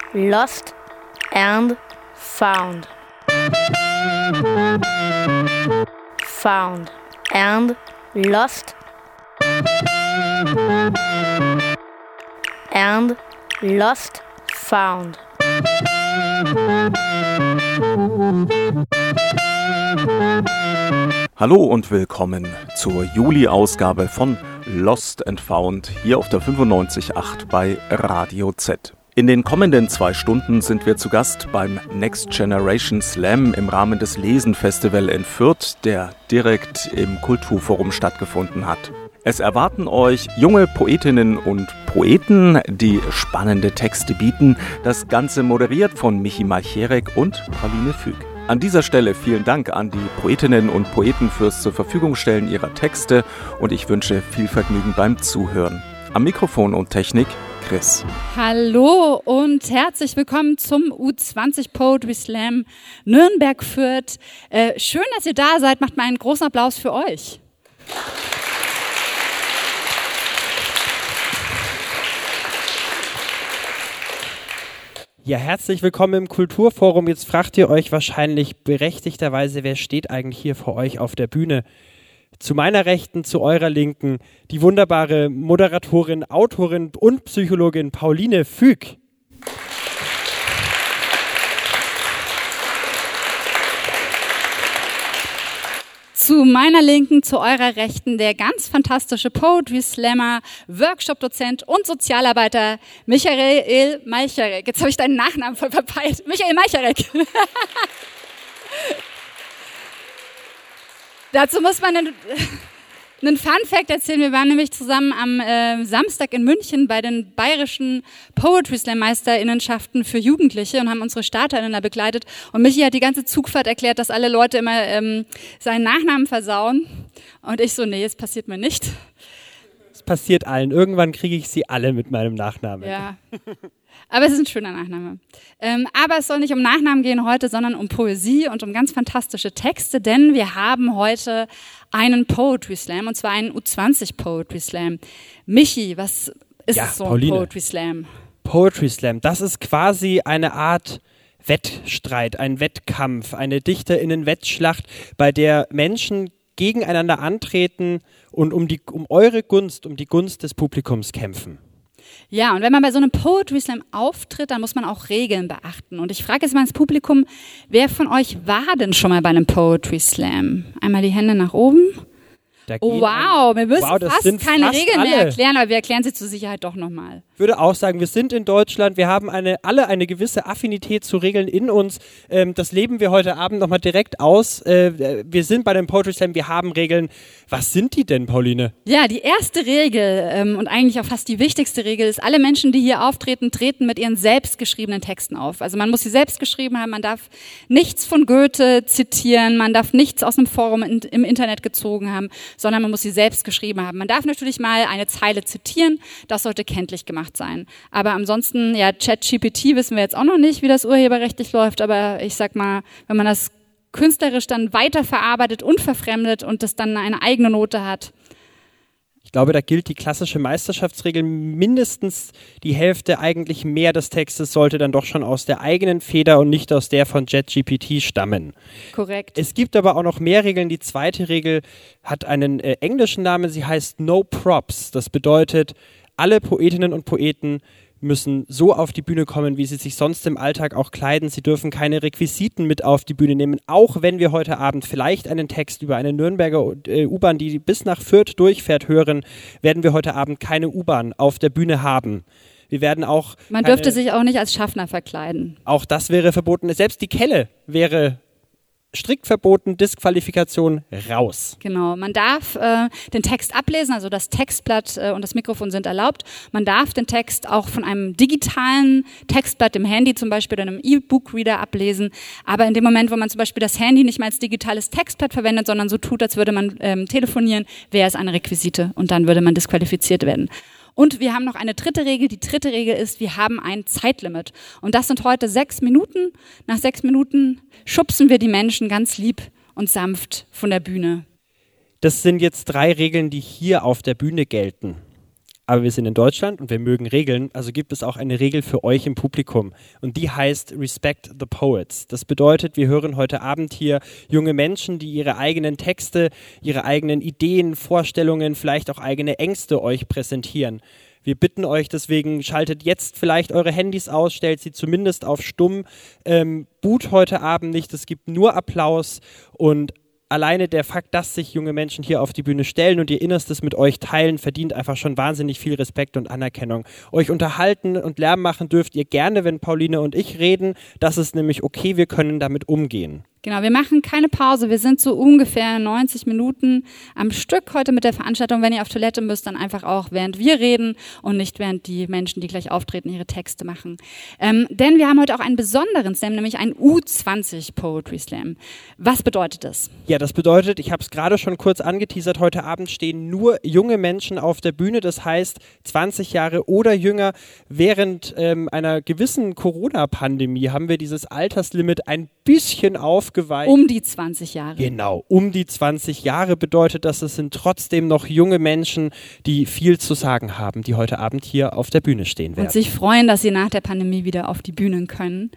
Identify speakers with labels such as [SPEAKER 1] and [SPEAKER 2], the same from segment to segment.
[SPEAKER 1] Lost and Found. Found and lost and lost found.
[SPEAKER 2] Hallo und willkommen zur Juli-Ausgabe von Lost and Found hier auf der 95.8 bei Radio Z. In den kommenden 2 Stunden sind wir zu Gast beim Next Generation Slam im Rahmen des Lesen-Festival in Fürth, der direkt im Kulturforum stattgefunden hat. Es erwarten euch junge Poetinnen und Poeten, die spannende Texte bieten. Das Ganze moderiert von Michi Malcherek und Pauline Füg. An dieser Stelle vielen Dank an die Poetinnen und Poeten fürs zur Verfügung stellen ihrer Texte und ich wünsche viel Vergnügen beim Zuhören. Am Mikrofon und Technik Chris.
[SPEAKER 3] Hallo und herzlich willkommen zum U20 Poetry Slam Nürnberg-Fürth. Schön, dass ihr da seid. Macht mal einen großen Applaus für euch.
[SPEAKER 4] Ja, herzlich willkommen im Kulturforum. Jetzt fragt ihr euch wahrscheinlich berechtigterweise, wer steht eigentlich hier vor euch auf der Bühne? Zu meiner Rechten, zu eurer Linken, die wunderbare Moderatorin, Autorin und Psychologin Pauline Füg.
[SPEAKER 3] Zu meiner Linken, zu eurer Rechten, der ganz fantastische Poetry Slammer, Workshop-Dozent und Sozialarbeiter Michael Malcherek. Jetzt habe ich deinen Nachnamen voll verpeilt. Michael Malcherek. Dazu muss man einen Fun-Fact erzählen. Wir waren nämlich zusammen am Samstag in München bei den bayerischen Poetry Slam-MeisterInnenschaften für Jugendliche und haben unsere StarterInnen da begleitet. Und Michi hat die ganze Zugfahrt erklärt, dass alle Leute immer seinen Nachnamen versauen. Und ich so, nee, es passiert mir nicht.
[SPEAKER 4] Es passiert allen. Irgendwann kriege ich sie alle mit meinem Nachnamen.
[SPEAKER 3] Ja. Aber es ist ein schöner Nachname. Aber es soll nicht um Nachnamen gehen heute, sondern um Poesie und um ganz fantastische Texte, denn wir haben heute einen Poetry Slam, und zwar einen U20 Poetry Slam. Michi, was ist so ein Poetry Slam?
[SPEAKER 4] Poetry Slam, das ist quasi eine Art Wettstreit, ein Wettkampf, eine DichterInnen-Wettschlacht, bei der Menschen gegeneinander antreten und um eure Gunst, um die Gunst des Publikums kämpfen.
[SPEAKER 3] Ja, und wenn man bei so einem Poetry Slam auftritt, dann muss man auch Regeln beachten. Und ich frage jetzt mal ins Publikum, wer von euch war denn schon mal bei einem Poetry Slam? Einmal die Hände nach oben. Oh wow, wir müssen fast keine Regeln mehr erklären, aber wir erklären sie zur Sicherheit doch nochmal.
[SPEAKER 4] Ich würde auch sagen, wir sind in Deutschland, wir haben alle eine gewisse Affinität zu Regeln in uns. Das leben wir heute Abend nochmal direkt aus. Wir sind bei dem Poetry Slam, wir haben Regeln. Was sind die denn, Pauline?
[SPEAKER 3] Ja, die erste Regel und eigentlich auch fast die wichtigste Regel ist, alle Menschen, die hier auftreten, treten mit ihren selbstgeschriebenen Texten auf. Also man muss sie selbst geschrieben haben, man darf nichts von Goethe zitieren, man darf nichts aus einem Forum im Internet gezogen haben, sondern man muss sie selbst geschrieben haben. Man darf natürlich mal eine Zeile zitieren, das sollte kenntlich gemacht sein. Aber ansonsten, ja, ChatGPT wissen wir jetzt auch noch nicht, wie das urheberrechtlich läuft, aber ich sag mal, wenn man das künstlerisch dann weiterverarbeitet und verfremdet und das dann eine eigene Note hat.
[SPEAKER 4] Ich glaube, da gilt die klassische Meisterschaftsregel, mindestens die Hälfte, eigentlich mehr des Textes sollte dann doch schon aus der eigenen Feder und nicht aus der von ChatGPT stammen.
[SPEAKER 3] Korrekt.
[SPEAKER 4] Es gibt aber auch noch mehr Regeln. Die zweite Regel hat einen englischen Namen, sie heißt No Props. Das bedeutet, alle Poetinnen und Poeten müssen so auf die Bühne kommen, wie sie sich sonst im Alltag auch kleiden. Sie dürfen keine Requisiten mit auf die Bühne nehmen, auch wenn wir heute Abend vielleicht einen Text über eine Nürnberger U-Bahn, die bis nach Fürth durchfährt, hören, werden wir heute Abend keine U-Bahn auf der Bühne haben. Wir werden auch
[SPEAKER 3] Man dürfte sich auch nicht als Schaffner verkleiden.
[SPEAKER 4] Auch das wäre verboten. Selbst die Kelle wäre strikt verboten, Disqualifikation raus.
[SPEAKER 3] Genau, man darf den Text ablesen, also das Textblatt und das Mikrofon sind erlaubt. Man darf den Text auch von einem digitalen Textblatt, dem Handy zum Beispiel oder einem E-Book-Reader ablesen. Aber in dem Moment, wo man zum Beispiel das Handy nicht mehr als digitales Textblatt verwendet, sondern so tut, als würde man telefonieren, wäre es eine Requisite und dann würde man disqualifiziert werden. Und wir haben noch eine dritte Regel. Die dritte Regel ist, wir haben ein Zeitlimit. Und das sind heute 6 Minuten. Nach 6 Minuten schubsen wir die Menschen ganz lieb und sanft von der Bühne.
[SPEAKER 4] Das sind jetzt 3 Regeln, die hier auf der Bühne gelten. aber wir sind in Deutschland und wir mögen Regeln, also gibt es auch eine Regel für euch im Publikum und die heißt Respect the Poets. Das bedeutet, wir hören heute Abend hier junge Menschen, die ihre eigenen Texte, ihre eigenen Ideen, Vorstellungen, vielleicht auch eigene Ängste euch präsentieren. Wir bitten euch deswegen, schaltet jetzt vielleicht eure Handys aus, stellt sie zumindest auf stumm, boot heute Abend nicht, es gibt nur Applaus und alleine der Fakt, dass sich junge Menschen hier auf die Bühne stellen und ihr Innerstes mit euch teilen, verdient einfach schon wahnsinnig viel Respekt und Anerkennung. Euch unterhalten und Lärm machen dürft ihr gerne, wenn Pauline und ich reden. Das ist nämlich okay, wir können damit umgehen.
[SPEAKER 3] Genau, wir machen keine Pause. Wir sind so ungefähr 90 Minuten am Stück heute mit der Veranstaltung. Wenn ihr auf Toilette müsst, dann einfach auch, während wir reden und nicht während die Menschen, die gleich auftreten, ihre Texte machen. Denn wir haben heute auch einen besonderen Slam, nämlich einen U20 Poetry Slam. Was bedeutet das?
[SPEAKER 4] Ja, das bedeutet, ich habe es gerade schon kurz angeteasert, heute Abend stehen nur junge Menschen auf der Bühne. Das heißt, 20 Jahre oder jünger. Während einer gewissen Corona-Pandemie haben wir dieses Alterslimit ein bisschen aufgeweicht.
[SPEAKER 3] Um die 20 Jahre.
[SPEAKER 4] Genau, um die 20 Jahre bedeutet das, es sind trotzdem noch junge Menschen, die viel zu sagen haben, die heute Abend hier auf der Bühne stehen werden.
[SPEAKER 3] Und sich freuen, dass sie nach der Pandemie wieder auf die Bühnen können.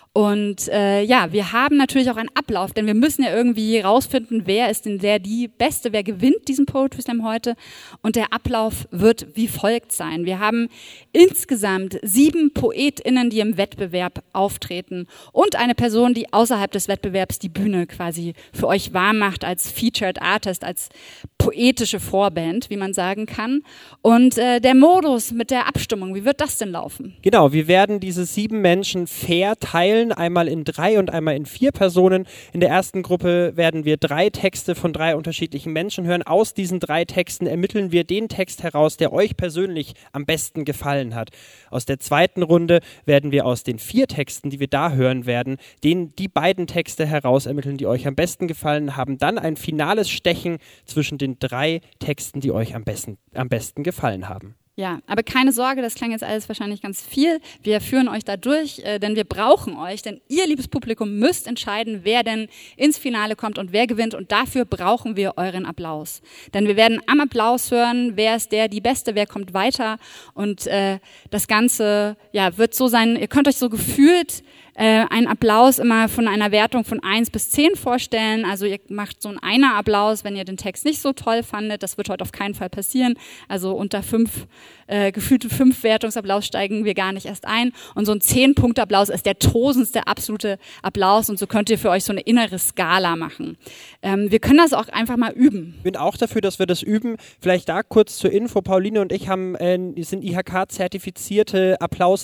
[SPEAKER 3] Und wir haben natürlich auch einen Ablauf, denn wir müssen ja irgendwie rausfinden, wer ist denn die Beste, wer gewinnt diesen Poetry Slam heute. Und der Ablauf wird wie folgt sein. Wir haben insgesamt 7 PoetInnen, die im Wettbewerb auftreten und eine Person, die außerhalb des Wettbewerbs die Bühne quasi für euch warm macht als Featured Artist, als poetische Vorband, wie man sagen kann. Und der Modus mit der Abstimmung, wie wird das denn laufen?
[SPEAKER 4] Genau, wir werden diese 7 Menschen fair teilen, einmal in 3 und einmal in 4 Personen. In der ersten Gruppe werden wir 3 Texte von 3 unterschiedlichen Menschen hören. Aus diesen 3 Texten ermitteln wir den Text heraus, der euch persönlich am besten gefallen hat. Aus der zweiten Runde werden wir aus den 4 Texten, die wir da hören werden, die beiden Texte heraus ermitteln, die euch am besten gefallen haben. Dann ein finales Stechen zwischen den 3 Texten, die euch am besten gefallen haben.
[SPEAKER 3] Ja, aber keine Sorge, das klang jetzt alles wahrscheinlich ganz viel. Wir führen euch da durch, denn wir brauchen euch, denn ihr, liebes Publikum, müsst entscheiden, wer denn ins Finale kommt und wer gewinnt und dafür brauchen wir euren Applaus. Denn wir werden am Applaus hören, wer ist die Beste, wer kommt weiter und das Ganze wird so sein, ihr könnt euch so gefühlt einen Applaus immer von einer Wertung von 1 bis 10 vorstellen. Also ihr macht so einen Einer-Applaus, wenn ihr den Text nicht so toll fandet. Das wird heute auf keinen Fall passieren. Also unter 5, gefühlte 5 Wertungsapplaus steigen wir gar nicht erst ein. Und so ein 10-Punkt-Applaus ist der tosendste, absolute Applaus. Und so könnt ihr für euch so eine innere Skala machen. Wir können das auch einfach mal üben.
[SPEAKER 4] Ich bin auch dafür, dass wir das üben. Vielleicht da kurz zur Info. Pauline und ich sind IHK-zertifizierte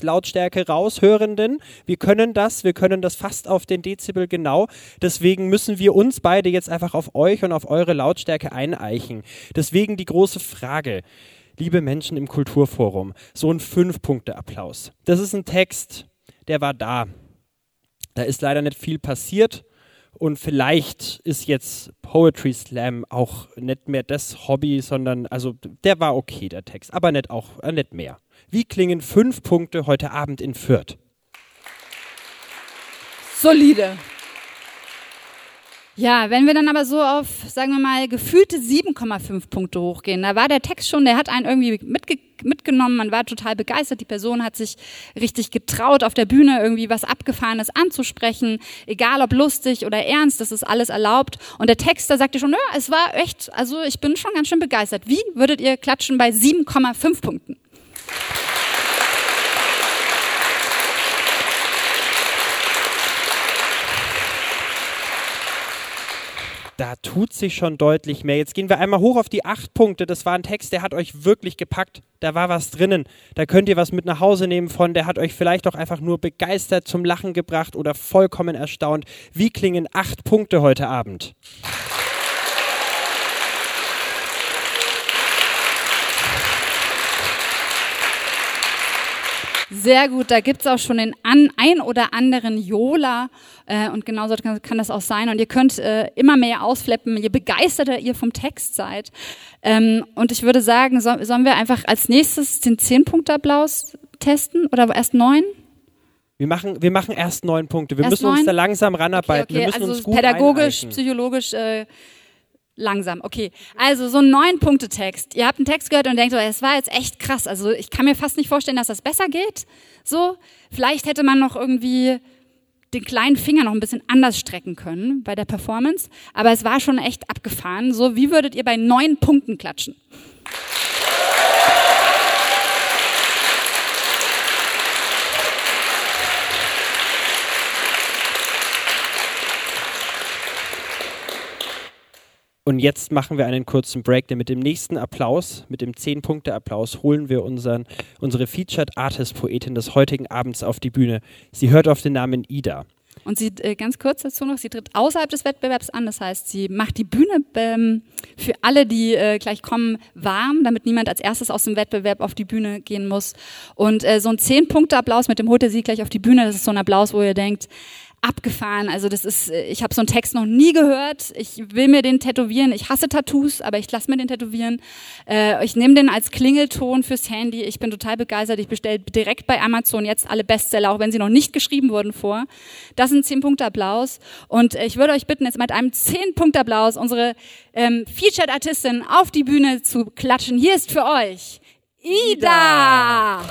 [SPEAKER 4] Applaus-Lautstärke-Raushörenden. Wir können das fast auf den Dezibel genau. Deswegen müssen wir uns beide jetzt einfach auf euch und auf eure Lautstärke eineichen. Deswegen die große Frage. Liebe Menschen im Kulturforum, so ein 5-Punkte-Applaus. Das ist ein Text, der war da. Da ist leider nicht viel passiert. Und vielleicht ist jetzt Poetry Slam auch nicht mehr das Hobby, sondern, also der war okay, der Text, aber nicht mehr. Wie klingen 5 Punkte heute Abend in Fürth?
[SPEAKER 3] Solide. Ja, wenn wir dann aber so auf, sagen wir mal, gefühlte 7,5 Punkte hochgehen, da war der Text schon, der hat einen irgendwie mitgenommen, man war total begeistert, die Person hat sich richtig getraut, auf der Bühne irgendwie was Abgefahrenes anzusprechen, egal ob lustig oder ernst, das ist alles erlaubt. Und der Text, da sagt ihr schon, ja, es war echt, also ich bin schon ganz schön begeistert. Wie würdet ihr klatschen bei 7,5 Punkten?
[SPEAKER 4] Da tut sich schon deutlich mehr. Jetzt gehen wir einmal hoch auf die 8 Punkte. Das war ein Text, der hat euch wirklich gepackt. Da war was drinnen. Da könnt ihr was mit nach Hause nehmen von. Der hat euch vielleicht auch einfach nur begeistert zum Lachen gebracht oder vollkommen erstaunt. Wie klingen 8 Punkte heute Abend?
[SPEAKER 3] Sehr gut, da gibt's auch schon den ein oder anderen Jola und genauso kann das auch sein. Und ihr könnt immer mehr ausflippen, je begeisterter ihr vom Text seid. Und ich würde sagen, sollen wir einfach als nächstes den 10-Punkte-Applaus testen oder erst 9?
[SPEAKER 4] Wir machen erst 9 Punkte. Wir
[SPEAKER 3] Erst
[SPEAKER 4] müssen
[SPEAKER 3] 9?
[SPEAKER 4] uns da langsam ranarbeiten.
[SPEAKER 3] Okay.
[SPEAKER 4] Wir müssen
[SPEAKER 3] Also
[SPEAKER 4] uns gut
[SPEAKER 3] pädagogisch,
[SPEAKER 4] eineichen.
[SPEAKER 3] psychologisch Langsam, okay. Also so ein 9-Punkte-Text. Ihr habt einen Text gehört und denkt, es war jetzt echt krass. Also ich kann mir fast nicht vorstellen, dass das besser geht. So, vielleicht hätte man noch irgendwie den kleinen Finger noch ein bisschen anders strecken können bei der Performance. Aber es war schon echt abgefahren. So, wie würdet ihr bei 9 Punkten klatschen?
[SPEAKER 4] Und jetzt machen wir einen kurzen Break, denn mit dem nächsten Applaus, mit dem 10-Punkte-Applaus, holen wir unsere Featured Artist-Poetin des heutigen Abends auf die Bühne. Sie hört auf den Namen Ida.
[SPEAKER 3] Und sie, ganz kurz dazu noch, sie tritt außerhalb des Wettbewerbs an. Das heißt, sie macht die Bühne für alle, die gleich kommen, warm, damit niemand als erstes aus dem Wettbewerb auf die Bühne gehen muss. Und so ein 10-Punkte-Applaus, mit dem holt er sie gleich auf die Bühne. Das ist so ein Applaus, wo ihr denkt, abgefahren, also das ist, ich habe so einen Text noch nie gehört, ich will mir den tätowieren, ich hasse Tattoos, aber ich lasse mir den tätowieren, ich nehme den als Klingelton fürs Handy, ich bin total begeistert, ich bestelle direkt bei Amazon jetzt alle Bestseller, auch wenn sie noch nicht geschrieben wurden vor. Das ist ein 10-Punkte-Applaus und ich würde euch bitten, jetzt mit einem 10-Punkte-Applaus unsere Featured-Artistin auf die Bühne zu klatschen. Hier ist für euch Ida!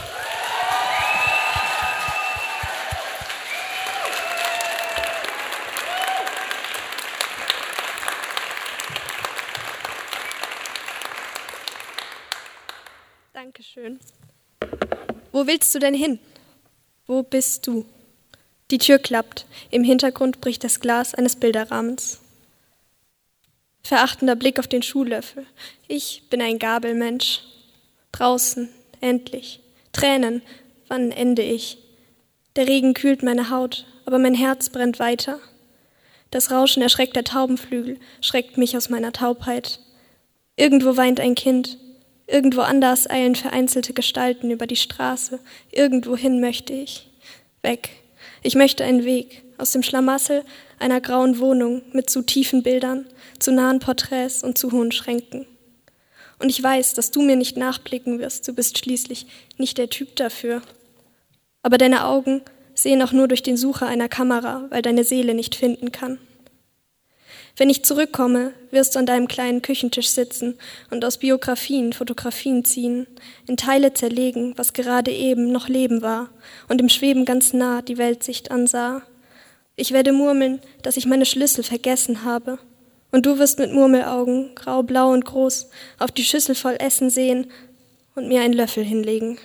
[SPEAKER 5] Dankeschön. Wo willst du denn hin? Wo bist du? Die Tür klappt. Im Hintergrund bricht das Glas eines Bilderrahmens. Verachtender Blick auf den Schuhlöffel. Ich bin ein Gabelmensch. Draußen, endlich. Tränen, wann ende ich? Der Regen kühlt meine Haut, aber mein Herz brennt weiter. Das Rauschen erschreckter Taubenflügel schreckt mich aus meiner Taubheit. Irgendwo weint ein Kind. Irgendwo anders eilen vereinzelte Gestalten über die Straße. Irgendwohin möchte ich. Weg. Ich möchte einen Weg aus dem Schlamassel einer grauen Wohnung mit zu tiefen Bildern, zu nahen Porträts und zu hohen Schränken. Und ich weiß, dass du mir nicht nachblicken wirst. Du bist schließlich nicht der Typ dafür. Aber deine Augen sehen auch nur durch den Sucher einer Kamera, weil deine Seele nicht finden kann. Wenn ich zurückkomme, wirst du an deinem kleinen Küchentisch sitzen und aus Biografien Fotografien ziehen, in Teile zerlegen, was gerade eben noch Leben war und im Schweben ganz nah die Weltsicht ansah. Ich werde murmeln, dass ich meine Schlüssel vergessen habe. Und du wirst mit Murmelaugen, grau, blau und groß, auf die Schüssel voll Essen sehen und mir einen Löffel hinlegen.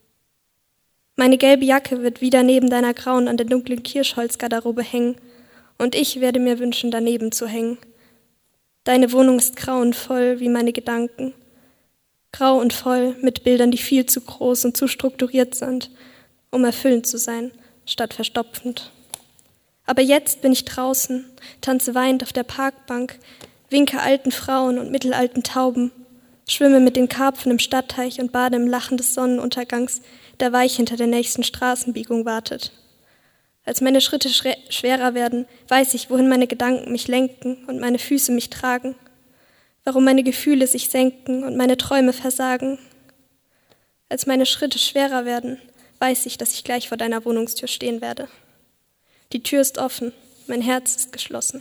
[SPEAKER 5] Meine gelbe Jacke wird wieder neben deiner grauen an der dunklen Kirschholzgarderobe hängen. Und ich werde mir wünschen, daneben zu hängen. Deine Wohnung ist grauenvoll wie meine Gedanken. Grau und voll mit Bildern, die viel zu groß und zu strukturiert sind, um erfüllend zu sein, statt verstopfend. Aber jetzt bin ich draußen, tanze weinend auf der Parkbank, winke alten Frauen und mittelalten Tauben, schwimme mit den Karpfen im Stadtteich und bade im Lachen des Sonnenuntergangs, der weich hinter der nächsten Straßenbiegung wartet. Als meine Schritte schwerer werden, weiß ich, wohin meine Gedanken mich lenken und meine Füße mich tragen, warum meine Gefühle sich senken und meine Träume versagen. Als meine Schritte schwerer werden, weiß ich, dass ich gleich vor deiner Wohnungstür stehen werde. Die Tür ist offen, mein Herz ist geschlossen.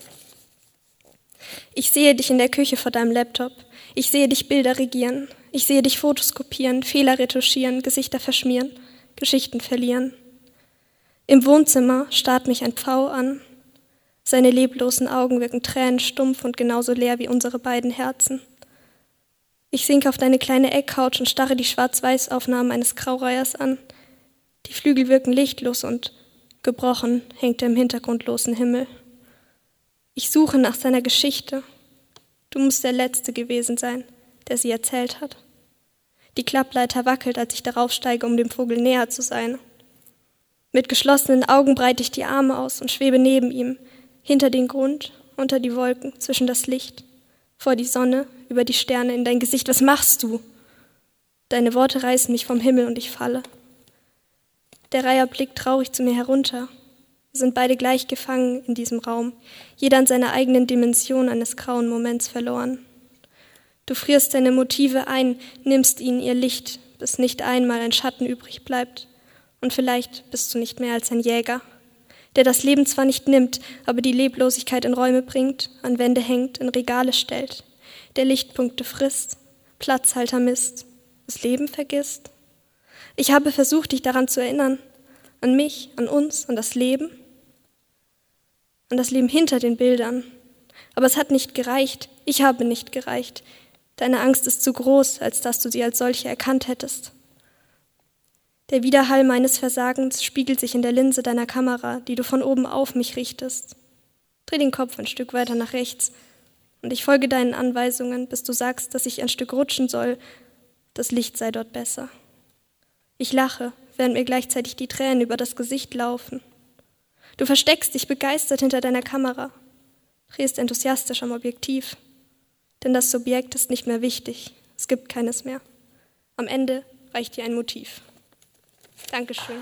[SPEAKER 5] Ich sehe dich in der Küche vor deinem Laptop, ich sehe dich Bilder regieren, ich sehe dich Fotos kopieren, Fehler retuschieren, Gesichter verschmieren, Geschichten verlieren. Im Wohnzimmer starrt mich ein Pfau an. Seine leblosen Augen wirken tränenstumpf und genauso leer wie unsere beiden Herzen. Ich sinke auf deine kleine Eckcouch und starre die Schwarz-Weiß-Aufnahmen eines Graureihers an. Die Flügel wirken lichtlos und gebrochen hängt er im hintergrundlosen Himmel. Ich suche nach seiner Geschichte. Du musst der Letzte gewesen sein, der sie erzählt hat. Die Klappleiter wackelt, als ich darauf steige, um dem Vogel näher zu sein. Mit geschlossenen Augen breite ich die Arme aus und schwebe neben ihm, hinter den Grund, unter die Wolken, zwischen das Licht, vor die Sonne, über die Sterne, in dein Gesicht. Was machst du? Deine Worte reißen mich vom Himmel und ich falle. Der Reiher blickt traurig zu mir herunter. Wir sind beide gleich gefangen in diesem Raum, jeder in seiner eigenen Dimension eines grauen Moments verloren. Du frierst deine Motive ein, nimmst ihnen ihr Licht, bis nicht einmal ein Schatten übrig bleibt. Und vielleicht bist du nicht mehr als ein Jäger, der das Leben zwar nicht nimmt, aber die Leblosigkeit in Räume bringt, an Wände hängt, in Regale stellt, der Lichtpunkte frisst, Platzhalter misst, das Leben vergisst. Ich habe versucht, dich daran zu erinnern, an mich, an uns, an das Leben hinter den Bildern. Aber es hat nicht gereicht, ich habe nicht gereicht. Deine Angst ist zu groß, als dass du sie als solche erkannt hättest. Der Widerhall meines Versagens spiegelt sich in der Linse deiner Kamera, die du von oben auf mich richtest. Dreh den Kopf ein Stück weiter nach rechts und ich folge deinen Anweisungen, bis du sagst, dass ich ein Stück rutschen soll. Das Licht sei dort besser. Ich lache, während mir gleichzeitig die Tränen über das Gesicht laufen. Du versteckst dich begeistert hinter deiner Kamera, drehst enthusiastisch am Objektiv. Denn das Subjekt ist nicht mehr wichtig, es gibt keines mehr. Am Ende reicht dir ein Motiv. Dankeschön.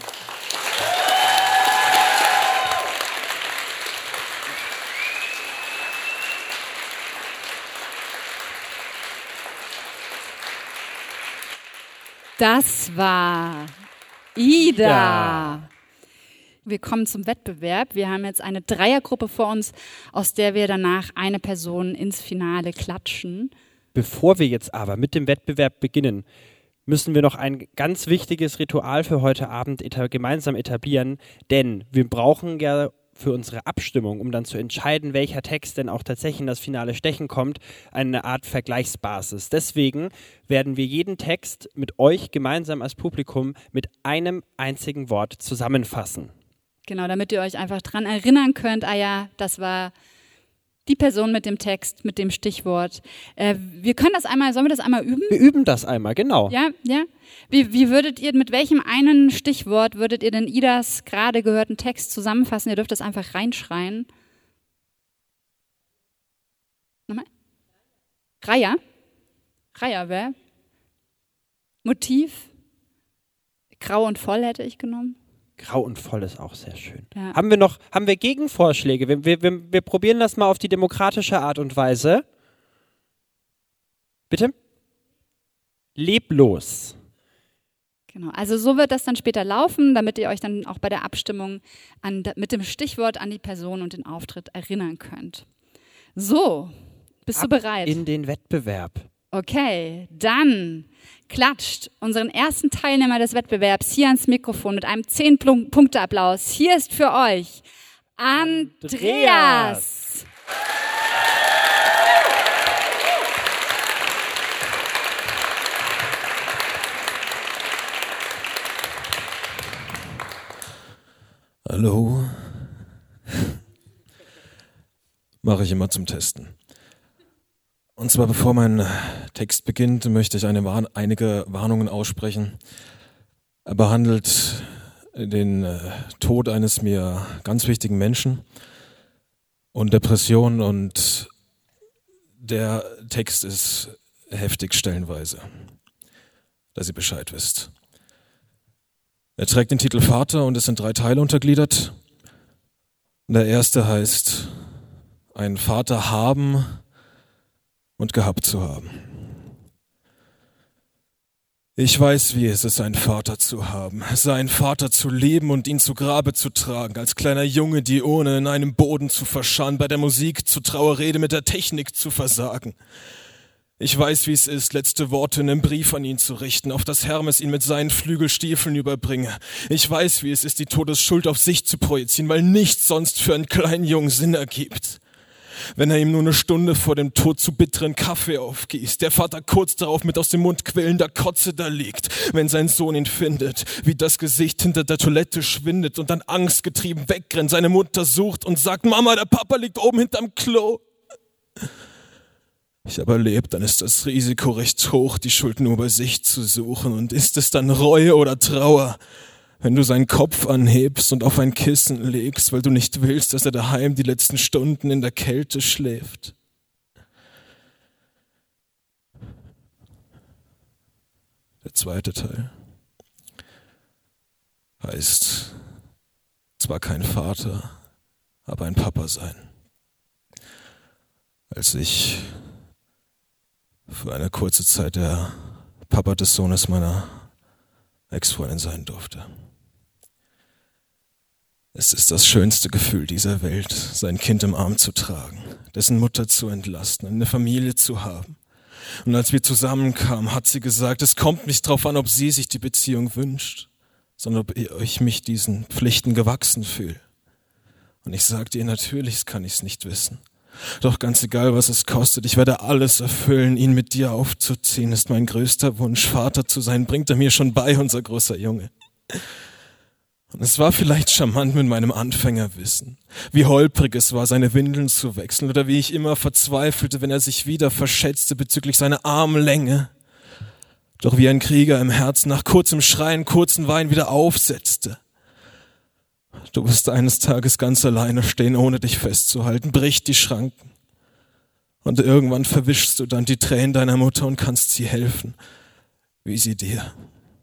[SPEAKER 3] Das war Ida.
[SPEAKER 4] Ja.
[SPEAKER 3] Wir kommen zum Wettbewerb. Wir haben jetzt eine Dreiergruppe vor uns, aus der wir danach eine Person ins Finale klatschen.
[SPEAKER 4] Bevor wir jetzt aber mit dem Wettbewerb beginnen, müssen wir noch ein ganz wichtiges Ritual für heute Abend gemeinsam etablieren, denn wir brauchen ja für unsere Abstimmung, um dann zu entscheiden, welcher Text denn auch tatsächlich in das Finale stechen kommt, eine Art Vergleichsbasis. Deswegen werden wir jeden Text mit euch gemeinsam als Publikum mit einem einzigen Wort zusammenfassen.
[SPEAKER 3] Genau, damit ihr euch einfach dran erinnern könnt, ah ja, das war die Person mit dem Text, mit dem Stichwort. Wir können das einmal, sollen wir das einmal üben?
[SPEAKER 4] Wir üben das einmal, genau.
[SPEAKER 3] Ja. Wie würdet ihr, mit welchem einen Stichwort würdet ihr denn Idas gerade gehörten Text zusammenfassen? Ihr dürft das einfach reinschreien. Nochmal? Reiher? Reiher, wer? Motiv? Grau und voll hätte ich genommen.
[SPEAKER 4] Grau und voll ist auch sehr schön.
[SPEAKER 3] Ja.
[SPEAKER 4] Haben wir Gegenvorschläge? Wir probieren das mal auf die demokratische Art und Weise. Bitte? Leblos.
[SPEAKER 3] Genau, also so wird das dann später laufen, damit ihr euch dann auch bei der Abstimmung mit dem Stichwort an die Person und den Auftritt erinnern könnt. So, bist du bereit?
[SPEAKER 4] In den Wettbewerb.
[SPEAKER 3] Okay, dann klatscht unseren ersten Teilnehmer des Wettbewerbs hier ans Mikrofon mit einem 10-Punkte-Applaus. Hier ist für euch Andreas.
[SPEAKER 6] Hallo. Mache ich immer zum Testen. Und zwar bevor mein Text beginnt, möchte ich einige Warnungen aussprechen. Er behandelt den Tod eines mir ganz wichtigen Menschen und Depressionen, und der Text ist heftig stellenweise, dass ihr Bescheid wisst. Er trägt den Titel Vater und ist in 3 Teile untergliedert. Der erste heißt: Einen Vater haben und gehabt zu haben. Ich weiß, wie es ist, einen Vater zu haben, seinen Vater zu leben und ihn zu Grabe zu tragen, als kleiner Junge, die ohne in einem Boden zu verscharren, bei der Musik zu Trauerrede mit der Technik zu versagen. Ich weiß, wie es ist, letzte Worte in einem Brief an ihn zu richten, auf dass Hermes ihn mit seinen Flügelstiefeln überbringe. Ich weiß, wie es ist, die Todesschuld auf sich zu projizieren, weil nichts sonst für einen kleinen Jungen Sinn ergibt. Wenn er ihm nur eine Stunde vor dem Tod zu bitteren Kaffee aufgießt, der Vater kurz darauf mit aus dem Mund quellender Kotze da liegt, wenn sein Sohn ihn findet, wie das Gesicht hinter der Toilette schwindet und dann angstgetrieben wegrennt, seine Mutter sucht und sagt: Mama, der Papa liegt oben hinterm Klo. Ich aber lebe, dann ist das Risiko recht hoch, die Schuld nur bei sich zu suchen. Und ist es dann Reue oder Trauer, wenn du seinen Kopf anhebst und auf ein Kissen legst, weil du nicht willst, dass er daheim die letzten Stunden in der Kälte schläft? Der zweite Teil heißt zwar kein Vater, aber ein Papa sein. Als ich für eine kurze Zeit der Papa des Sohnes meiner Ex-Freundin sein durfte. Es ist das schönste Gefühl dieser Welt, sein Kind im Arm zu tragen, dessen Mutter zu entlasten, eine Familie zu haben. Und als wir zusammenkamen, hat sie gesagt, es kommt nicht drauf an, ob sie sich die Beziehung wünscht, sondern ob ich mich diesen Pflichten gewachsen fühle. Und ich sagte ihr, natürlich kann ich es nicht wissen. Doch ganz egal, was es kostet, ich werde alles erfüllen, ihn mit dir aufzuziehen, ist mein größter Wunsch. Vater zu sein, bringt er mir schon bei, unser großer Junge. Und es war vielleicht charmant mit meinem Anfängerwissen, wie holprig es war, seine Windeln zu wechseln oder wie ich immer verzweifelte, wenn er sich wieder verschätzte bezüglich seiner Armlänge. Doch wie ein Krieger im Herzen nach kurzem Schreien, kurzen Weinen wieder aufsetzte. Du wirst eines Tages ganz alleine stehen, ohne dich festzuhalten, bricht die Schranken. Und irgendwann verwischst du dann die Tränen deiner Mutter und kannst sie helfen, wie sie dir.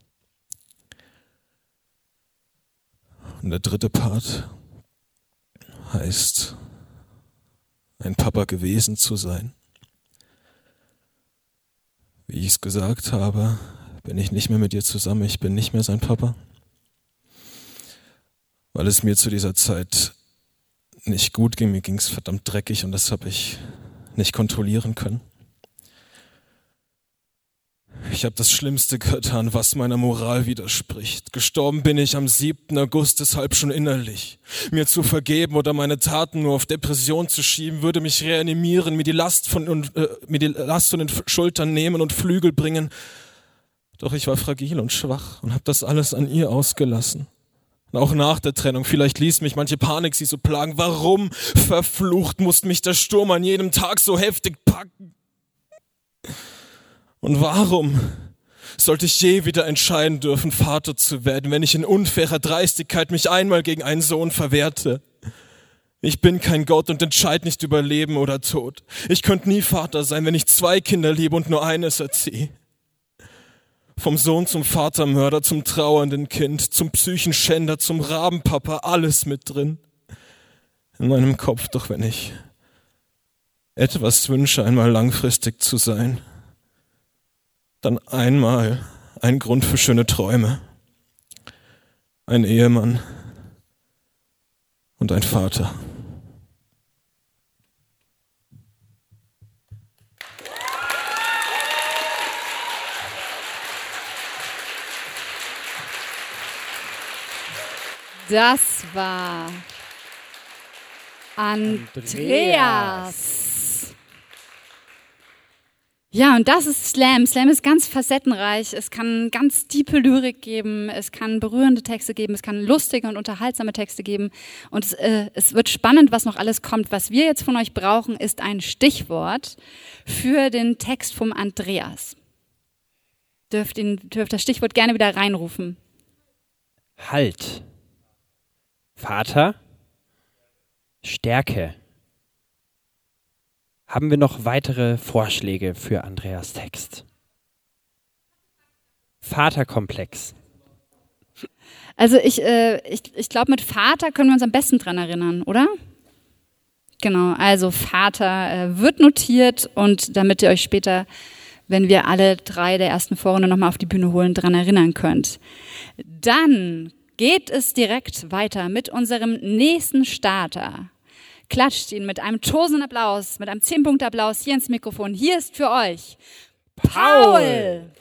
[SPEAKER 6] Und der dritte Part heißt, ein Papa gewesen zu sein. Wie ich es gesagt habe, bin ich nicht mehr mit dir zusammen, ich bin nicht mehr sein Papa. Weil es mir zu dieser Zeit nicht gut ging, mir ging es verdammt dreckig und das habe ich nicht kontrollieren können. Ich habe das Schlimmste getan, was meiner Moral widerspricht. Gestorben bin ich am 7. August, deshalb schon innerlich. Mir zu vergeben oder meine Taten nur auf Depression zu schieben, würde mich reanimieren, mir die Last von den Schultern nehmen und Flügel bringen. Doch ich war fragil und schwach und habe das alles an ihr ausgelassen. Und auch nach der Trennung, vielleicht ließ mich manche Panik sie so plagen. Warum, verflucht, musste mich der Sturm an jedem Tag so heftig packen? Und warum sollte ich je wieder entscheiden dürfen, Vater zu werden, wenn ich in unfairer Dreistigkeit mich einmal gegen einen Sohn verwehrte? Ich bin kein Gott und entscheide nicht über Leben oder Tod. Ich könnte nie Vater sein, wenn ich 2 Kinder liebe und nur eines erziehe. Vom Sohn zum Vatermörder, zum trauernden Kind, zum Psychenschänder, zum Rabenpapa, alles mit drin. In meinem Kopf, doch wenn ich etwas wünsche, einmal langfristig zu sein, dann einmal ein Grund für schöne Träume, ein Ehemann und ein Vater.
[SPEAKER 3] Das war Andreas. Ja, und das ist Slam. Slam ist ganz facettenreich. Es kann ganz tiefe Lyrik geben, es kann berührende Texte geben, es kann lustige und unterhaltsame Texte geben. Und es wird spannend, was noch alles kommt. Was wir jetzt von euch brauchen, ist ein Stichwort für den Text vom Andreas. Dürft das Stichwort gerne wieder reinrufen.
[SPEAKER 4] Halt. Vater. Stärke. Haben wir noch weitere Vorschläge für Andreas Text? Vaterkomplex.
[SPEAKER 3] Also ich glaube, mit Vater können wir uns am besten dran erinnern, oder? Genau, also Vater wird notiert und damit ihr euch später, wenn wir alle 3 der ersten Vorrunde nochmal auf die Bühne holen, dran erinnern könnt. Dann geht es direkt weiter mit unserem nächsten Starter. Klatscht ihn mit einem tosenden Applaus, mit einem 10-Punkte-Applaus hier ins Mikrofon. Hier ist für euch Paul.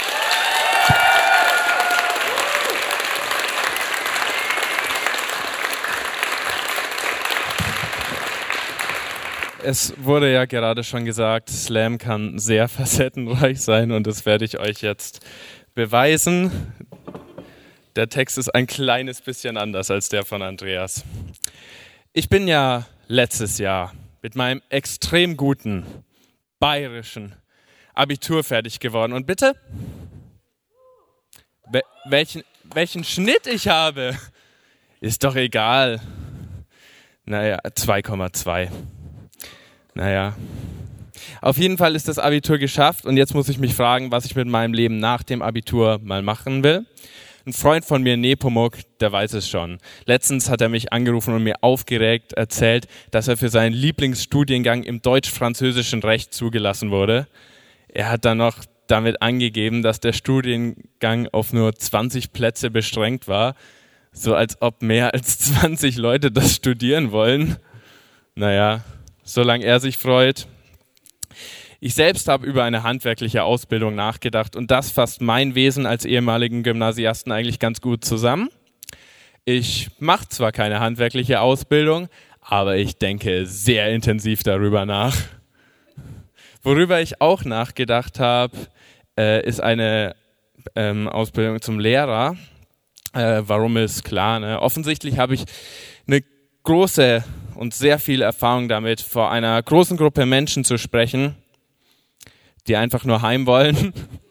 [SPEAKER 7] Es wurde ja gerade schon gesagt, Slam kann sehr facettenreich sein und das werde ich euch jetzt beweisen. Der Text ist ein kleines bisschen anders als der von Andreas. Ich bin ja letztes Jahr mit meinem extrem guten bayerischen Abitur fertig geworden. Und bitte, welchen Schnitt ich habe, ist doch egal. Naja, 2,2. Naja, auf jeden Fall ist das Abitur geschafft und jetzt muss ich mich fragen, was ich mit meinem Leben nach dem Abitur mal machen will. Ein Freund von mir, Nepomuk, der weiß es schon. Letztens hat er mich angerufen und mir aufgeregt erzählt, dass er für seinen Lieblingsstudiengang im deutsch-französischen Recht zugelassen wurde. Er hat dann noch damit angegeben, dass der Studiengang auf nur 20 Plätze beschränkt war, so als ob mehr als 20 Leute das studieren wollen. Naja, solange er sich freut. Ich selbst habe über eine handwerkliche Ausbildung nachgedacht und das fasst mein Wesen als ehemaligen Gymnasiasten eigentlich ganz gut zusammen. Ich mache zwar keine handwerkliche Ausbildung, aber ich denke sehr intensiv darüber nach. Worüber ich auch nachgedacht habe, ist eine Ausbildung zum Lehrer. Warum ist klar, ne? Offensichtlich habe ich eine große und sehr viel Erfahrung damit, vor einer großen Gruppe Menschen zu sprechen, die einfach nur heim wollen.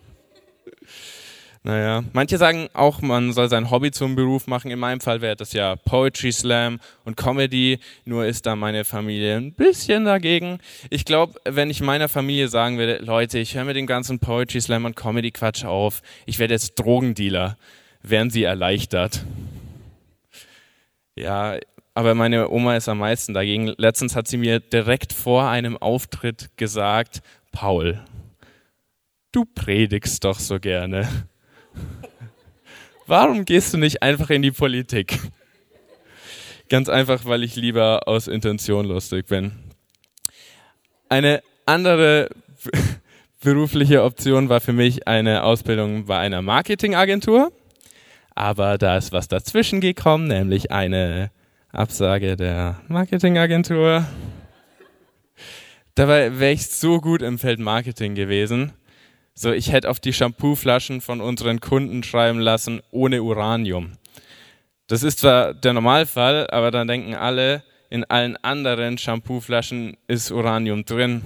[SPEAKER 7] Naja, manche sagen auch, man soll sein Hobby zum Beruf machen. In meinem Fall wäre das ja Poetry Slam und Comedy. Nur ist da meine Familie ein bisschen dagegen. Ich glaube, wenn ich meiner Familie sagen würde, Leute, ich höre mit dem ganzen Poetry Slam und Comedy Quatsch auf. Ich werde jetzt Drogendealer. Wären sie erleichtert. Ja, aber meine Oma ist am meisten dagegen. Letztens hat sie mir direkt vor einem Auftritt gesagt, Paul, du predigst doch so gerne. Warum gehst du nicht einfach in die Politik? Ganz einfach, weil ich lieber aus Intention lustig bin. Eine andere berufliche Option war für mich eine Ausbildung bei einer Marketingagentur. Aber da ist was dazwischen gekommen, nämlich eine Absage der Marketingagentur. Dabei wäre ich so gut im Feld Marketing gewesen. So, ich hätte auf die Shampooflaschen von unseren Kunden schreiben lassen, ohne Uranium. Das ist zwar der Normalfall, aber dann denken alle, in allen anderen Shampooflaschen ist Uranium drin.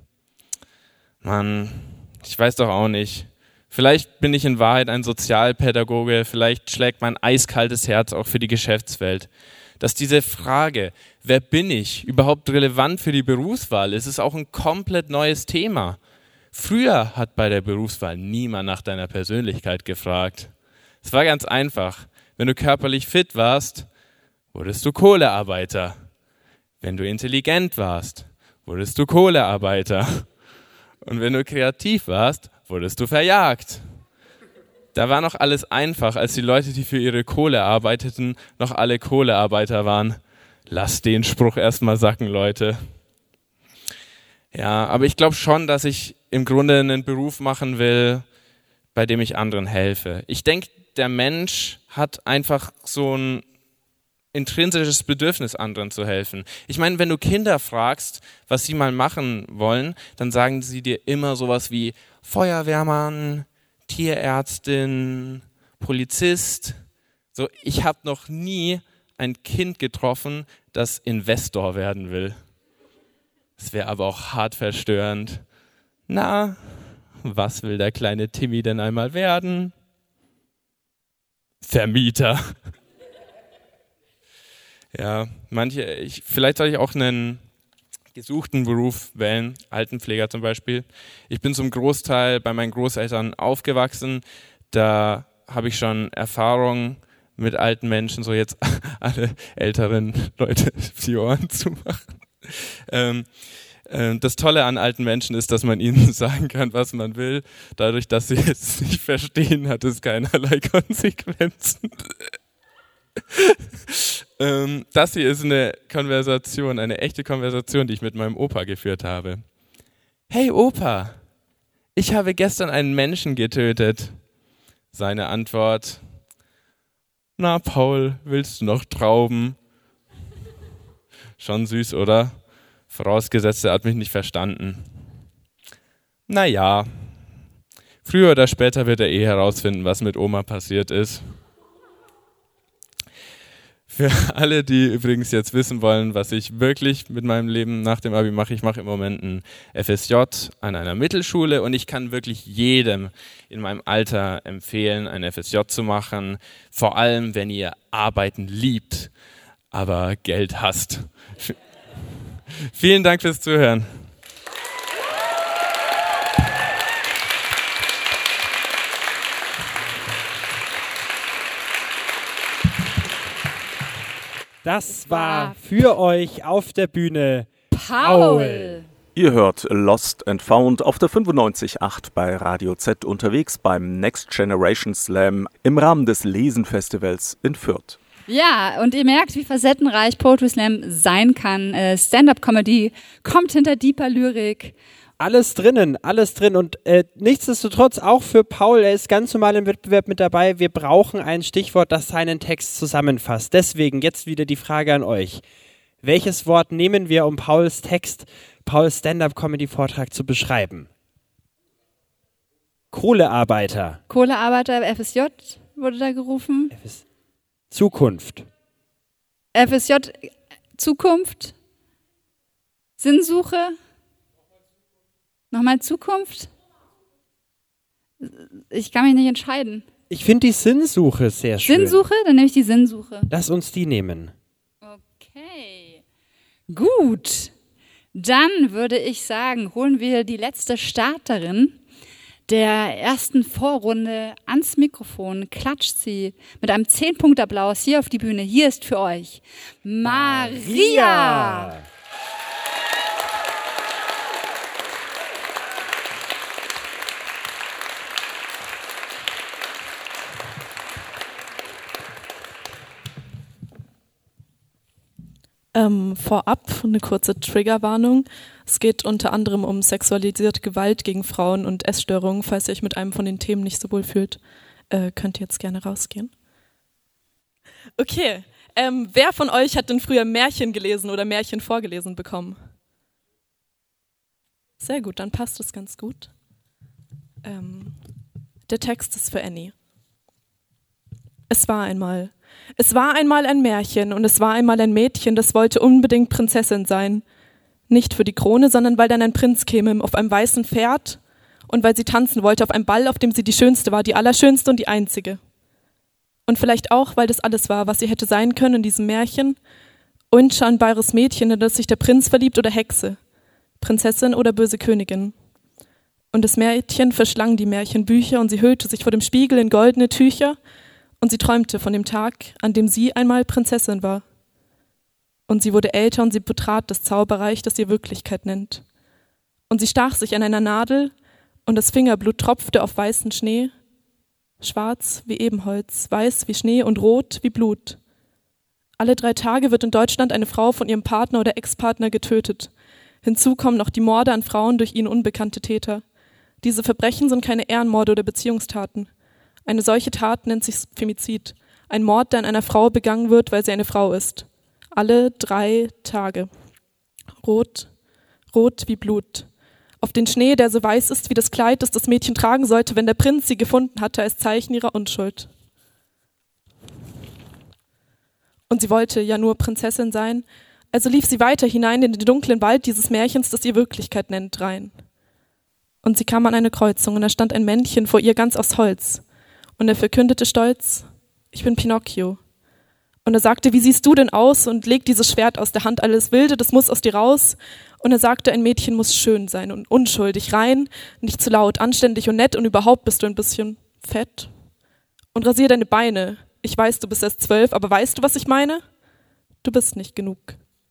[SPEAKER 7] Mann, ich weiß doch auch nicht. Vielleicht bin ich in Wahrheit ein Sozialpädagoge, vielleicht schlägt mein eiskaltes Herz auch für die Geschäftswelt. Dass diese Frage, wer bin ich, überhaupt relevant für die Berufswahl ist, ist auch ein komplett neues Thema. Früher hat bei der Berufswahl niemand nach deiner Persönlichkeit gefragt. Es war ganz einfach. Wenn du körperlich fit warst, wurdest du Kohlearbeiter. Wenn du intelligent warst, wurdest du Kohlearbeiter. Und wenn du kreativ warst, wurdest du verjagt. Da war noch alles einfach, als die Leute, die für ihre Kohle arbeiteten, noch alle Kohlearbeiter waren. Lasst den Spruch erstmal sacken, Leute. Ja, aber ich glaube schon, dass ich im Grunde einen Beruf machen will, bei dem ich anderen helfe. Ich denke, der Mensch hat einfach so ein intrinsisches Bedürfnis, anderen zu helfen. Ich meine, wenn du Kinder fragst, was sie mal machen wollen, dann sagen sie dir immer sowas wie Feuerwehrmann, Tierärztin, Polizist. So, ich habe noch nie ein Kind getroffen, das Investor werden will. Das wäre aber auch hart verstörend. Na, was will der kleine Timmy denn einmal werden? Vermieter. Ja, vielleicht soll ich auch einen gesuchten Beruf wählen, Altenpfleger zum Beispiel. Ich bin zum Großteil bei meinen Großeltern aufgewachsen. Da habe ich schon Erfahrung mit alten Menschen, so jetzt alle älteren Leute die Ohren zu machen. Das Tolle an alten Menschen ist, dass man ihnen sagen kann, was man will. Dadurch, dass sie es nicht verstehen, hat es keinerlei Konsequenzen. Das hier ist eine Konversation, eine echte Konversation, die ich mit meinem Opa geführt habe. Hey Opa, ich habe gestern einen Menschen getötet. Seine Antwort: Na Paul, willst du noch Trauben? Schon süß, oder? Vorausgesetzt, er hat mich nicht verstanden. Naja, früher oder später wird er herausfinden, was mit Oma passiert ist. Für alle, die übrigens jetzt wissen wollen, was ich wirklich mit meinem Leben nach dem Abi mache, ich mache im Moment ein FSJ an einer Mittelschule und ich kann wirklich jedem in meinem Alter empfehlen, ein FSJ zu machen, vor allem, wenn ihr Arbeiten liebt, aber Geld hasst. Vielen Dank fürs Zuhören.
[SPEAKER 4] Das war für euch auf der Bühne
[SPEAKER 3] Paul.
[SPEAKER 2] Ihr hört Lost and Found auf der 95.8 bei Radio Z unterwegs beim Next Generation Slam im Rahmen des Lesenfestivals in Fürth.
[SPEAKER 3] Ja, und ihr merkt, wie facettenreich Poetry Slam sein kann. Stand-up-Comedy kommt hinter deeper Lyrik
[SPEAKER 4] Alles drin. Und nichtsdestotrotz auch für Paul, er ist ganz normal im Wettbewerb mit dabei. Wir brauchen ein Stichwort, das seinen Text zusammenfasst. Deswegen jetzt wieder die Frage an euch. Welches Wort nehmen wir, um Pauls Text, Pauls Stand-up-Comedy-Vortrag zu beschreiben? Kohlearbeiter.
[SPEAKER 3] Kohlearbeiter, FSJ wurde da gerufen.
[SPEAKER 4] Zukunft.
[SPEAKER 3] FSJ, Zukunft. Sinnsuche. Nochmal Zukunft. Ich kann mich nicht entscheiden.
[SPEAKER 4] Ich finde die Sinnsuche sehr schön.
[SPEAKER 3] Sinnsuche? Dann nehme ich die Sinnsuche.
[SPEAKER 4] Lass uns die nehmen.
[SPEAKER 3] Okay. Gut. Dann würde ich sagen, holen wir die letzte Starterin der ersten Vorrunde ans Mikrofon. Klatscht sie mit einem 10-Punkt-Applaus hier auf die Bühne. Hier ist für euch Maria.
[SPEAKER 8] Vorab eine kurze Triggerwarnung. Es geht unter anderem um sexualisierte Gewalt gegen Frauen und Essstörungen. Falls ihr euch mit einem von den Themen nicht so wohl fühlt, könnt ihr jetzt gerne rausgehen. Okay, wer von euch hat denn früher Märchen gelesen oder Märchen vorgelesen bekommen? Sehr gut, dann passt es ganz gut. Der Text ist für Annie. Es war einmal ein Märchen und es war einmal ein Mädchen, das wollte unbedingt Prinzessin sein. Nicht für die Krone, sondern weil dann ein Prinz käme auf einem weißen Pferd und weil sie tanzen wollte auf einem Ball, auf dem sie die Schönste war, die Allerschönste und die Einzige. Und vielleicht auch, weil das alles war, was sie hätte sein können in diesem Märchen. Unscheinbares Mädchen, in das sich der Prinz verliebt oder Hexe, Prinzessin oder böse Königin. Und das Mädchen verschlang die Märchenbücher und sie hüllte sich vor dem Spiegel in goldene Tücher. Und sie träumte von dem Tag, an dem sie einmal Prinzessin war. Und sie wurde älter und sie betrat das Zauberreich, das ihr Wirklichkeit nennt. Und sie stach sich an einer Nadel und das Fingerblut tropfte auf weißen Schnee, schwarz wie Ebenholz, weiß wie Schnee und rot wie Blut. Alle 3 Tage wird in Deutschland eine Frau von ihrem Partner oder Ex-Partner getötet. Hinzu kommen noch die Morde an Frauen durch ihnen unbekannte Täter. Diese Verbrechen sind keine Ehrenmorde oder Beziehungstaten. Eine solche Tat nennt sich Femizid. Ein Mord, der an einer Frau begangen wird, weil sie eine Frau ist. Alle 3 Tage. Rot, rot wie Blut. Auf den Schnee, der so weiß ist wie das Kleid, das das Mädchen tragen sollte, wenn der Prinz sie gefunden hatte als Zeichen ihrer Unschuld. Und sie wollte ja nur Prinzessin sein, also lief sie weiter hinein in den dunklen Wald dieses Märchens, das ihr Wirklichkeit nennt, rein. Und sie kam an eine Kreuzung und da stand ein Männchen vor ihr ganz aus Holz. Und er verkündete stolz, ich bin Pinocchio. Und er sagte, wie siehst du denn aus? Und legt dieses Schwert aus der Hand, alles Wilde, das muss aus dir raus. Und er sagte, ein Mädchen muss schön sein und unschuldig, rein, nicht zu laut, anständig und nett und überhaupt bist du ein bisschen fett. Und rasier deine Beine. Ich weiß, du bist erst 12, aber weißt du, was ich meine? Du bist nicht genug.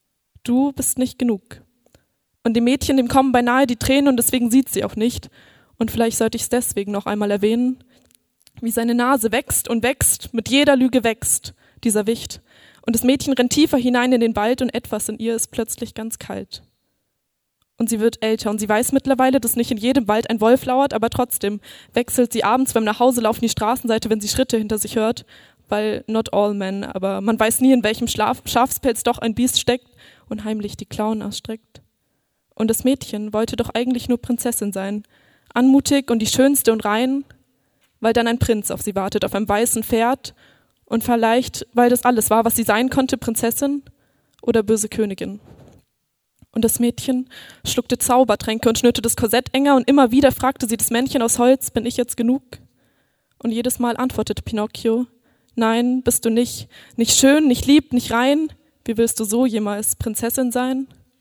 [SPEAKER 8] Du bist nicht genug. Und dem Mädchen, dem kommen beinahe die Tränen und deswegen sieht sie auch nicht. Und vielleicht sollte ich es deswegen noch einmal erwähnen, wie seine Nase wächst und wächst, mit jeder Lüge wächst, dieser Wicht. Und das Mädchen rennt tiefer hinein in den Wald und etwas in ihr ist plötzlich ganz kalt. Und sie wird älter und sie weiß mittlerweile, dass nicht in jedem Wald ein Wolf lauert, aber trotzdem wechselt sie abends beim Nachhauselaufen die Straßenseite, wenn sie Schritte hinter sich hört, weil not all men, aber man weiß nie, in welchem Schafspelz doch ein Biest steckt und heimlich die Klauen ausstreckt. Und das Mädchen wollte doch eigentlich nur Prinzessin sein, anmutig und die schönste und rein, weil dann ein Prinz auf sie wartet, auf einem weißen Pferd und vielleicht, weil das alles war, was sie sein konnte, Prinzessin oder böse Königin. Und das Mädchen schluckte Zaubertränke und schnürte das Korsett enger und immer wieder fragte sie das Männchen aus Holz, bin ich jetzt genug? Und jedes Mal antwortete Pinocchio, nein, bist du nicht, nicht schön, nicht lieb, nicht rein, wie willst du so jemals Prinzessin sein?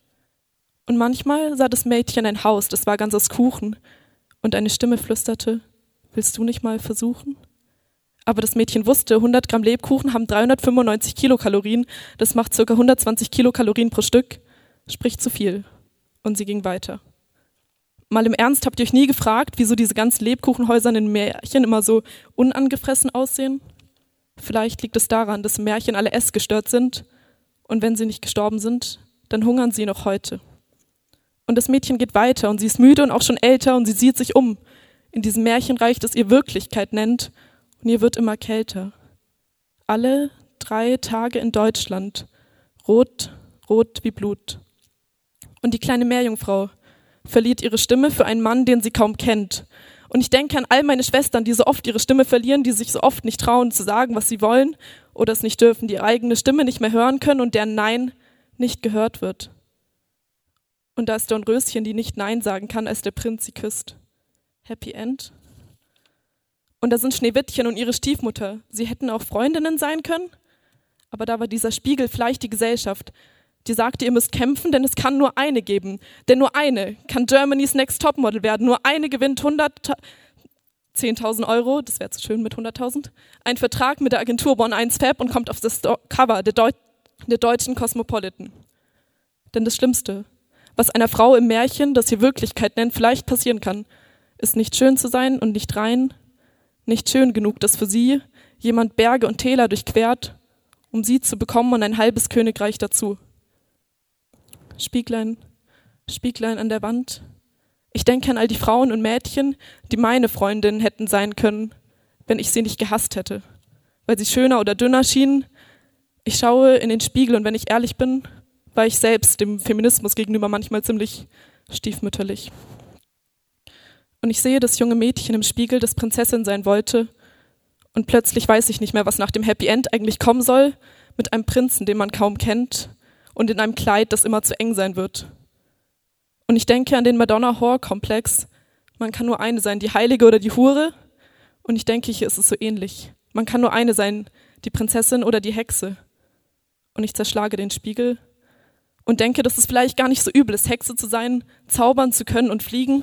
[SPEAKER 8] Und manchmal sah das Mädchen ein Haus, das war ganz aus Kuchen und eine Stimme flüsterte, willst du nicht mal versuchen? Aber das Mädchen wusste, 100 Gramm Lebkuchen haben 395 Kilokalorien. Das macht ca. 120 Kilokalorien pro Stück. Sprich zu viel. Und sie ging weiter. Mal im Ernst, habt ihr euch nie gefragt, wieso diese ganzen Lebkuchenhäuser in den Märchen immer so unangefressen aussehen? Vielleicht liegt es daran, dass im Märchen alle essgestört sind. Und wenn sie nicht gestorben sind, dann hungern sie noch heute. Und das Mädchen geht weiter und sie ist müde und auch schon älter und sie sieht sich um in diesem Märchenreich, das ihr Wirklichkeit nennt, und ihr wird immer kälter. Alle 3 Tage in Deutschland, rot, rot wie Blut. Und die kleine Meerjungfrau verliert ihre Stimme für einen Mann, den sie kaum kennt. Und ich denke an all meine Schwestern, die so oft ihre Stimme verlieren, die sich so oft nicht trauen zu sagen, was sie wollen oder es nicht dürfen, die ihre eigene Stimme nicht mehr hören können und deren Nein nicht gehört wird. Und da ist Dornröschen, die nicht Nein sagen kann, als der Prinz sie küsst. Happy End. Und da sind Schneewittchen und ihre Stiefmutter. Sie hätten auch Freundinnen sein können, aber da war dieser Spiegel vielleicht die Gesellschaft, die sagte, ihr müsst kämpfen, denn es kann nur eine geben. Denn nur eine kann Germany's Next Topmodel werden. Nur eine gewinnt 10.000 Euro, das wäre zu schön mit 100.000, einen Vertrag mit der Agentur Bonn1 Fab und kommt auf das Cover der deutschen Cosmopolitan. Denn das Schlimmste, was einer Frau im Märchen, das sie Wirklichkeit nennt, vielleicht passieren kann, ist nicht schön zu sein und nicht rein, nicht schön genug, dass für sie jemand Berge und Täler durchquert, um sie zu bekommen und ein halbes Königreich dazu. Spieglein, Spieglein an der Wand. Ich denke an all die Frauen und Mädchen, die meine Freundinnen hätten sein können, wenn ich sie nicht gehasst hätte, weil sie schöner oder dünner schienen. Ich schaue in den Spiegel und wenn ich ehrlich bin, war ich selbst dem Feminismus gegenüber manchmal ziemlich stiefmütterlich. Und ich sehe das junge Mädchen im Spiegel, das Prinzessin sein wollte, und plötzlich weiß ich nicht mehr, was nach dem Happy End eigentlich kommen soll, mit einem Prinzen, den man kaum kennt, und in einem Kleid, das immer zu eng sein wird. Und ich denke an den Madonna-Whore-Komplex. Man kann nur eine sein, die Heilige oder die Hure. Und ich denke, hier ist es so ähnlich. Man kann nur eine sein, die Prinzessin oder die Hexe. Und ich zerschlage den Spiegel und denke, dass es vielleicht gar nicht so übel ist, Hexe zu sein, zaubern zu können und fliegen.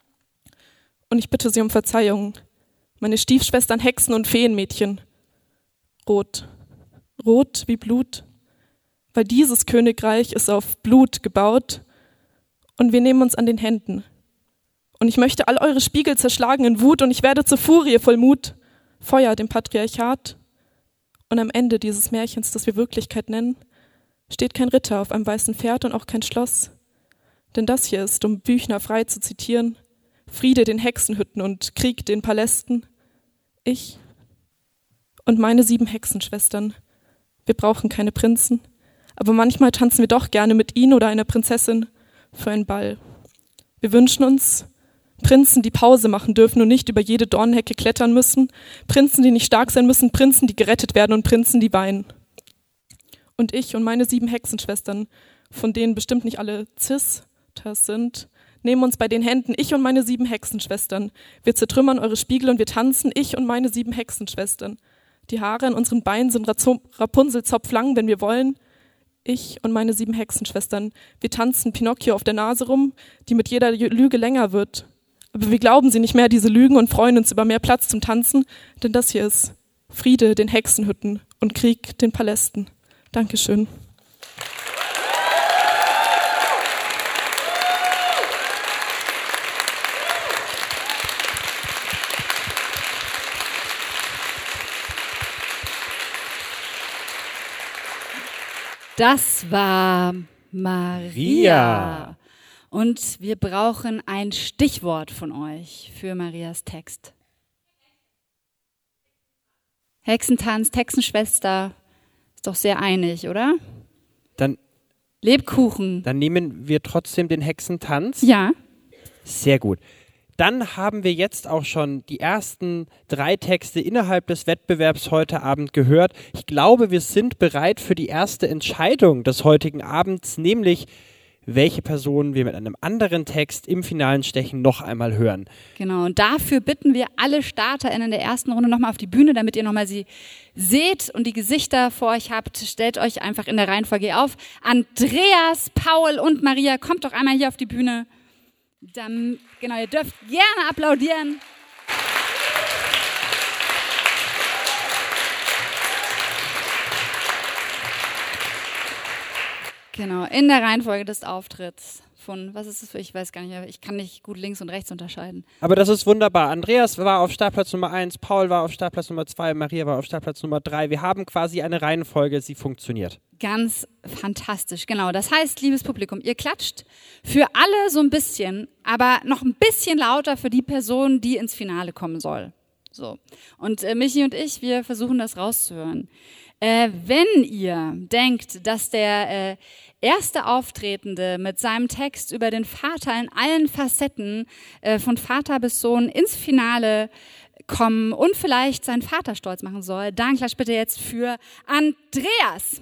[SPEAKER 8] Und ich bitte sie um Verzeihung. Meine Stiefschwestern, Hexen und Feenmädchen. Rot. Rot wie Blut. Weil dieses Königreich ist auf Blut gebaut und wir nehmen uns an den Händen. Und ich möchte all eure Spiegel zerschlagen in Wut und ich werde zur Furie voll Mut, Feuer dem Patriarchat. Und am Ende dieses Märchens, das wir Wirklichkeit nennen, steht kein Ritter auf einem weißen Pferd und auch kein Schloss. Denn das hier ist, um Büchner frei zu zitieren, Friede den Hexenhütten und Krieg den Palästen. Ich und meine 7 Hexenschwestern. Wir brauchen keine Prinzen. Aber manchmal tanzen wir doch gerne mit ihnen oder einer Prinzessin für einen Ball. Wir wünschen uns Prinzen, die Pause machen dürfen und nicht über jede Dornhecke klettern müssen, Prinzen, die nicht stark sein müssen, Prinzen, die gerettet werden und Prinzen, die weinen. Und ich und meine 7 Hexenschwestern, von denen bestimmt nicht alle Cis-Ters sind, nehmen uns bei den Händen, ich und meine 7 Hexenschwestern. Wir zertrümmern eure Spiegel und wir tanzen, ich und meine 7 Hexenschwestern. Die Haare an unseren Beinen sind Rapunzelzopflang, wenn wir wollen. Ich und meine 7 Hexenschwestern, wir tanzen Pinocchio auf der Nase rum, die mit jeder Lüge länger wird. Aber wir glauben sie nicht mehr, diese Lügen, und freuen uns über mehr Platz zum Tanzen, denn das hier ist Friede den Hexenhütten und Krieg den Palästen. Dankeschön.
[SPEAKER 3] Das war Maria. Und wir brauchen ein Stichwort von euch für Marias Text. Hexentanz, Hexenschwester, ist doch sehr einig, oder?
[SPEAKER 4] Dann
[SPEAKER 3] Lebkuchen.
[SPEAKER 4] Dann nehmen wir trotzdem den Hexentanz.
[SPEAKER 3] Ja.
[SPEAKER 4] Sehr gut. Dann haben wir jetzt auch schon die ersten 3 Texte innerhalb des Wettbewerbs heute Abend gehört. Ich glaube, wir sind bereit für die erste Entscheidung des heutigen Abends, nämlich welche Person wir mit einem anderen Text im finalen Stechen noch einmal hören.
[SPEAKER 3] Genau, und dafür bitten wir alle StarterInnen der ersten Runde nochmal auf die Bühne, damit ihr nochmal sie seht und die Gesichter vor euch habt. Stellt euch einfach in der Reihenfolge auf. Andreas, Paul und Maria, kommt doch einmal hier auf die Bühne. Dann, genau, ihr dürft gerne applaudieren. Genau, in der Reihenfolge des Auftritts von, was ist es für, ich weiß gar nicht, ich kann nicht gut links und rechts unterscheiden.
[SPEAKER 4] Aber das ist wunderbar. Andreas war auf Startplatz Nummer 1, Paul war auf Startplatz Nummer 2, Maria war auf Startplatz Nummer 3. Wir haben quasi eine Reihenfolge, sie funktioniert.
[SPEAKER 3] Ganz fantastisch, genau. Das heißt, liebes Publikum, ihr klatscht für alle so ein bisschen, aber noch ein bisschen lauter für die Person, die ins Finale kommen soll. So. Und Michi und ich, wir versuchen das rauszuhören. Wenn ihr denkt, dass der erste Auftretende mit seinem Text über den Vater in allen Facetten von Vater bis Sohn ins Finale kommen und vielleicht seinen Vater stolz machen soll, dann klatscht bitte jetzt für Andreas.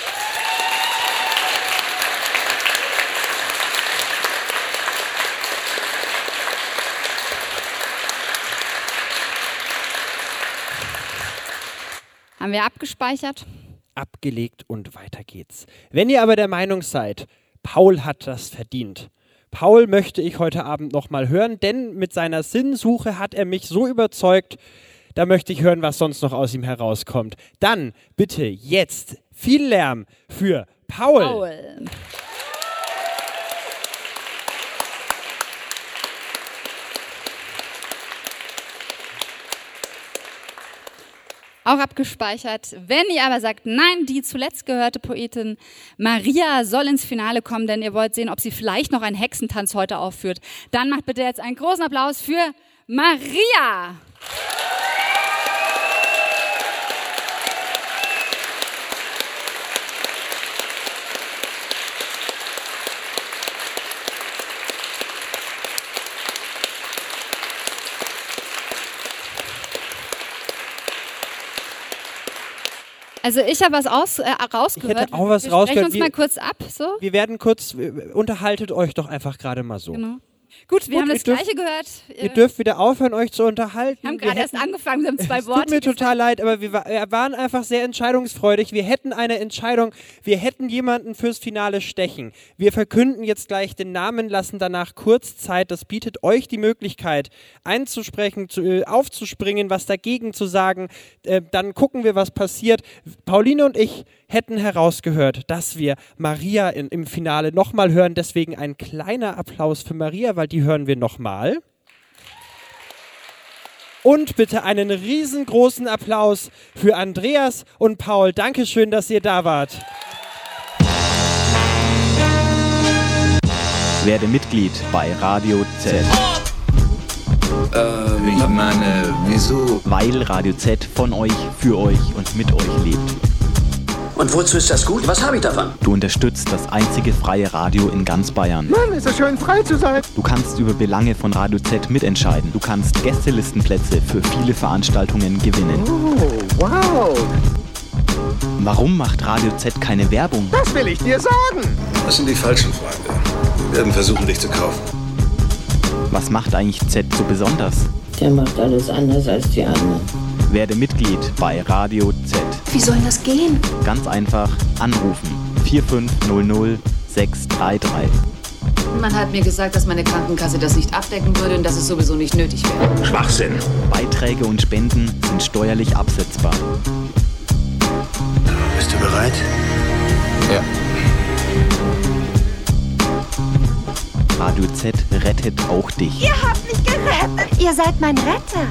[SPEAKER 3] Haben wir abgespeichert?
[SPEAKER 4] Abgelegt und weiter geht's. Wenn ihr aber der Meinung seid, Paul hat das verdient. Paul möchte ich heute Abend nochmal hören, denn mit seiner Sinnsuche hat er mich so überzeugt, da möchte ich hören, was sonst noch aus ihm herauskommt. Dann bitte jetzt viel Lärm für Paul.
[SPEAKER 3] Auch abgespeichert. Wenn ihr aber sagt, nein, die zuletzt gehörte Poetin Maria soll ins Finale kommen, denn ihr wollt sehen, ob sie vielleicht noch einen Hexentanz heute aufführt, dann macht bitte jetzt einen großen Applaus für Maria. Also ich habe was rausgehört.
[SPEAKER 4] Ich hätte auch was
[SPEAKER 3] wir
[SPEAKER 4] rausgehört.
[SPEAKER 3] sprechen uns mal kurz ab. So.
[SPEAKER 4] Wir werden kurz, unterhaltet euch doch einfach gerade mal so.
[SPEAKER 3] Genau. Gut, wir haben das Gleiche gehört.
[SPEAKER 4] Ihr dürft wieder aufhören, euch zu unterhalten.
[SPEAKER 3] Wir haben gerade erst angefangen, wir haben 2 Worte.
[SPEAKER 4] Tut mir total leid, aber wir waren einfach sehr entscheidungsfreudig. Wir hätten eine Entscheidung, wir hätten jemanden fürs Finale stechen. Wir verkünden jetzt gleich den Namen, lassen danach kurz Zeit. Das bietet euch die Möglichkeit, einzusprechen, aufzuspringen, was dagegen zu sagen. Dann gucken wir, was passiert. Pauline und ich hätten herausgehört, dass wir Maria im Finale nochmal hören. Deswegen ein kleiner Applaus für Maria, weil die hören wir nochmal. Und bitte einen riesengroßen Applaus für Andreas und Paul. Dankeschön, dass ihr da wart.
[SPEAKER 2] Werde Mitglied bei Radio Z.
[SPEAKER 9] Ich meine, wieso?
[SPEAKER 2] Weil Radio Z von euch, für euch und mit euch lebt.
[SPEAKER 9] Und wozu ist das gut? Was habe ich davon?
[SPEAKER 2] Du unterstützt das einzige freie Radio in ganz Bayern.
[SPEAKER 10] Mann, ist es schön, frei zu sein.
[SPEAKER 2] Du kannst über Belange von Radio Z mitentscheiden. Du kannst Gästelistenplätze für viele Veranstaltungen gewinnen.
[SPEAKER 10] Oh, wow.
[SPEAKER 2] Warum macht Radio Z keine Werbung?
[SPEAKER 10] Das will ich dir sagen.
[SPEAKER 9] Das sind die falschen Freunde. Wir werden versuchen, dich zu kaufen.
[SPEAKER 2] Was macht eigentlich Z so besonders?
[SPEAKER 11] Der macht alles anders als die anderen.
[SPEAKER 2] Werde Mitglied bei Radio Z.
[SPEAKER 12] Wie soll das gehen?
[SPEAKER 2] Ganz einfach anrufen. 4500 633.
[SPEAKER 12] Man hat mir gesagt, dass meine Krankenkasse das nicht abdecken würde und dass es sowieso nicht nötig wäre.
[SPEAKER 9] Schwachsinn.
[SPEAKER 2] Beiträge und Spenden sind steuerlich absetzbar.
[SPEAKER 9] Bist du bereit? Ja.
[SPEAKER 2] Radio Z rettet auch dich.
[SPEAKER 12] Ihr habt mich gerettet. Ihr seid mein Retter.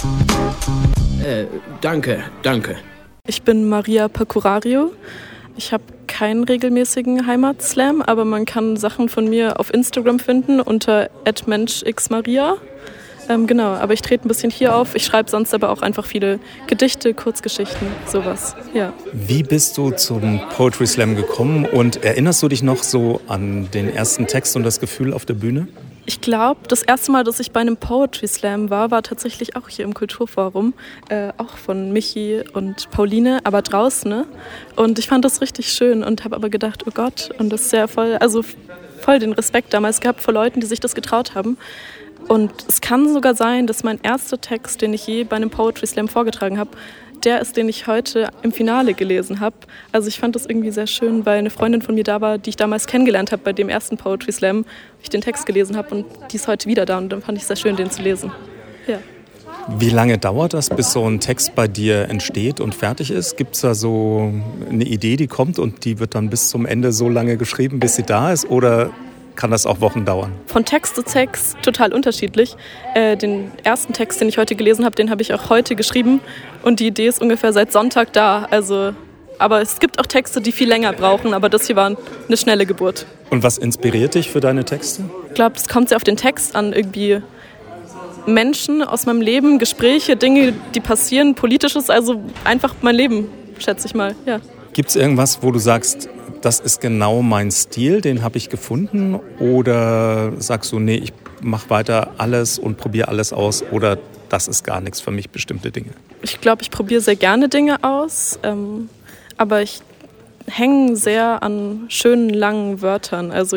[SPEAKER 9] Danke.
[SPEAKER 8] Ich bin Maria Pacurario. Ich habe keinen regelmäßigen Heimatslam, aber man kann Sachen von mir auf Instagram finden unter @menschxmaria. Genau, aber ich trete ein bisschen hier auf. Ich schreibe sonst aber auch einfach viele Gedichte, Kurzgeschichten, sowas. Ja.
[SPEAKER 13] Wie bist du zum Poetry Slam gekommen und erinnerst du dich noch so an den ersten Text und das Gefühl auf der Bühne?
[SPEAKER 8] Ich glaube, das erste Mal, dass ich bei einem Poetry Slam war tatsächlich auch hier im Kulturforum. Auch von Michi und Pauline, aber draußen. Ne? Und ich fand das richtig schön und habe aber gedacht, oh Gott, und das ist ja voll den Respekt damals gehabt vor Leuten, die sich das getraut haben. Und es kann sogar sein, dass mein erster Text, den ich je bei einem Poetry Slam vorgetragen habe, der ist, den ich heute im Finale gelesen habe. Also ich fand das irgendwie sehr schön, weil eine Freundin von mir da war, die ich damals kennengelernt habe bei dem ersten Poetry Slam, wo ich den Text gelesen habe und die ist heute wieder da und dann fand ich es sehr schön, den zu lesen. Ja.
[SPEAKER 13] Wie lange dauert das, bis so ein Text bei dir entsteht und fertig ist? Gibt es da so eine Idee, die kommt und die wird dann bis zum Ende so lange geschrieben, bis sie da ist? Oder kann das auch Wochen dauern?
[SPEAKER 8] Von Text zu Text total unterschiedlich. Den ersten Text, den ich heute gelesen habe, den habe ich auch heute geschrieben. Und die Idee ist ungefähr seit Sonntag da. Aber es gibt auch Texte, die viel länger brauchen. Aber das hier war eine schnelle Geburt.
[SPEAKER 13] Und was inspiriert dich für deine Texte?
[SPEAKER 8] Ich glaube, es kommt sehr auf den Text an. Irgendwie Menschen aus meinem Leben, Gespräche, Dinge, die passieren, Politisches. Also einfach mein Leben, schätze ich mal. Ja.
[SPEAKER 13] Gibt es irgendwas, wo du sagst, das ist genau mein Stil, den habe ich gefunden? Oder sagst du, nee, ich mache weiter alles und probiere alles aus? Oder das ist gar nichts für mich, bestimmte Dinge?
[SPEAKER 8] Ich glaube, ich probiere sehr gerne Dinge aus. Aber ich hänge sehr an schönen, langen Wörtern. Also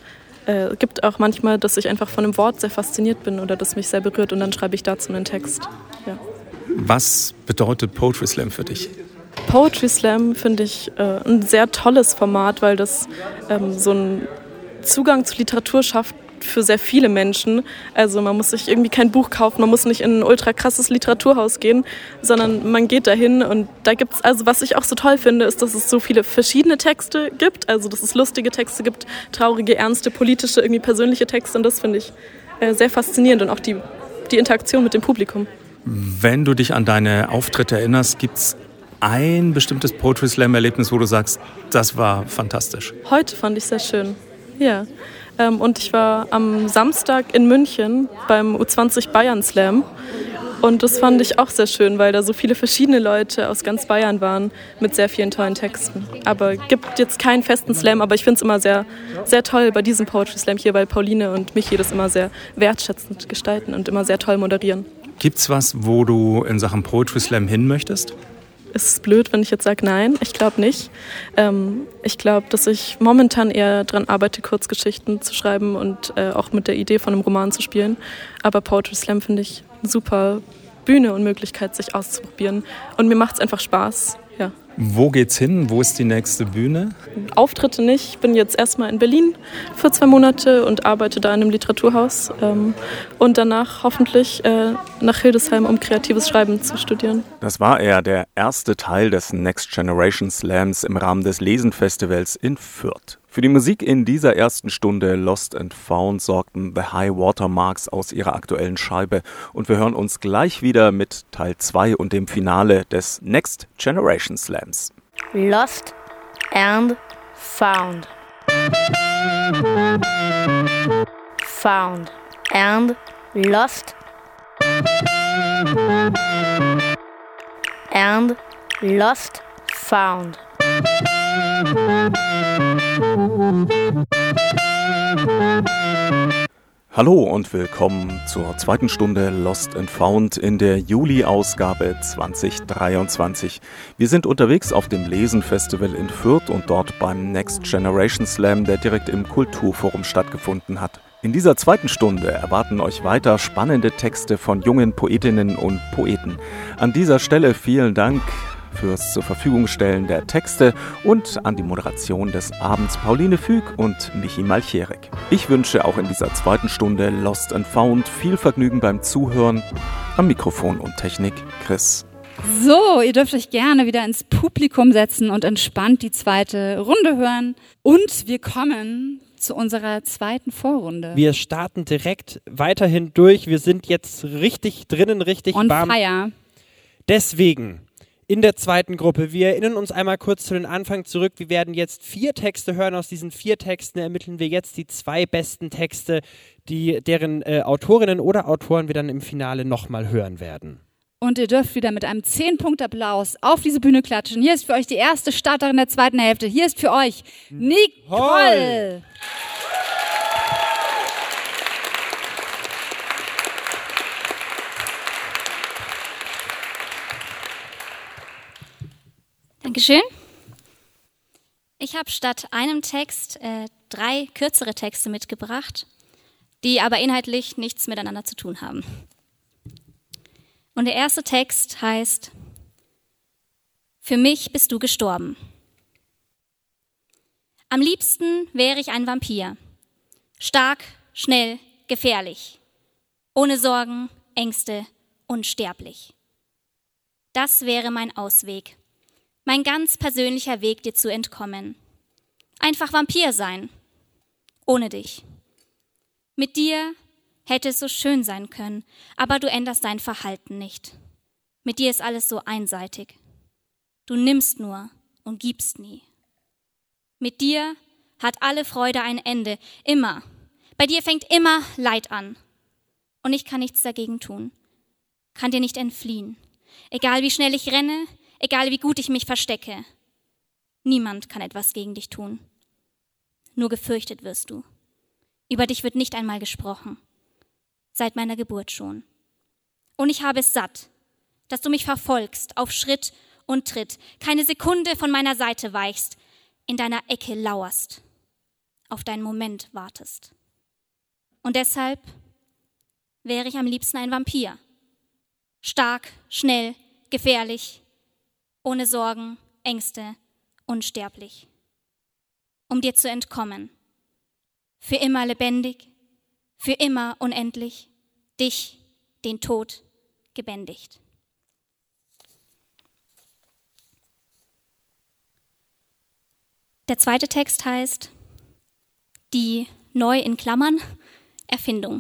[SPEAKER 8] gibt auch manchmal, dass ich einfach von einem Wort sehr fasziniert bin oder das mich sehr berührt und dann schreibe ich dazu einen Text. Ja.
[SPEAKER 13] Was bedeutet Poetry Slam für dich?
[SPEAKER 8] Poetry Slam finde ich ein sehr tolles Format, weil das so einen Zugang zu Literatur schafft für sehr viele Menschen. Also man muss sich irgendwie kein Buch kaufen, man muss nicht in ein ultra krasses Literaturhaus gehen, sondern man geht dahin und da gibt's, also was ich auch so toll finde, ist, dass es so viele verschiedene Texte gibt, also dass es lustige Texte gibt, traurige, ernste, politische, irgendwie persönliche Texte und das finde ich sehr faszinierend und auch die Interaktion mit dem Publikum.
[SPEAKER 13] Wenn du dich an deine Auftritte erinnerst, gibt's ein bestimmtes Poetry Slam Erlebnis, wo du sagst, das war fantastisch?
[SPEAKER 8] Heute fand ich sehr schön, ja. Und ich war am Samstag in München beim U20 Bayern Slam und das fand ich auch sehr schön, weil da so viele verschiedene Leute aus ganz Bayern waren mit sehr vielen tollen Texten. Aber gibt jetzt keinen festen Slam, aber ich finde es immer sehr, sehr toll bei diesem Poetry Slam hier, weil Pauline und Michi das immer sehr wertschätzend gestalten und immer sehr toll moderieren.
[SPEAKER 13] Gibt's was, wo du in Sachen Poetry Slam hin möchtest?
[SPEAKER 8] Es ist blöd, wenn ich jetzt sage nein. Ich glaube nicht. Ich glaube, dass ich momentan eher daran arbeite, Kurzgeschichten zu schreiben und auch mit der Idee von einem Roman zu spielen. Aber Poetry Slam finde ich eine super Bühne und Möglichkeit, sich auszuprobieren. Und mir macht es einfach Spaß. Ja.
[SPEAKER 13] Wo geht's hin? Wo ist die nächste Bühne?
[SPEAKER 8] Auftritte nicht. Ich bin jetzt erstmal in Berlin für 2 Monate und arbeite da in einem Literaturhaus. Und danach hoffentlich nach Hildesheim, um kreatives Schreiben zu studieren.
[SPEAKER 2] Das war der erste Teil des Next Generation Slams im Rahmen des Lesen-Festivals in Fürth. Für die Musik in dieser ersten Stunde Lost and Found sorgten The High Watermarks aus ihrer aktuellen Scheibe. Und wir hören uns gleich wieder mit Teil 2 und dem Finale des Next Generation Slams.
[SPEAKER 1] Lost and Found. Found and lost. And lost, found.
[SPEAKER 2] Hallo und willkommen zur zweiten Stunde Lost and Found in der Juli-Ausgabe 2023. Wir sind unterwegs auf dem Lesen-Festival in Fürth und dort beim Next Generation Slam, der direkt im Kulturforum stattgefunden hat. In dieser zweiten Stunde erwarten euch weiter spannende Texte von jungen Poetinnen und Poeten. An dieser Stelle vielen Dank fürs zur Verfügung stellen der Texte und an die Moderation des Abends Pauline Füg und Michi Malcherek. Ich wünsche auch in dieser zweiten Stunde Lost and Found viel Vergnügen beim Zuhören. Am Mikrofon und Technik Chris.
[SPEAKER 3] So, ihr dürft euch gerne wieder ins Publikum setzen und entspannt die zweite Runde hören. Und wir kommen zu unserer zweiten Vorrunde.
[SPEAKER 4] Wir starten direkt weiterhin durch. Wir sind jetzt richtig drinnen, richtig
[SPEAKER 3] on
[SPEAKER 4] warm.
[SPEAKER 3] Fire.
[SPEAKER 4] Deswegen in der zweiten Gruppe. Wir erinnern uns einmal kurz zu den Anfang zurück. Wir werden jetzt 4 Texte hören. Aus diesen 4 Texten ermitteln wir jetzt die 2 besten Texte, deren Autorinnen oder Autoren wir dann im Finale nochmal hören werden.
[SPEAKER 3] Und ihr dürft wieder mit einem 10-Punkt-Applaus auf diese Bühne klatschen. Hier ist für euch die erste Starterin der zweiten Hälfte. Hier ist für euch Nicole.
[SPEAKER 14] Dankeschön. Ich habe statt einem Text 3 kürzere Texte mitgebracht, die aber inhaltlich nichts miteinander zu tun haben. Und der erste Text heißt: Für mich bist du gestorben. Am liebsten wäre ich ein Vampir. Stark, schnell, gefährlich. Ohne Sorgen, Ängste unsterblich. Das wäre mein Ausweg, mein ganz persönlicher Weg, dir zu entkommen. Einfach Vampir sein, ohne dich. Mit dir hätte es so schön sein können, aber du änderst dein Verhalten nicht. Mit dir ist alles so einseitig. Du nimmst nur und gibst nie. Mit dir hat alle Freude ein Ende, immer. Bei dir fängt immer Leid an. Und ich kann nichts dagegen tun, kann dir nicht entfliehen. Egal wie schnell ich renne, egal wie gut ich mich verstecke. Niemand kann etwas gegen dich tun. Nur gefürchtet wirst du. Über dich wird nicht einmal gesprochen. Seit meiner Geburt schon. Und ich habe es satt, dass du mich verfolgst auf Schritt und Tritt, keine Sekunde von meiner Seite weichst, in deiner Ecke lauerst, auf deinen Moment wartest. Und deshalb wäre ich am liebsten ein Vampir. Stark, schnell, gefährlich, ohne Sorgen, Ängste, unsterblich. Um dir zu entkommen. Für immer lebendig, für immer unendlich, dich, den Tod, gebändigt. Der zweite Text heißt die neu in Klammern Erfindung.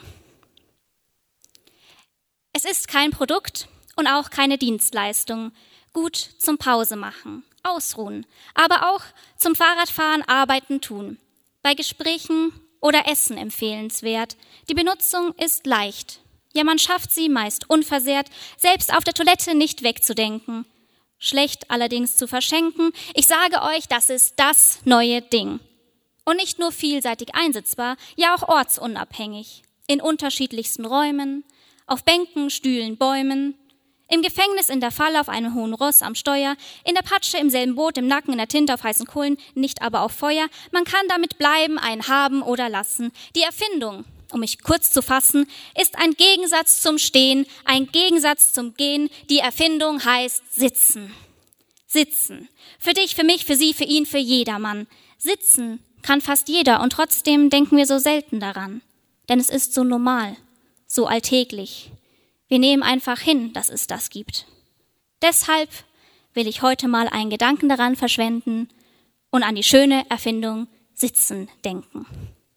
[SPEAKER 14] Es ist kein Produkt und auch keine Dienstleistung. Gut zum Pause machen, ausruhen, aber auch zum Fahrradfahren, Arbeiten, tun. Bei Gesprächen oder Essen empfehlenswert. Die Benutzung ist leicht. Ja, man schafft sie meist unversehrt, selbst auf der Toilette nicht wegzudenken. Schlecht allerdings zu verschenken. Ich sage euch, das ist das neue Ding. Und nicht nur vielseitig einsetzbar, ja auch ortsunabhängig. In unterschiedlichsten Räumen, auf Bänken, Stühlen, Bäumen, im Gefängnis, in der Falle, auf einem hohen Ross am Steuer, in der Patsche, im selben Boot, im Nacken, in der Tinte, auf heißen Kohlen, nicht aber auf Feuer. Man kann damit bleiben, ein haben oder lassen. Die Erfindung, um mich kurz zu fassen, ist ein Gegensatz zum Stehen, ein Gegensatz zum Gehen. Die Erfindung heißt sitzen. Sitzen. Für dich, für mich, für sie, für ihn, für jedermann. Sitzen kann fast jeder und trotzdem denken wir so selten daran. Denn es ist so normal, so alltäglich. Wir nehmen einfach hin, dass es das gibt. Deshalb will ich heute mal einen Gedanken daran verschwenden und an die schöne Erfindung Sitzen denken.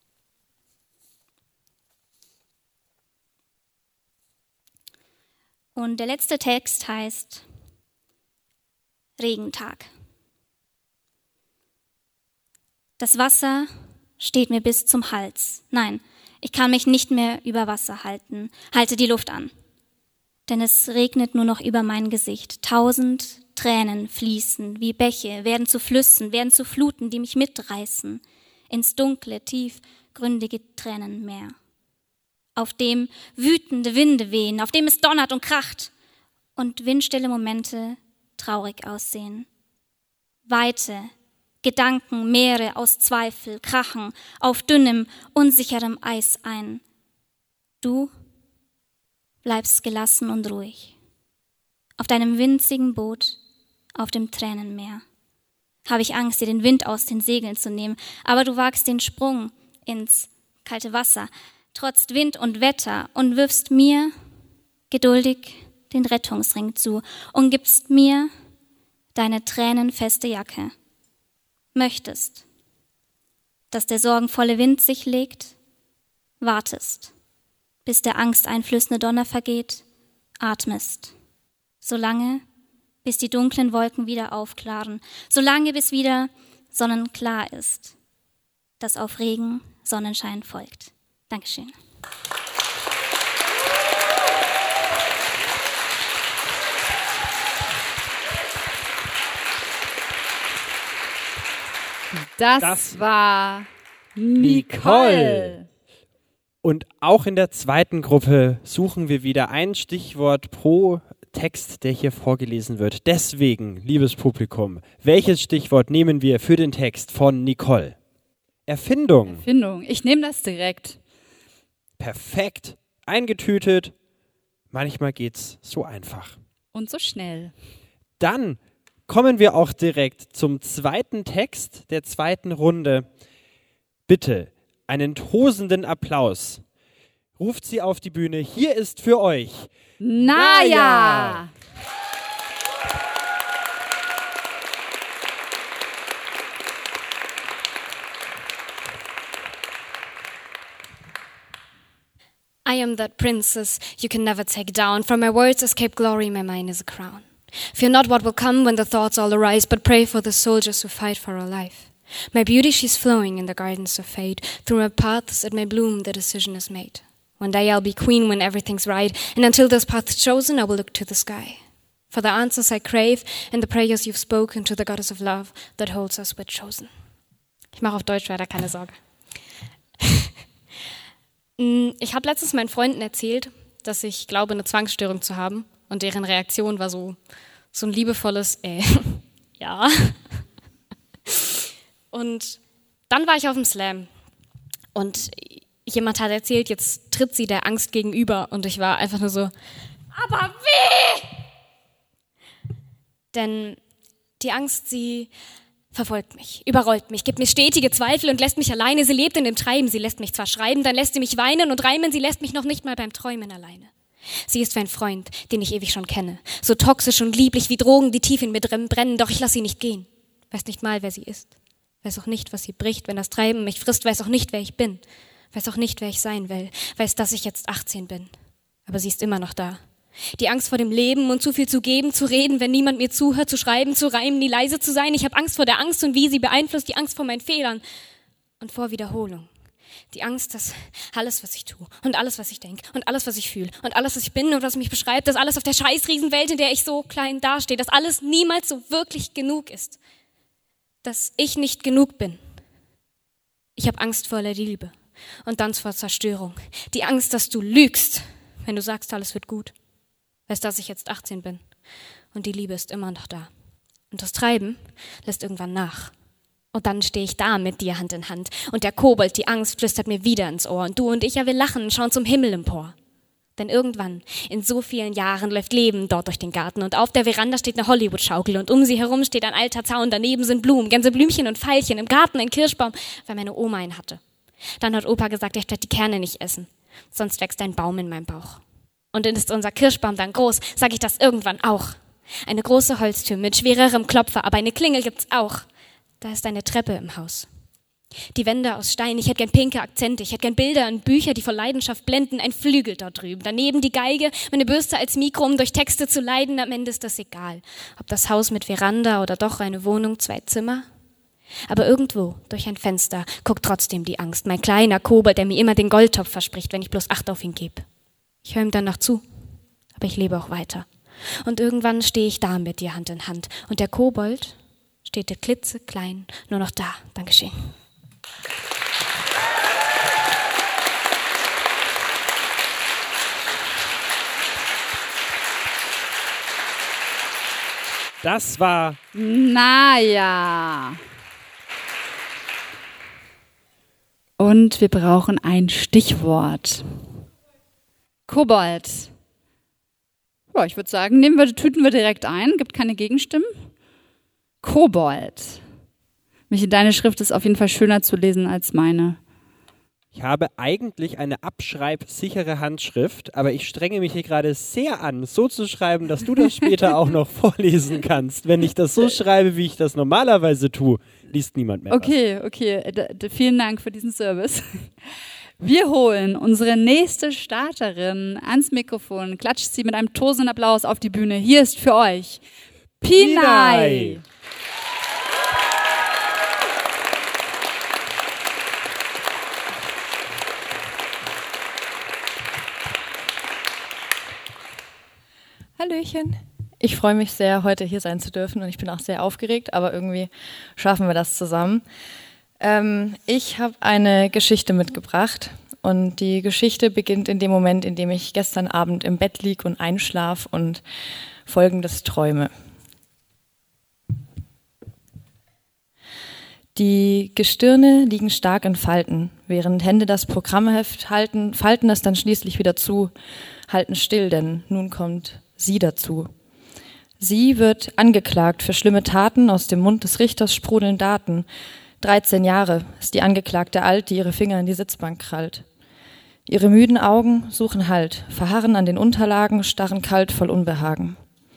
[SPEAKER 14] Und der letzte Text heißt Regentag. Das Wasser steht mir bis zum Hals. Nein, ich kann mich nicht mehr über Wasser halten. Halte die Luft an. Denn es regnet nur noch über mein Gesicht. 1000 Tränen fließen wie Bäche, werden zu Flüssen, werden zu Fluten, die mich mitreißen. Ins dunkle, tiefgründige Tränenmeer. Auf dem wütende Winde wehen, auf dem es donnert und kracht und windstille Momente traurig aussehen. Weite Gedanken, Meere aus Zweifel, krachen auf dünnem, unsicherem Eis ein. Du bleibst gelassen und ruhig. Auf deinem winzigen Boot, auf dem Tränenmeer. Habe ich Angst, dir den Wind aus den Segeln zu nehmen, aber du wagst den Sprung ins kalte Wasser, trotz Wind und Wetter und wirfst mir geduldig den Rettungsring zu und gibst mir deine tränenfeste Jacke. Möchtest, dass der sorgenvolle Wind sich legt, wartest, bis der angsteinflößende Donner vergeht, atmest, solange, bis die dunklen Wolken wieder aufklaren, solange, bis wieder sonnenklar ist, dass auf Regen Sonnenschein folgt. Dankeschön.
[SPEAKER 3] Das war Nicole.
[SPEAKER 4] Und auch in der zweiten Gruppe suchen wir wieder ein Stichwort pro Text, der hier vorgelesen wird. Deswegen, liebes Publikum, welches Stichwort nehmen wir für den Text von Nicole? Erfindung.
[SPEAKER 3] Erfindung. Ich nehme das direkt.
[SPEAKER 4] Perfekt. Eingetütet. Manchmal geht's so einfach.
[SPEAKER 3] Und so schnell.
[SPEAKER 4] Dann kommen wir auch direkt zum zweiten Text der zweiten Runde. Bitte einen tosenden Applaus Ruft sie auf die Bühne. Hier ist für euch
[SPEAKER 3] Naya!
[SPEAKER 15] I am that princess you can never take down. From my words escape glory, my mind is a crown. Fear not what will come when the thoughts all arise, but pray for the soldiers who fight for our life. My beauty she's flowing in the gardens of fate. Through my paths it may bloom, the decision is made. One day I'll be queen when everything's right, and until this path's chosen I will look to the sky. For the answers I crave and the prayers you've spoken to the goddess of love that holds us with chosen. Ich mache auf Deutsch weiter, keine Sorge. Ich habe letztens meinen Freunden erzählt, dass ich glaube, eine Zwangsstörung zu haben. Und deren Reaktion war so ein liebevolles ja. Und dann war ich auf dem Slam. Und jemand hat erzählt, jetzt tritt sie der Angst gegenüber. Und ich war einfach nur so, aber wie? Denn die Angst, sie verfolgt mich, überrollt mich, gibt mir stetige Zweifel und lässt mich alleine. Sie lebt in dem Treiben, sie lässt mich zwar schreiben, dann lässt sie mich weinen und reimen, sie lässt mich noch nicht mal beim Träumen alleine. Sie ist wie ein Freund, den ich ewig schon kenne, so toxisch und lieblich wie Drogen, die tief in mir drin brennen, doch ich lasse sie nicht gehen. Weiß nicht mal, wer sie ist, weiß auch nicht, was sie bricht, wenn das Treiben mich frisst, weiß auch nicht, wer ich bin, weiß auch nicht, wer ich sein will, weiß, dass ich jetzt 18 bin, aber sie ist immer noch da. Die Angst vor dem Leben und zu viel zu geben, zu reden, wenn niemand mir zuhört, zu schreiben, zu reimen, nie leise zu sein. Ich habe Angst vor der Angst und wie sie beeinflusst, die Angst vor meinen Fehlern und vor Wiederholung. Die Angst, dass alles, was ich tue und alles, was ich denke und alles, was ich fühle und alles, was ich bin und was mich beschreibt, dass alles auf der scheiß Riesenwelt, in der ich so klein dastehe, dass alles niemals so wirklich genug ist. Dass ich nicht genug bin. Ich habe Angst vor der Liebe und dann vor Zerstörung. Die Angst, dass du lügst, wenn du sagst, alles wird gut. Weißt, dass ich jetzt 18 bin und die Liebe ist immer noch da. Und das Treiben lässt irgendwann nach. Und dann stehe ich da mit dir Hand in Hand und der Kobold, die Angst, flüstert mir wieder ins Ohr. Und du und ich, ja, wir lachen und schauen zum Himmel empor. Denn irgendwann, in so vielen Jahren, läuft Leben dort durch den Garten und auf der Veranda steht eine Hollywood-Schaukel und um sie herum steht ein alter Zaun, daneben sind Blumen, Gänseblümchen und Veilchen, im Garten ein Kirschbaum, weil meine Oma einen hatte. Dann hat Opa gesagt, ich werde die Kerne nicht essen, sonst wächst ein Baum in meinem Bauch. Und dann ist unser Kirschbaum dann groß, sag ich das irgendwann auch. Eine große Holztür mit schwererem Klopfer, aber eine Klingel gibt's auch. Da ist eine Treppe im Haus. Die Wände aus Stein, ich hätte gern pinke Akzente, ich hätte gern Bilder und Bücher, die vor Leidenschaft blenden, ein Flügel dort drüben. Daneben die Geige, meine Bürste als Mikro, um durch Texte zu leiden, am Ende ist das egal. Ob das Haus mit Veranda oder doch eine Wohnung, 2 Zimmer. Aber irgendwo, durch ein Fenster, guckt trotzdem die Angst, mein kleiner Kobold, der mir immer den Goldtopf verspricht, wenn ich bloß 8 auf ihn gebe. Ich höre ihm danach zu, aber ich lebe auch weiter. Und irgendwann stehe ich da mit dir Hand in Hand. Und der Kobold steht klitzeklein nur noch da. Dankeschön.
[SPEAKER 4] Das war
[SPEAKER 3] Naya. Und wir brauchen ein Stichwort. Kobold. Ja, ich würde sagen, tüten wir direkt ein. Gibt keine Gegenstimmen. Kobold. Michi, deine Schrift ist auf jeden Fall schöner zu lesen als meine.
[SPEAKER 4] Ich habe eigentlich eine abschreibsichere Handschrift, aber ich strenge mich hier gerade sehr an, so zu schreiben, dass du das später auch noch vorlesen kannst. Wenn ich das so schreibe, wie ich das normalerweise tue, liest niemand mehr.
[SPEAKER 3] Okay. Vielen Dank für diesen Service. Wir holen unsere nächste Starterin ans Mikrofon, klatscht sie mit einem tosenden Applaus auf die Bühne. Hier ist für euch Pinay.
[SPEAKER 16] Hallöchen. Ich freue mich sehr, heute hier sein zu dürfen und ich bin auch sehr aufgeregt, aber irgendwie schaffen wir das zusammen. Ich habe eine Geschichte mitgebracht und die Geschichte beginnt in dem Moment, in dem ich gestern Abend im Bett liege und einschlafe und Folgendes träume. Die Gestirne liegen stark in Falten, während Hände das Programmheft halten, falten es dann schließlich wieder zu, halten still, denn nun kommt sie dazu. Sie wird angeklagt für schlimme Taten, aus dem Mund des Richters sprudeln Daten. 13 Jahre ist die Angeklagte alt, die ihre Finger in die Sitzbank krallt. Ihre müden Augen suchen Halt, verharren an den Unterlagen, starren kalt voll Unbehagen.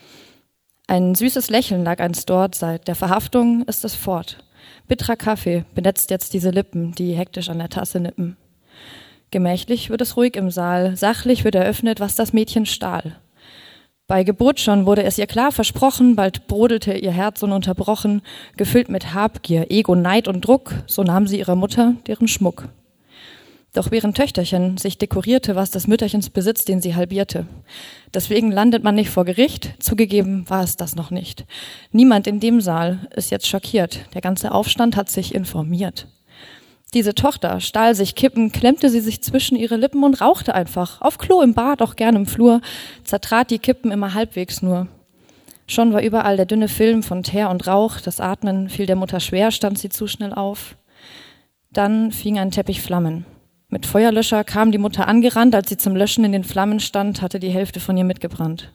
[SPEAKER 16] Ein süßes Lächeln lag einst dort, seit der Verhaftung ist es fort. Bitterer Kaffee benetzt jetzt diese Lippen, die hektisch an der Tasse nippen. Gemächlich wird es ruhig im Saal, sachlich wird eröffnet, was das Mädchen stahl. Bei Geburt schon wurde es ihr klar versprochen, bald brodelte ihr Herz ununterbrochen, gefüllt mit Habgier, Ego, Neid und Druck, so nahm sie ihrer Mutter deren Schmuck. Doch während Töchterchen sich dekorierte, was des Mütterchens Besitz, den sie halbierte. Deswegen landet man nicht vor Gericht, zugegeben war es das noch nicht. Niemand in dem Saal ist jetzt schockiert, der ganze Aufstand hat sich informiert. Diese Tochter stahl sich Kippen, klemmte sie sich zwischen ihre Lippen und rauchte einfach, auf Klo, im Bad, auch gern im Flur, zertrat die Kippen immer halbwegs nur. Schon war überall der dünne Film von Teer und Rauch, das Atmen fiel der Mutter schwer, stand sie zu schnell auf. Dann fing ein Teppich Flammen. Mit Feuerlöscher kam die Mutter angerannt, als sie zum Löschen in den Flammen stand, hatte die Hälfte von ihr mitgebrannt.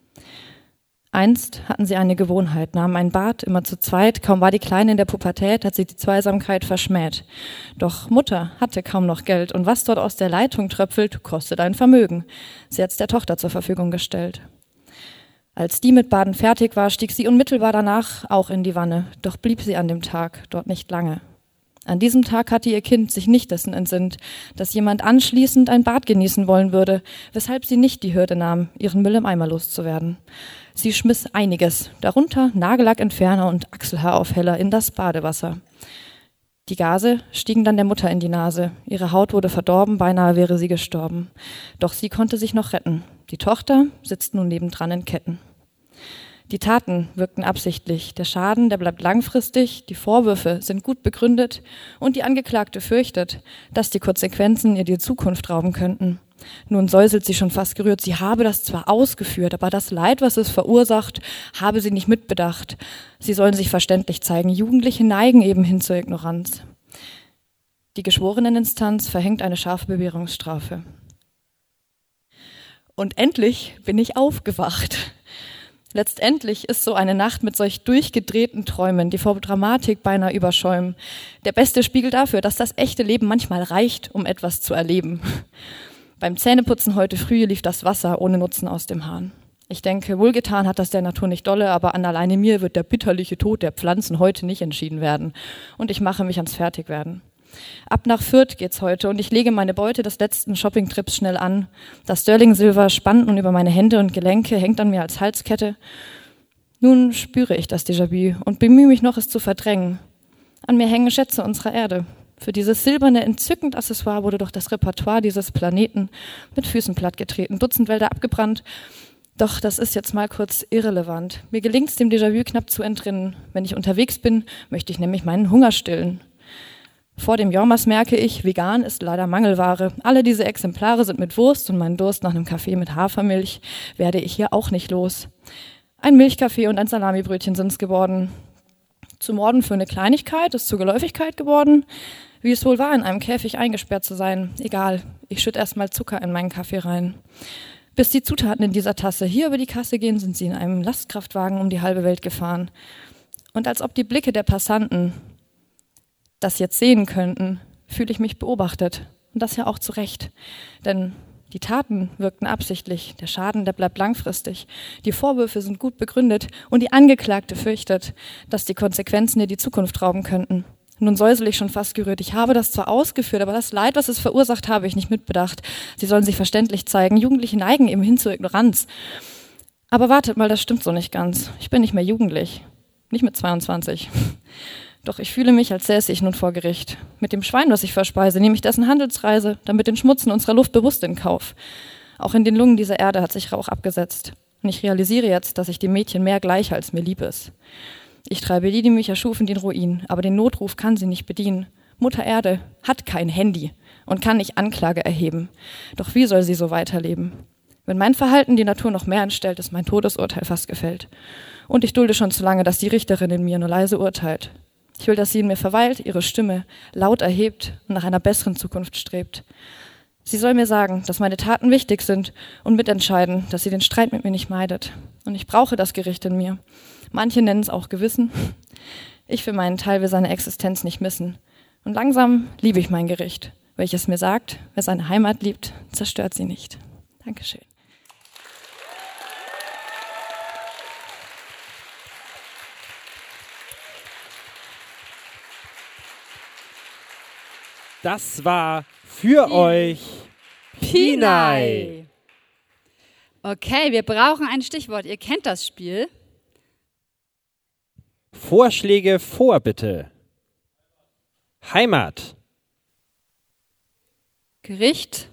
[SPEAKER 16] Einst hatten sie eine Gewohnheit, nahmen ein Bad, immer zu zweit, kaum war die Kleine in der Pubertät, hat sie die Zweisamkeit verschmäht. Doch Mutter hatte kaum noch Geld und was dort aus der Leitung tröpfelt, kostet ein Vermögen. Sie hat's der Tochter zur Verfügung gestellt. Als die mit Baden fertig war, stieg sie unmittelbar danach auch in die Wanne, doch blieb sie an dem Tag dort nicht lange. An diesem Tag hatte ihr Kind sich nicht dessen entsinnt, dass jemand anschließend ein Bad genießen wollen würde, weshalb sie nicht die Hürde nahm, ihren Müll im Eimer loszuwerden. Sie schmiss einiges, darunter Nagellackentferner und Achselhaaraufheller in das Badewasser. Die Gase stiegen dann der Mutter in die Nase. Ihre Haut wurde verdorben, beinahe wäre sie gestorben. Doch sie konnte sich noch retten. Die Tochter sitzt nun nebendran in Ketten. Die Taten wirkten absichtlich, der Schaden, der bleibt langfristig, die Vorwürfe sind gut begründet und die Angeklagte fürchtet, dass die Konsequenzen ihr die Zukunft rauben könnten. Nun säuselt sie schon fast gerührt, sie habe das zwar ausgeführt, aber das Leid, was es verursacht, habe sie nicht mitbedacht. Sie sollen sich verständlich zeigen, Jugendliche neigen eben hin zur Ignoranz. Die Geschworeneninstanz verhängt eine scharfe Bewährungsstrafe. Und endlich bin ich aufgewacht. Letztendlich ist so eine Nacht mit solch durchgedrehten Träumen, die vor Dramatik beinahe überschäumen, der beste Spiegel dafür, dass das echte Leben manchmal reicht, um etwas zu erleben. Beim Zähneputzen heute früh lief das Wasser ohne Nutzen aus dem Hahn. Ich denke, wohlgetan hat das der Natur nicht dolle, aber an alleine mir wird der bitterliche Tod der Pflanzen heute nicht entschieden werden. Und ich mache mich ans Fertigwerden. Ab nach Fürth geht's heute und ich lege meine Beute des letzten Shoppingtrips schnell an. Das Sterling-Silber spannt nun über meine Hände und Gelenke, hängt an mir als Halskette. Nun spüre ich das Déjà-vu und bemühe mich noch, es zu verdrängen. An mir hängen Schätze unserer Erde. Für dieses silberne, entzückend Accessoire wurde doch das Repertoire dieses Planeten mit Füßen plattgetreten, Dutzend Wälder abgebrannt. Doch das ist jetzt mal kurz irrelevant. Mir gelingt es, dem Déjà-vu knapp zu entrinnen. Wenn ich unterwegs bin, möchte ich nämlich meinen Hunger stillen. Vor dem Jormas merke ich, vegan ist leider Mangelware. Alle diese Exemplare sind mit Wurst und meinen Durst nach einem Kaffee mit Hafermilch werde ich hier auch nicht los. Ein Milchkaffee und ein Salamibrötchen sind's geworden. Zu morden für eine Kleinigkeit ist zur Geläufigkeit geworden. Wie es wohl war, in einem Käfig eingesperrt zu sein. Egal, ich schütte erstmal Zucker in meinen Kaffee rein. Bis die Zutaten in dieser Tasse hier über die Kasse gehen, sind sie in einem Lastkraftwagen um die halbe Welt gefahren. Und als ob die Blicke der Passanten das jetzt sehen könnten, fühle ich mich beobachtet. Und das ja auch zu Recht. Denn die Taten wirkten absichtlich, der Schaden, der bleibt langfristig. Die Vorwürfe sind gut begründet und die Angeklagte fürchtet, dass die Konsequenzen ihr die Zukunft rauben könnten. Nun säusel ich schon fast gerührt. Ich habe das zwar ausgeführt, aber das Leid, was es verursacht, habe ich nicht mitbedacht. Sie sollen sich verständlich zeigen. Jugendliche neigen eben hin zur Ignoranz. Aber wartet mal, das stimmt so nicht ganz. Ich bin nicht mehr jugendlich. Nicht mit 22. Doch ich fühle mich, als säße ich nun vor Gericht. Mit dem Schwein, was ich verspeise, nehme ich dessen Handelsreise, damit den Schmutz in unserer Luft bewusst in Kauf. Auch in den Lungen dieser Erde hat sich Rauch abgesetzt. Und ich realisiere jetzt, dass ich dem Mädchen mehr gleiche, als mir lieb ist. Ich treibe die mich erschufen, den Ruin, aber den Notruf kann sie nicht bedienen. Mutter Erde hat kein Handy und kann nicht Anklage erheben. Doch wie soll sie so weiterleben? Wenn mein Verhalten die Natur noch mehr entstellt, ist mein Todesurteil fast gefällt. Und ich dulde schon zu lange, dass die Richterin in mir nur leise urteilt. Ich will, dass sie in mir verweilt, ihre Stimme laut erhebt und nach einer besseren Zukunft strebt. Sie soll mir sagen, dass meine Taten wichtig sind und mitentscheiden, dass sie den Streit mit mir nicht meidet. Und ich brauche das Gericht in mir. Manche nennen es auch Gewissen. Ich für meinen Teil will seine Existenz nicht missen. Und langsam liebe ich mein Gericht. welches mir sagt, wer seine Heimat liebt, zerstört sie nicht. Dankeschön.
[SPEAKER 4] Das war für euch Pinay.
[SPEAKER 3] Okay, wir brauchen ein Stichwort. Ihr kennt das Spiel.
[SPEAKER 4] Vorschläge vor, bitte. Heimat.
[SPEAKER 3] Gericht.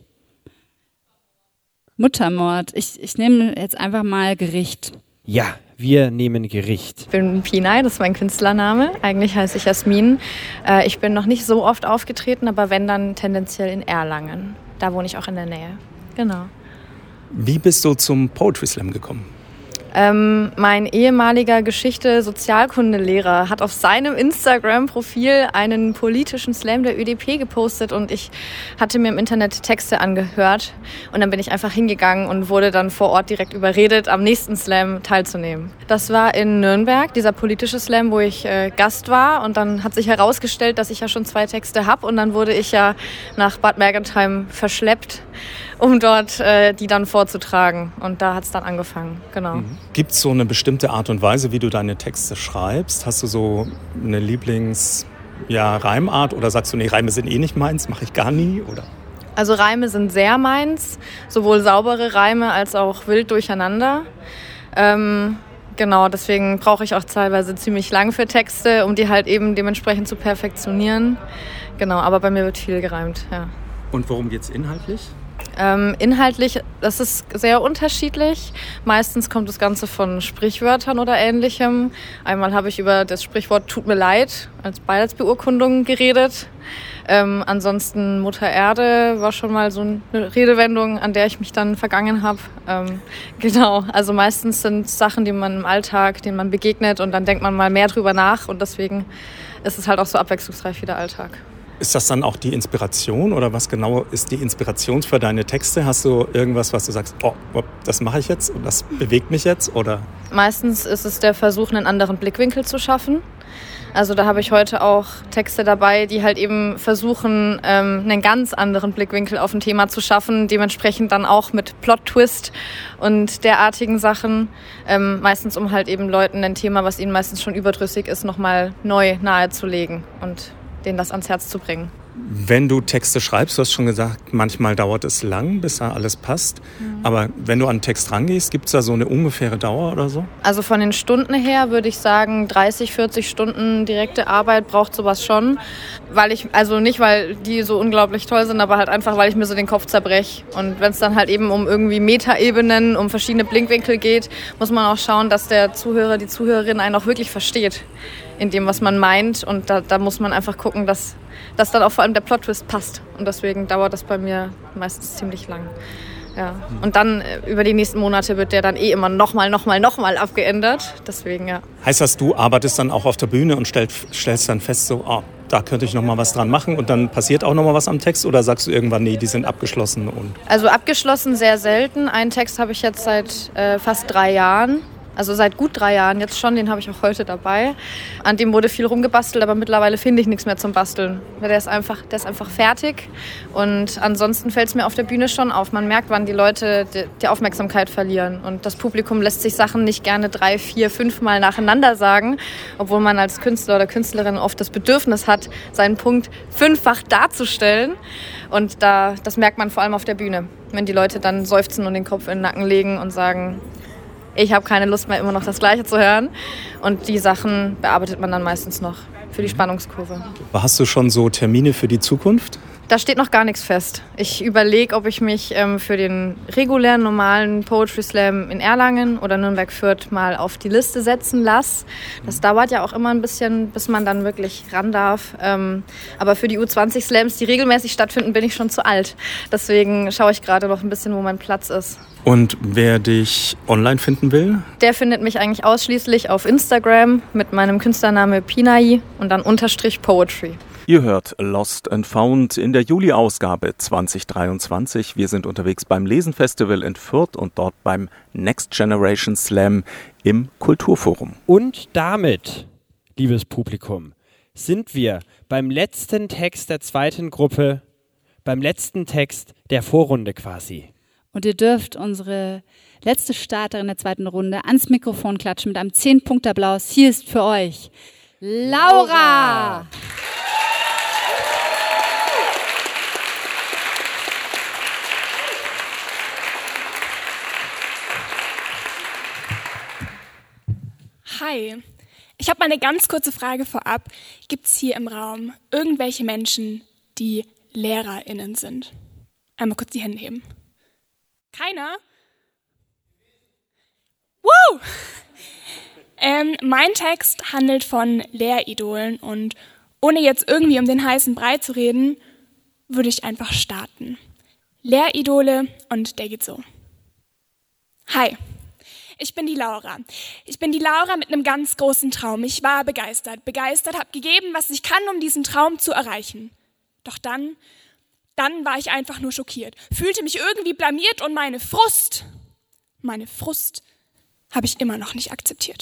[SPEAKER 3] Muttermord. Ich nehme jetzt einfach mal Gericht.
[SPEAKER 4] Ja, wir nehmen Gericht.
[SPEAKER 16] Ich bin Pinay, das ist mein Künstlername. Eigentlich heiße ich Jasmin. Ich bin noch nicht so oft aufgetreten, aber wenn, dann tendenziell in Erlangen. Da wohne ich auch in der Nähe. Genau.
[SPEAKER 13] Wie bist du zum Poetry Slam gekommen?
[SPEAKER 16] Mein ehemaliger Geschichte-Sozialkundelehrer hat auf seinem Instagram-Profil einen politischen Slam der ÖDP gepostet und ich hatte mir im Internet Texte angehört und dann bin ich einfach hingegangen und wurde dann vor Ort direkt überredet, am nächsten Slam teilzunehmen. Das war in Nürnberg, dieser politische Slam, wo ich Gast war und dann hat sich herausgestellt, dass ich ja schon 2 Texte habe und dann wurde ich ja nach Bad Mergentheim verschleppt, um dort die dann vorzutragen. Und da hat es dann angefangen, genau.
[SPEAKER 13] Gibt es so eine bestimmte Art und Weise, wie du deine Texte schreibst? Hast du so eine Lieblings-Reimart oder sagst du, nee, Reime sind eh nicht meins, mache ich gar nie? Oder?
[SPEAKER 16] Also Reime sind sehr meins, sowohl saubere Reime als auch wild durcheinander. Genau, deswegen brauche ich auch teilweise ziemlich lang für Texte, um die halt eben dementsprechend zu perfektionieren. Genau, aber bei mir wird viel gereimt, ja.
[SPEAKER 13] Und worum geht's inhaltlich?
[SPEAKER 16] Inhaltlich, das ist sehr unterschiedlich. Meistens kommt das Ganze von Sprichwörtern oder Ähnlichem. Einmal habe ich über das Sprichwort "Tut mir leid" als Beileidsbeurkundung geredet. Ansonsten Mutter Erde war schon mal so eine Redewendung, an der ich mich dann vergangen habe. Genau, also meistens sind Sachen, die man im Alltag, denen man begegnet und dann denkt man mal mehr drüber nach und deswegen ist es halt auch so abwechslungsreich wie der Alltag.
[SPEAKER 13] Ist das dann auch die Inspiration oder was genau ist die Inspiration für deine Texte? Hast du irgendwas, was du sagst, oh, das mache ich jetzt und das bewegt mich jetzt? Oder?
[SPEAKER 16] Meistens ist es der Versuch, einen anderen Blickwinkel zu schaffen. Also da habe ich heute auch Texte dabei, die halt eben versuchen, einen ganz anderen Blickwinkel auf ein Thema zu schaffen, dementsprechend dann auch mit Plot-Twist und derartigen Sachen, meistens um halt eben Leuten ein Thema, was ihnen meistens schon überdrüssig ist, nochmal neu nahezulegen und denen das ans Herz zu bringen.
[SPEAKER 13] Wenn du Texte schreibst, du hast schon gesagt, manchmal dauert es lang, bis da alles passt. Aber wenn du an einen Text rangehst, gibt es da so eine ungefähre Dauer oder so?
[SPEAKER 16] Also von den Stunden her würde ich sagen, 30, 40 Stunden direkte Arbeit braucht sowas schon. Nicht, weil die so unglaublich toll sind, aber halt einfach, weil ich mir so den Kopf zerbreche. Und wenn es dann halt eben um irgendwie Metaebenen, um verschiedene Blickwinkel geht, muss man auch schauen, dass der Zuhörer, die Zuhörerin einen auch wirklich versteht in dem, was man meint. Und da muss man einfach gucken, dass dann auch vor allem der Plot-Twist passt. Und deswegen dauert das bei mir meistens ziemlich lang. Ja. Und dann über die nächsten Monate wird der dann immer nochmal abgeändert. Deswegen, ja.
[SPEAKER 13] Heißt das, du arbeitest dann auch auf der Bühne und stellst dann fest, so, da könnte ich nochmal was dran machen und dann passiert auch nochmal was am Text? Oder sagst du irgendwann, nee, die sind abgeschlossen?
[SPEAKER 16] Also abgeschlossen sehr selten. Einen Text habe ich jetzt seit fast 3 Jahren. Also seit gut 3 Jahren jetzt schon, den habe ich auch heute dabei. An dem wurde viel rumgebastelt, aber mittlerweile finde ich nichts mehr zum Basteln. Der ist einfach fertig. Und ansonsten fällt es mir auf der Bühne schon auf. Man merkt, wann die Leute die Aufmerksamkeit verlieren. Und das Publikum lässt sich Sachen nicht gerne 3, 4, 5 Mal nacheinander sagen, obwohl man als Künstler oder Künstlerin oft das Bedürfnis hat, seinen Punkt 5-fach darzustellen. Und das merkt man vor allem auf der Bühne, wenn die Leute dann seufzen und den Kopf in den Nacken legen und sagen, ich habe keine Lust mehr, immer noch das Gleiche zu hören. Und die Sachen bearbeitet man dann meistens noch für die Spannungskurve.
[SPEAKER 13] Hast du schon so Termine für die Zukunft?
[SPEAKER 16] Da steht noch gar nichts fest. Ich überlege, ob ich mich für den regulären, normalen Poetry Slam in Erlangen oder Nürnberg-Fürth mal auf die Liste setzen lasse. Das dauert ja auch immer ein bisschen, bis man dann wirklich ran darf. Aber für die U20 Slams, die regelmäßig stattfinden, bin ich schon zu alt. Deswegen schaue ich gerade noch ein bisschen, wo mein Platz ist.
[SPEAKER 13] Und wer dich online finden will?
[SPEAKER 16] Der findet mich eigentlich ausschließlich auf Instagram mit meinem Künstlername Pinay und dann _Poetry.
[SPEAKER 2] Ihr hört Lost and Found in der Juli-Ausgabe 2023. Wir sind unterwegs beim Lesenfestival in Fürth und dort beim Next Generation Slam im Kulturforum.
[SPEAKER 4] Und damit, liebes Publikum, sind wir beim letzten Text der zweiten Gruppe beim letzten Text der Vorrunde quasi.
[SPEAKER 3] Und ihr dürft unsere letzte Starterin der zweiten Runde ans Mikrofon klatschen mit einem 10-Punkt-Applaus. Hier ist für euch Laura!
[SPEAKER 17] Hi, ich habe mal eine ganz kurze Frage vorab. Gibt es hier im Raum irgendwelche Menschen, die LehrerInnen sind? Einmal kurz die Hände heben. Keiner? Woo! Mein Text handelt von Lehridolen und ohne jetzt irgendwie um den heißen Brei zu reden, würde ich einfach starten. Lehridole und der geht so. Hi. Ich bin die Laura. Ich bin die Laura mit einem ganz großen Traum. Ich war begeistert, habe gegeben, was ich kann, um diesen Traum zu erreichen. Doch dann war ich einfach nur schockiert, fühlte mich irgendwie blamiert und meine Frust habe ich immer noch nicht akzeptiert.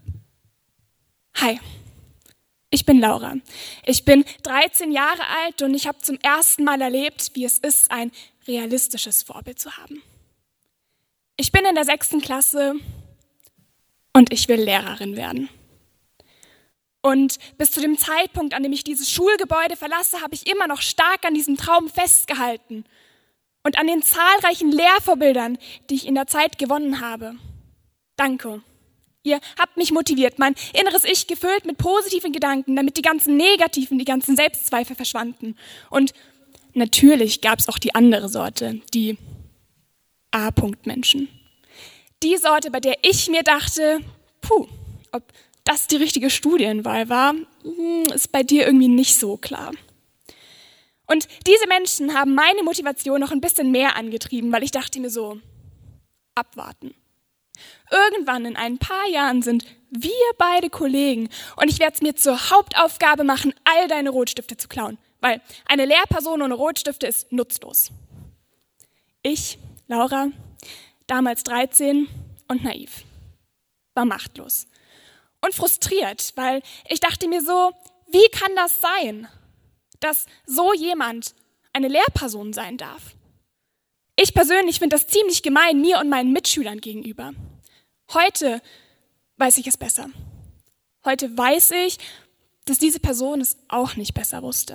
[SPEAKER 17] Hi, ich bin Laura. Ich bin 13 Jahre alt und ich habe zum ersten Mal erlebt, wie es ist, ein realistisches Vorbild zu haben. Ich bin in der 6. Klasse und ich will Lehrerin werden. Und bis zu dem Zeitpunkt, an dem ich dieses Schulgebäude verlasse, habe ich immer noch stark an diesem Traum festgehalten und an den zahlreichen Lehrvorbildern, die ich in der Zeit gewonnen habe. Danke. Ihr habt mich motiviert, mein inneres Ich gefüllt mit positiven Gedanken, damit die ganzen negativen, die ganzen Selbstzweifel verschwanden. Und natürlich gab es auch die andere Sorte, die A-Punkt-Menschen. Die Sorte, bei der ich mir dachte, ob das die richtige Studienwahl war, ist bei dir irgendwie nicht so klar. Und diese Menschen haben meine Motivation noch ein bisschen mehr angetrieben, weil ich dachte mir so, abwarten. Irgendwann in ein paar Jahren sind wir beide Kollegen und ich werde es mir zur Hauptaufgabe machen, all deine Rotstifte zu klauen, weil eine Lehrperson ohne Rotstifte ist nutzlos. Ich, Laura, damals 13 und naiv, war machtlos und frustriert, weil ich dachte mir so, wie kann das sein, dass so jemand eine Lehrperson sein darf? Ich persönlich finde das ziemlich gemein mir und meinen Mitschülern gegenüber. Heute weiß ich es besser. Heute weiß ich, dass diese Person es auch nicht besser wusste.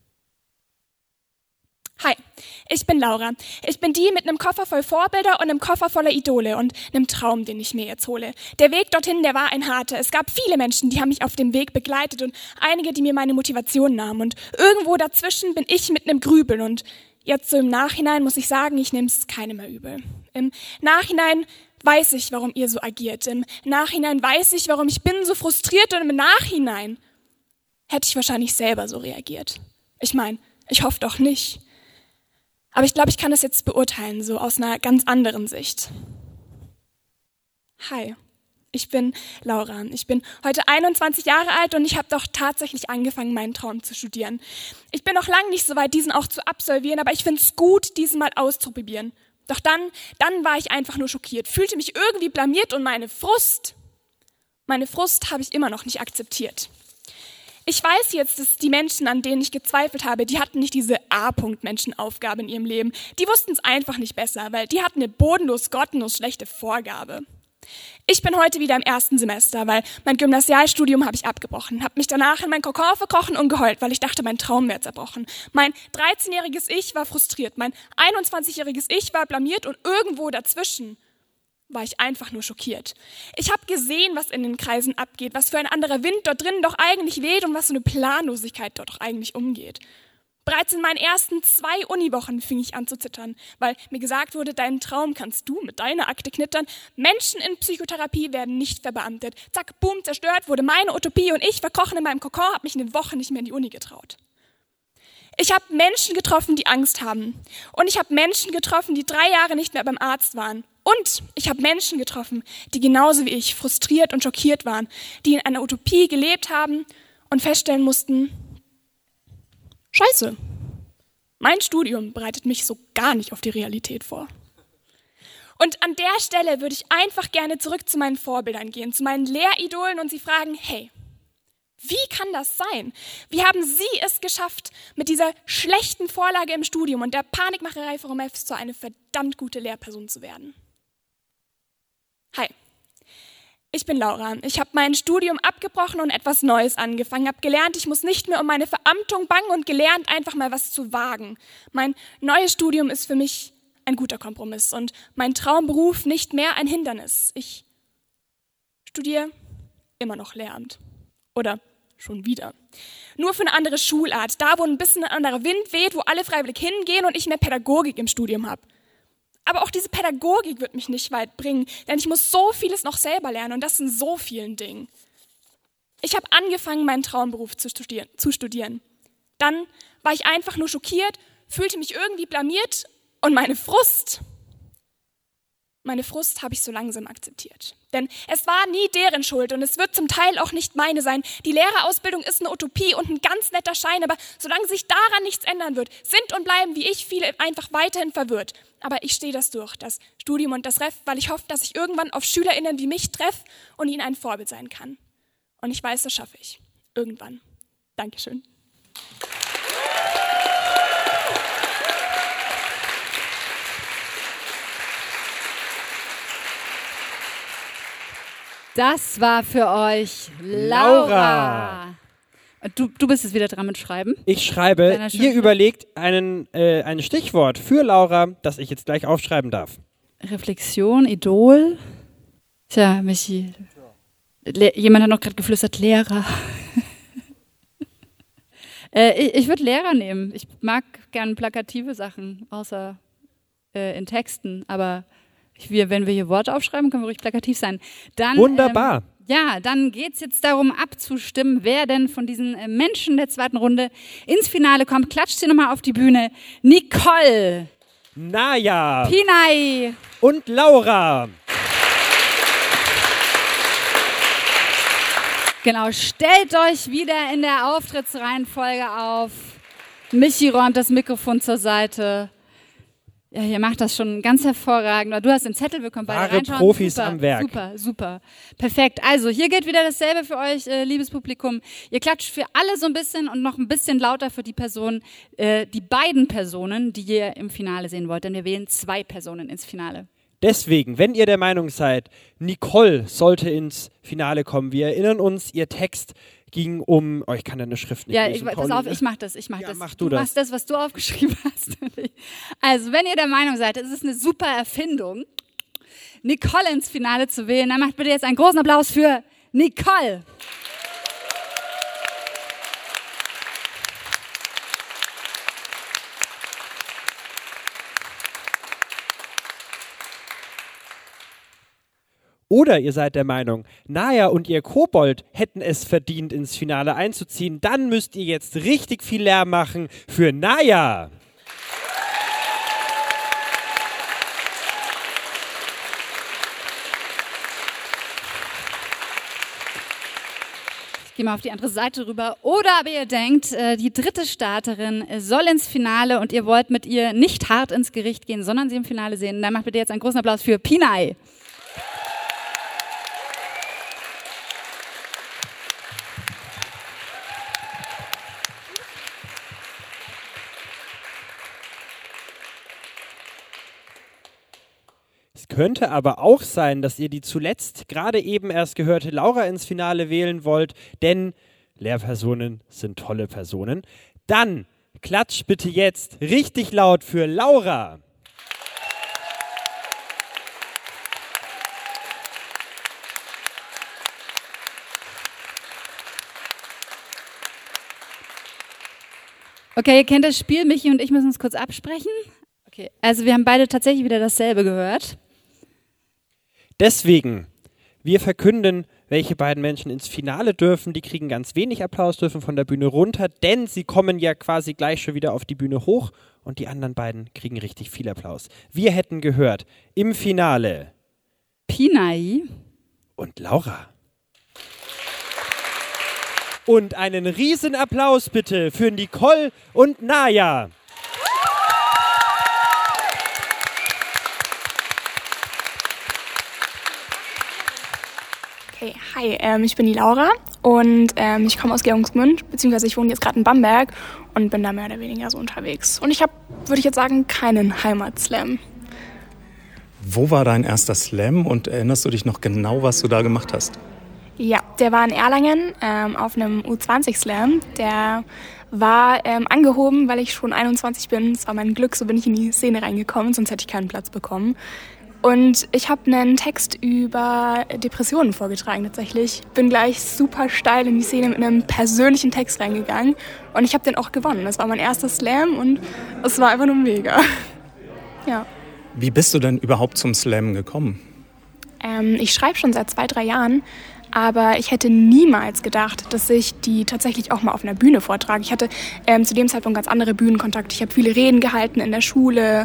[SPEAKER 17] Hi, ich bin Laura. Ich bin die mit einem Koffer voll Vorbilder und einem Koffer voller Idole und einem Traum, den ich mir jetzt hole. Der Weg dorthin, der war ein harter. Es gab viele Menschen, die haben mich auf dem Weg begleitet und einige, die mir meine Motivation nahmen. Und irgendwo dazwischen bin ich mit einem Grübeln und jetzt so im Nachhinein muss ich sagen, ich nehme es keinem mehr übel. Im Nachhinein weiß ich, warum ihr so agiert. Im Nachhinein weiß ich, warum ich bin so frustriert und im Nachhinein hätte ich wahrscheinlich selber so reagiert. Ich meine, ich hoffe doch nicht. Aber ich glaube, ich kann das jetzt beurteilen, so aus einer ganz anderen Sicht. Hi, ich bin Laura. Ich bin heute 21 Jahre alt und ich habe doch tatsächlich angefangen, meinen Traum zu studieren. Ich bin noch lange nicht so weit, diesen auch zu absolvieren, aber ich finde es gut, diesen mal auszuprobieren. Doch dann war ich einfach nur schockiert, fühlte mich irgendwie blamiert und meine Frust habe ich immer noch nicht akzeptiert. Ich weiß jetzt, dass die Menschen, an denen ich gezweifelt habe, die hatten nicht diese A-Punkt-Menschenaufgabe in ihrem Leben. Die wussten es einfach nicht besser, weil die hatten eine bodenlos, gottenlos schlechte Vorgabe. Ich bin heute wieder im 1. Semester, weil mein Gymnasialstudium habe ich abgebrochen, habe mich danach in mein Kokon verkrochen und geheult, weil ich dachte, mein Traum wäre zerbrochen. Mein 13-jähriges Ich war frustriert, mein 21-jähriges Ich war blamiert und irgendwo dazwischen war ich einfach nur schockiert. Ich habe gesehen, was in den Kreisen abgeht, was für ein anderer Wind dort drinnen doch eigentlich weht und was für eine Planlosigkeit dort doch eigentlich umgeht. Bereits in meinen ersten 2 Uniwochen fing ich an zu zittern, weil mir gesagt wurde, deinen Traum kannst du mit deiner Akte knittern. Menschen in Psychotherapie werden nicht verbeamtet. Zack, boom, zerstört wurde meine Utopie und ich, verkrochen in meinem Kokon, habe mich eine Woche nicht mehr in die Uni getraut. Ich habe Menschen getroffen, die Angst haben. Und ich habe Menschen getroffen, die 3 Jahre nicht mehr beim Arzt waren. Und ich habe Menschen getroffen, die genauso wie ich frustriert und schockiert waren, die in einer Utopie gelebt haben und feststellen mussten, Scheiße, mein Studium bereitet mich so gar nicht auf die Realität vor. Und an der Stelle würde ich einfach gerne zurück zu meinen Vorbildern gehen, zu meinen Lehridolen und sie fragen, hey, Wie kann das sein? Wie haben Sie es geschafft, mit dieser schlechten Vorlage im Studium und der Panikmacherei vom F so eine verdammt gute Lehrperson zu werden? Hi, ich bin Laura. Ich habe mein Studium abgebrochen und etwas Neues angefangen. Habe gelernt, ich muss nicht mehr um meine Veramtung bangen und gelernt, einfach mal was zu wagen. Mein neues Studium ist für mich ein guter Kompromiss und mein Traumberuf nicht mehr ein Hindernis. Ich studiere immer noch Lehramt. Oder schon wieder. Nur für eine andere Schulart. Da, wo ein bisschen ein anderer Wind weht, wo alle freiwillig hingehen und ich mehr Pädagogik im Studium habe. Aber auch diese Pädagogik wird mich nicht weit bringen, denn ich muss so vieles noch selber lernen und das in so vielen Dingen. Ich habe angefangen, meinen Traumberuf zu studieren. Dann war ich einfach nur schockiert, fühlte mich irgendwie blamiert und meine Frust habe ich so langsam akzeptiert. Denn es war nie deren Schuld und es wird zum Teil auch nicht meine sein. Die Lehrerausbildung ist eine Utopie und ein ganz netter Schein, aber solange sich daran nichts ändern wird, sind und bleiben wie ich viele einfach weiterhin verwirrt. Aber ich stehe das durch, das Studium und das Ref, weil ich hoffe, dass ich irgendwann auf SchülerInnen wie mich treffe und ihnen ein Vorbild sein kann. Und ich weiß, das schaffe ich. Irgendwann. Dankeschön.
[SPEAKER 3] Das war für euch Laura. Du bist jetzt wieder dran mit Schreiben.
[SPEAKER 4] Ich schreibe. Ihr überlegt ein Stichwort für Laura, das ich jetzt gleich aufschreiben darf.
[SPEAKER 3] Reflexion, Idol. Tja, Michi. Jemand hat noch gerade geflüstert, Lehrer. Ich würde Lehrer nehmen. Ich mag gern plakative Sachen, außer in Texten, aber wenn wir hier Worte aufschreiben, können wir ruhig plakativ sein. Dann,
[SPEAKER 4] wunderbar.
[SPEAKER 3] Dann geht es jetzt darum, abzustimmen, wer denn von diesen Menschen der zweiten Runde ins Finale kommt. Klatscht sie nochmal auf die Bühne. Nicole.
[SPEAKER 4] Naya.
[SPEAKER 3] Pinay.
[SPEAKER 4] Und Laura.
[SPEAKER 3] Genau, stellt euch wieder in der Auftrittsreihenfolge auf. Michi räumt das Mikrofon zur Seite. Ja, ihr macht das schon ganz hervorragend. Du hast den Zettel, wir können beide reinschauen.
[SPEAKER 4] Profis super, am Werk.
[SPEAKER 3] Super. Perfekt. Also, hier gilt wieder dasselbe für euch, liebes Publikum. Ihr klatscht für alle so ein bisschen und noch ein bisschen lauter für die Person, die beiden Personen, die ihr im Finale sehen wollt. Denn wir wählen 2 Personen ins Finale.
[SPEAKER 4] Deswegen, wenn ihr der Meinung seid, Nicole sollte ins Finale kommen, wir erinnern uns, ihr Text ging um, ich kann deine Schrift nicht lesen.
[SPEAKER 3] Ja, pass auf, ich mach das.
[SPEAKER 4] Mach
[SPEAKER 3] du machst das, was du aufgeschrieben hast. Also, wenn ihr der Meinung seid, es ist eine super Erfindung, Nicole ins Finale zu wählen, dann macht bitte jetzt einen großen Applaus für Nicole.
[SPEAKER 4] Oder ihr seid der Meinung, Naya und ihr Kobold hätten es verdient, ins Finale einzuziehen. Dann müsst ihr jetzt richtig viel Lärm machen für Naya.
[SPEAKER 3] Ich gehe mal auf die andere Seite rüber. Oder aber ihr denkt, die dritte Starterin soll ins Finale und ihr wollt mit ihr nicht hart ins Gericht gehen, sondern sie im Finale sehen. Dann macht bitte jetzt einen großen Applaus für Pinay.
[SPEAKER 4] Könnte aber auch sein, dass ihr die zuletzt gerade eben erst gehörte Laura ins Finale wählen wollt, denn Lehrpersonen sind tolle Personen. Dann klatscht bitte jetzt richtig laut für Laura.
[SPEAKER 3] Okay, ihr kennt das Spiel, Michi und ich müssen uns kurz absprechen. Okay, also wir haben beide tatsächlich wieder dasselbe gehört.
[SPEAKER 4] Deswegen, wir verkünden, welche beiden Menschen ins Finale dürfen. Die kriegen ganz wenig Applaus, dürfen von der Bühne runter, denn sie kommen ja quasi gleich schon wieder auf die Bühne hoch und die anderen beiden kriegen richtig viel Applaus. Wir hätten gehört, im Finale
[SPEAKER 3] Pinay
[SPEAKER 4] und Laura. Und einen riesen Applaus bitte für Nicole und Naya.
[SPEAKER 17] Okay, hi, ich bin die Laura Und ich komme aus Georgensgmünd, beziehungsweise ich wohne jetzt gerade in Bamberg und bin da mehr oder weniger so unterwegs. Und ich habe, würde ich jetzt sagen, keinen Heimatslam.
[SPEAKER 13] Wo war dein erster Slam und erinnerst du dich noch genau, was du da gemacht hast?
[SPEAKER 17] Ja, der war in Erlangen auf einem U20-Slam. Der war angehoben, weil ich schon 21 bin. Es war mein Glück, so bin ich in die Szene reingekommen, sonst hätte ich keinen Platz bekommen. Und ich habe einen Text über Depressionen vorgetragen tatsächlich. Bin gleich super steil in die Szene mit einem persönlichen Text reingegangen. Und ich habe den auch gewonnen. Das war mein erster Slam und es war einfach nur mega. Ja.
[SPEAKER 13] Wie bist du denn überhaupt zum Slam gekommen?
[SPEAKER 17] Ich schreibe schon seit 2-3 Jahren. Aber ich hätte niemals gedacht, dass ich die tatsächlich auch mal auf einer Bühne vortrage. Ich hatte zu dem Zeitpunkt ganz andere Bühnenkontakte. Ich habe viele Reden gehalten in der Schule,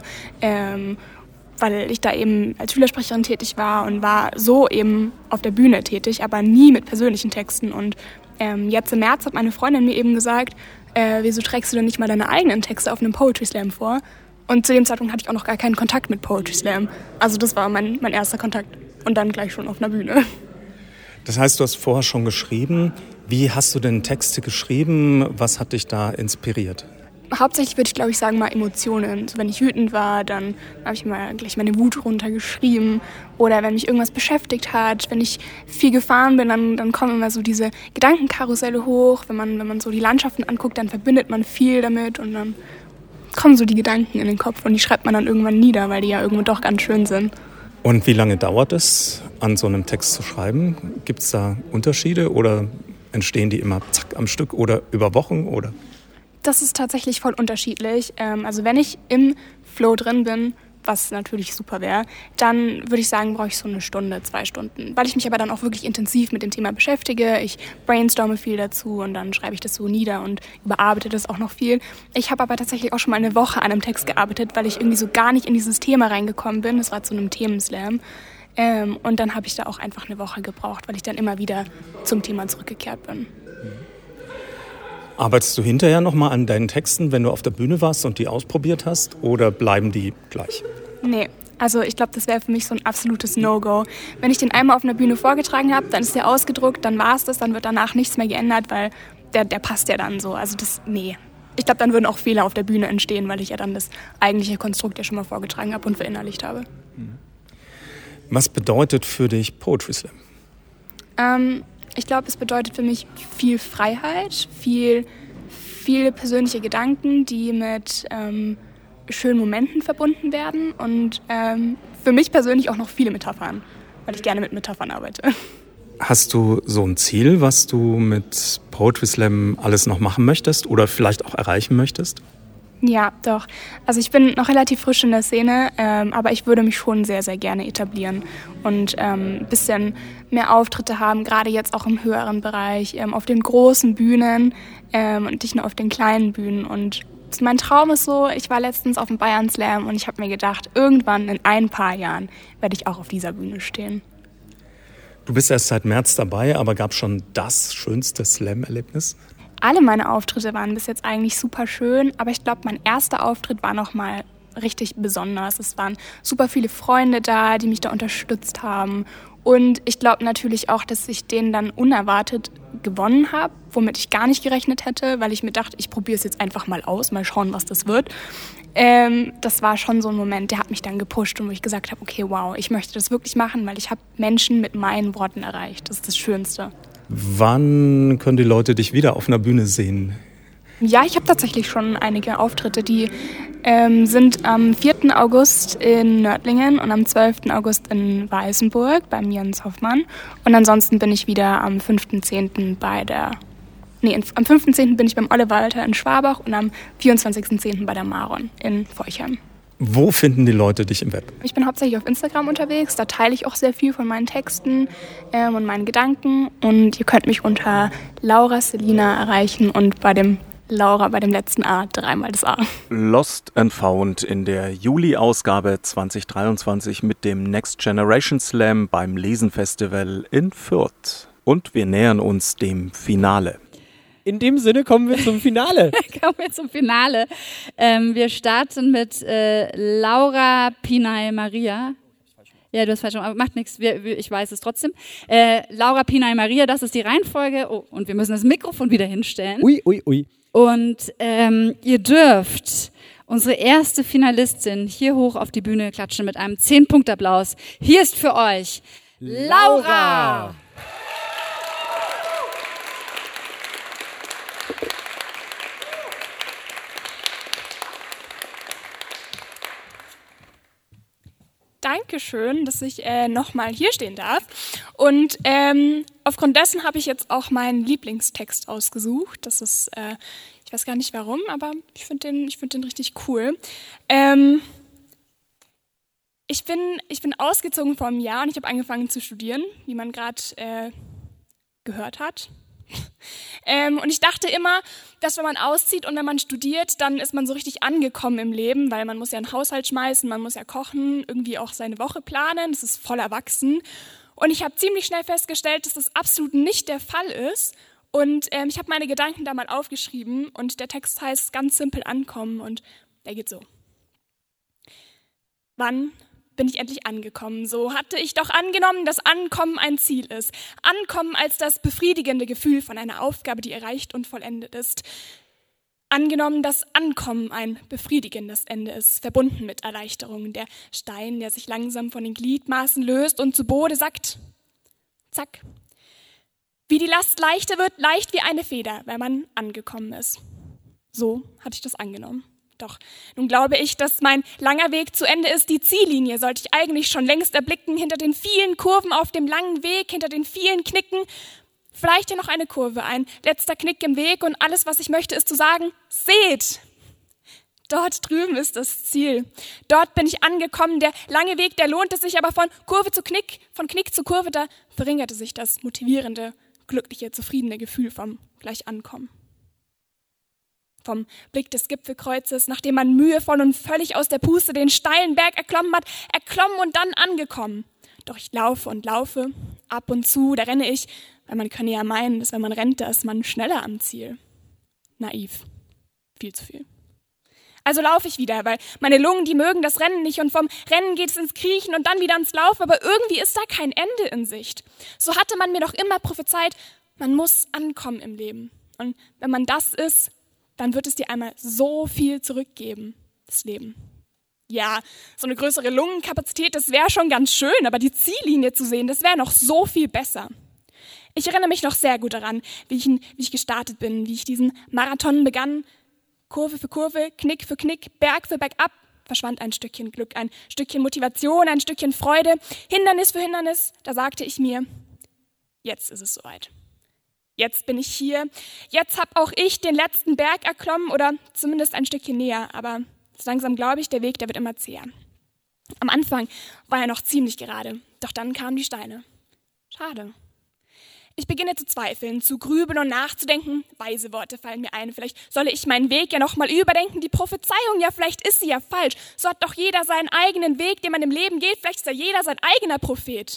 [SPEAKER 17] weil ich da eben als Schülersprecherin tätig war und war so eben auf der Bühne tätig, aber nie mit persönlichen Texten. Und jetzt im März hat meine Freundin mir eben gesagt, wieso trägst du denn nicht mal deine eigenen Texte auf einem Poetry Slam vor? Und zu dem Zeitpunkt hatte ich auch noch gar keinen Kontakt mit Poetry Slam. Also das war mein erster Kontakt und dann gleich schon auf einer Bühne.
[SPEAKER 13] Das heißt, du hast vorher schon geschrieben. Wie hast du denn Texte geschrieben? Was hat dich da inspiriert?
[SPEAKER 17] Hauptsächlich würde ich, glaube ich, sagen, mal Emotionen. So, wenn ich wütend war, dann habe ich mal gleich meine Wut runtergeschrieben. Oder wenn mich irgendwas beschäftigt hat, wenn ich viel gefahren bin, dann kommen immer so diese Gedankenkarusselle hoch. Wenn man so die Landschaften anguckt, dann verbindet man viel damit und dann kommen so die Gedanken in den Kopf und die schreibt man dann irgendwann nieder, weil die ja irgendwo doch ganz schön sind.
[SPEAKER 13] Und wie lange dauert es, an so einem Text zu schreiben? Gibt es da Unterschiede oder entstehen die immer zack am Stück oder über Wochen? Oder?
[SPEAKER 17] Das ist tatsächlich voll unterschiedlich. Also wenn ich im Flow drin bin, was natürlich super wäre, dann würde ich sagen, brauche ich so 1 Stunde, 2 Stunden. Weil ich mich aber dann auch wirklich intensiv mit dem Thema beschäftige. Ich brainstorme viel dazu und dann schreibe ich das so nieder und überarbeite das auch noch viel. Ich habe aber tatsächlich auch schon mal 1 Woche an einem Text gearbeitet, weil ich irgendwie so gar nicht in dieses Thema reingekommen bin. Das war zu einem Themenslam. Und dann habe ich da auch einfach 1 Woche gebraucht, weil ich dann immer wieder zum Thema zurückgekehrt bin.
[SPEAKER 13] Arbeitest du hinterher nochmal an deinen Texten, wenn du auf der Bühne warst und die ausprobiert hast, oder bleiben die gleich?
[SPEAKER 17] Nee, also ich glaube, das wäre für mich so ein absolutes No-Go. Wenn ich den einmal auf einer Bühne vorgetragen habe, dann ist der ausgedruckt, dann war es das, dann wird danach nichts mehr geändert, weil der passt ja dann so. Also nee. Ich glaube, dann würden auch Fehler auf der Bühne entstehen, weil ich ja dann das eigentliche Konstrukt ja schon mal vorgetragen habe und verinnerlicht habe.
[SPEAKER 13] Was bedeutet für dich Poetry Slam?
[SPEAKER 17] Ich glaube, es bedeutet für mich viel Freiheit, viele persönliche Gedanken, die mit schönen Momenten verbunden werden und für mich persönlich auch noch viele Metaphern, weil ich gerne mit Metaphern arbeite.
[SPEAKER 13] Hast du so ein Ziel, was du mit Poetry Slam alles noch machen möchtest oder vielleicht auch erreichen möchtest?
[SPEAKER 17] Ja, doch. Also ich bin noch relativ frisch in der Szene, aber ich würde mich schon sehr, sehr gerne etablieren und ein bisschen mehr Auftritte haben, gerade jetzt auch im höheren Bereich, auf den großen Bühnen und nicht nur auf den kleinen Bühnen. Und mein Traum ist so, ich war letztens auf dem Bayern Slam und ich habe mir gedacht, irgendwann in ein paar Jahren werde ich auch auf dieser Bühne stehen.
[SPEAKER 13] Du bist erst seit März dabei, aber gab es schon das schönste Slam-Erlebnis?
[SPEAKER 17] Alle meine Auftritte waren bis jetzt eigentlich super schön, aber ich glaube, mein erster Auftritt war nochmal richtig besonders. Es waren super viele Freunde da, die mich da unterstützt haben. Und ich glaube natürlich auch, dass ich den dann unerwartet gewonnen habe, womit ich gar nicht gerechnet hätte, weil ich mir dachte, ich probiere es jetzt einfach mal aus, mal schauen, was das wird. Das war schon so ein Moment, der hat mich dann gepusht und wo ich gesagt habe, okay, wow, ich möchte das wirklich machen, weil ich habe Menschen mit meinen Worten erreicht. Das ist das Schönste.
[SPEAKER 13] Wann können die Leute dich wieder auf einer Bühne sehen?
[SPEAKER 17] Ja, ich habe tatsächlich schon einige Auftritte, die sind am 4. August in Nördlingen und am 12. August in Weißenburg beim Jens Hoffmann. Und ansonsten bin ich wieder am 5.10. am 5.10. bin ich beim Olle Walter in Schwabach und am 24.10. bei der Maron in Forchheim.
[SPEAKER 13] Wo finden die Leute dich im Web?
[SPEAKER 17] Ich bin hauptsächlich auf Instagram unterwegs, da teile ich auch sehr viel von meinen Texten und meinen Gedanken. Und ihr könnt mich unter Laura Selina erreichen und bei dem letzten A 3-mal das A.
[SPEAKER 2] Lost and Found in der Juli-Ausgabe 2023 mit dem Next Generation Slam beim Lesenfestival in Fürth. Und wir nähern uns dem Finale.
[SPEAKER 4] In dem Sinne kommen wir zum Finale.
[SPEAKER 3] Wir starten mit Laura Pinay Maria. Ja, du hast falsch, aber macht nichts, ich weiß es trotzdem. Laura, Pina, Maria, das ist die Reihenfolge. Oh, und wir müssen das Mikrofon wieder hinstellen.
[SPEAKER 4] Ui.
[SPEAKER 3] Und ihr dürft unsere erste Finalistin hier hoch auf die Bühne klatschen mit einem 10-Punkt-Applaus. Hier ist für euch Laura!
[SPEAKER 17] Dankeschön, dass ich nochmal hier stehen darf. Und aufgrund dessen habe ich jetzt auch meinen Lieblingstext ausgesucht. Das ist, ich weiß gar nicht warum, aber ich finde den richtig cool. Ich bin ausgezogen vor einem Jahr und ich habe angefangen zu studieren, wie man gerade gehört hat. Und ich dachte immer, dass wenn man auszieht und wenn man studiert, dann ist man so richtig angekommen im Leben, weil man muss ja einen Haushalt schmeißen, man muss ja kochen, irgendwie auch seine Woche planen, das ist voll erwachsen. Und ich habe ziemlich schnell festgestellt, dass das absolut nicht der Fall ist. Und ich habe meine Gedanken da mal aufgeschrieben und der Text heißt ganz simpel Ankommen und der geht so. Wann bin ich endlich angekommen? So hatte ich doch angenommen, dass Ankommen ein Ziel ist. Ankommen als das befriedigende Gefühl von einer Aufgabe, die erreicht und vollendet ist. Angenommen, dass Ankommen ein befriedigendes Ende ist, verbunden mit Erleichterung. Der Stein, der sich langsam von den Gliedmaßen löst und zu Boden sackt. Zack. Wie die Last leichter wird, leicht wie eine Feder, wenn man angekommen ist. So hatte ich das angenommen. Doch nun glaube ich, dass mein langer Weg zu Ende ist. Die Ziellinie sollte ich eigentlich schon längst erblicken, hinter den vielen Kurven auf dem langen Weg, hinter den vielen Knicken. Vielleicht hier noch eine Kurve, ein letzter Knick im Weg und alles, was ich möchte, ist zu sagen, seht! Dort drüben ist das Ziel. Dort bin ich angekommen. Der lange Weg, der lohnte sich, aber von Kurve zu Knick, von Knick zu Kurve, da verringerte sich das motivierende, glückliche, zufriedene Gefühl vom gleich Ankommen. Vom Blick des Gipfelkreuzes, nachdem man mühevoll und völlig aus der Puste den steilen Berg erklommen hat, erklommen und dann angekommen. Doch ich laufe und laufe, ab und zu, da renne ich, weil man könne ja meinen, dass wenn man rennt, da ist man schneller am Ziel. Naiv. Viel zu viel. Also laufe ich wieder, weil meine Lungen, die mögen das Rennen nicht und vom Rennen geht es ins Kriechen und dann wieder ins Laufen, aber irgendwie ist da kein Ende in Sicht. So hatte man mir doch immer prophezeit, man muss ankommen im Leben. Und wenn man das ist, dann wird es dir einmal so viel zurückgeben, das Leben. Ja, so eine größere Lungenkapazität, das wäre schon ganz schön, aber die Ziellinie zu sehen, das wäre noch so viel besser. Ich erinnere mich noch sehr gut daran, wie ich gestartet bin, wie ich diesen Marathon begann. Kurve für Kurve, Knick für Knick, Berg für Bergab, verschwand ein Stückchen Glück, ein Stückchen Motivation, ein Stückchen Freude, Hindernis für Hindernis. Da sagte ich mir, jetzt ist es soweit. Jetzt bin ich hier, jetzt habe auch ich den letzten Berg erklommen oder zumindest ein Stückchen näher, aber langsam glaube ich, der Weg, der wird immer zäher. Am Anfang war er noch ziemlich gerade, doch dann kamen die Steine. Schade. Ich beginne zu zweifeln, zu grübeln und nachzudenken. Weise Worte fallen mir ein. Vielleicht solle ich meinen Weg ja nochmal überdenken. Die Prophezeiung, ja, vielleicht ist sie ja falsch. So hat doch jeder seinen eigenen Weg, den man im Leben geht. Vielleicht ist ja jeder sein eigener Prophet.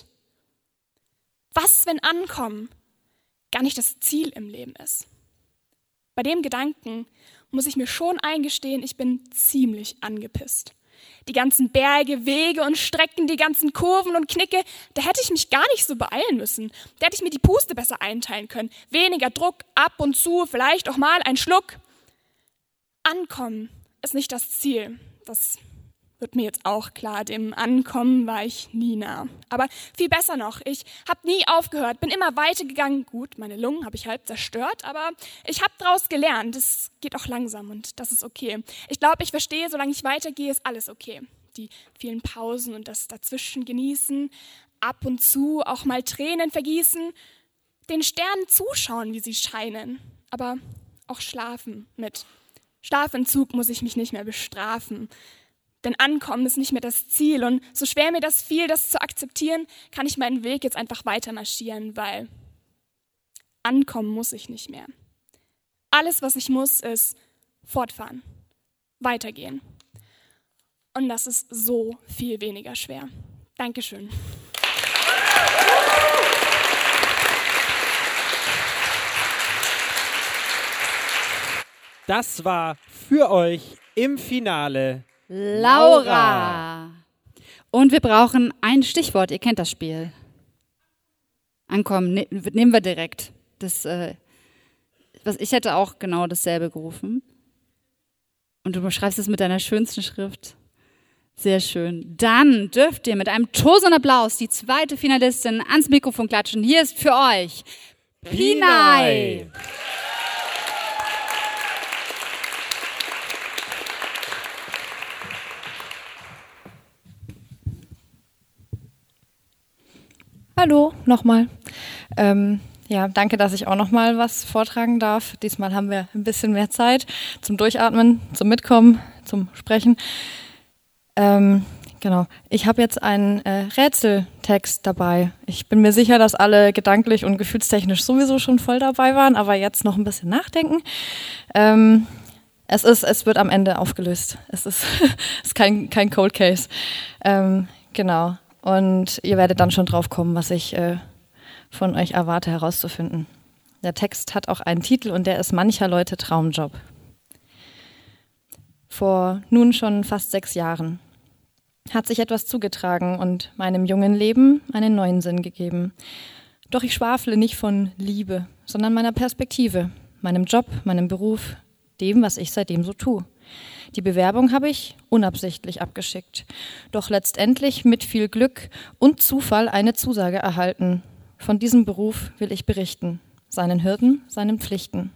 [SPEAKER 17] Was, wenn Ankommen gar nicht das Ziel im Leben ist? Bei dem Gedanken muss ich mir schon eingestehen, ich bin ziemlich angepisst. Die ganzen Berge, Wege und Strecken, die ganzen Kurven und Knicke, da hätte ich mich gar nicht so beeilen müssen. Da hätte ich mir die Puste besser einteilen können. Weniger Druck, ab und zu, vielleicht auch mal ein Schluck. Ankommen ist nicht das Ziel. Das wird mir jetzt auch klar, dem Ankommen war ich nie nah. Aber viel besser noch, ich habe nie aufgehört, bin immer weitergegangen. Gut, meine Lungen habe ich halb zerstört, aber ich habe daraus gelernt. Es geht auch langsam und das ist okay. Ich glaube, ich verstehe, solange ich weitergehe, ist alles okay. Die vielen Pausen und das Dazwischen genießen, ab und zu auch mal Tränen vergießen, den Sternen zuschauen, wie sie scheinen, aber auch schlafen. Mit Schlafentzug muss ich mich nicht mehr bestrafen. Denn Ankommen ist nicht mehr das Ziel und so schwer mir das fiel, das zu akzeptieren, kann ich meinen Weg jetzt einfach weiter marschieren, weil ankommen muss ich nicht mehr. Alles, was ich muss, ist fortfahren, weitergehen. Und das ist so viel weniger schwer. Dankeschön.
[SPEAKER 4] Das war für euch im Finale
[SPEAKER 3] Laura. Und wir brauchen ein Stichwort. Ihr kennt das Spiel. Ankommen, nehmen wir direkt. Ich hätte auch genau dasselbe gerufen. Und du beschreibst es mit deiner schönsten Schrift. Sehr schön. Dann dürft ihr mit einem tosenden Applaus die zweite Finalistin ans Mikrofon klatschen. Hier ist für euch Pinay.
[SPEAKER 16] Hallo, nochmal. Ja, danke, dass ich auch nochmal was vortragen darf. Diesmal haben wir ein bisschen mehr Zeit zum Durchatmen, zum Mitkommen, zum Sprechen. Genau. Ich habe jetzt einen Rätseltext dabei. Ich bin mir sicher, dass alle gedanklich und gefühlstechnisch sowieso schon voll dabei waren, aber jetzt noch ein bisschen nachdenken. Es wird am Ende aufgelöst. Es ist kein Cold Case. Genau. Und ihr werdet dann schon drauf kommen, was ich von euch erwarte herauszufinden. Der Text hat auch einen Titel und der ist mancher Leute Traumjob. Vor nun schon fast 6 Jahren hat sich etwas zugetragen und meinem jungen Leben einen neuen Sinn gegeben. Doch ich schwafle nicht von Liebe, sondern meiner Perspektive, meinem Job, meinem Beruf, dem, was ich seitdem so tue. Die Bewerbung habe ich unabsichtlich abgeschickt, doch letztendlich mit viel Glück und Zufall eine Zusage erhalten. Von diesem Beruf will ich berichten, seinen Hürden, seinen Pflichten.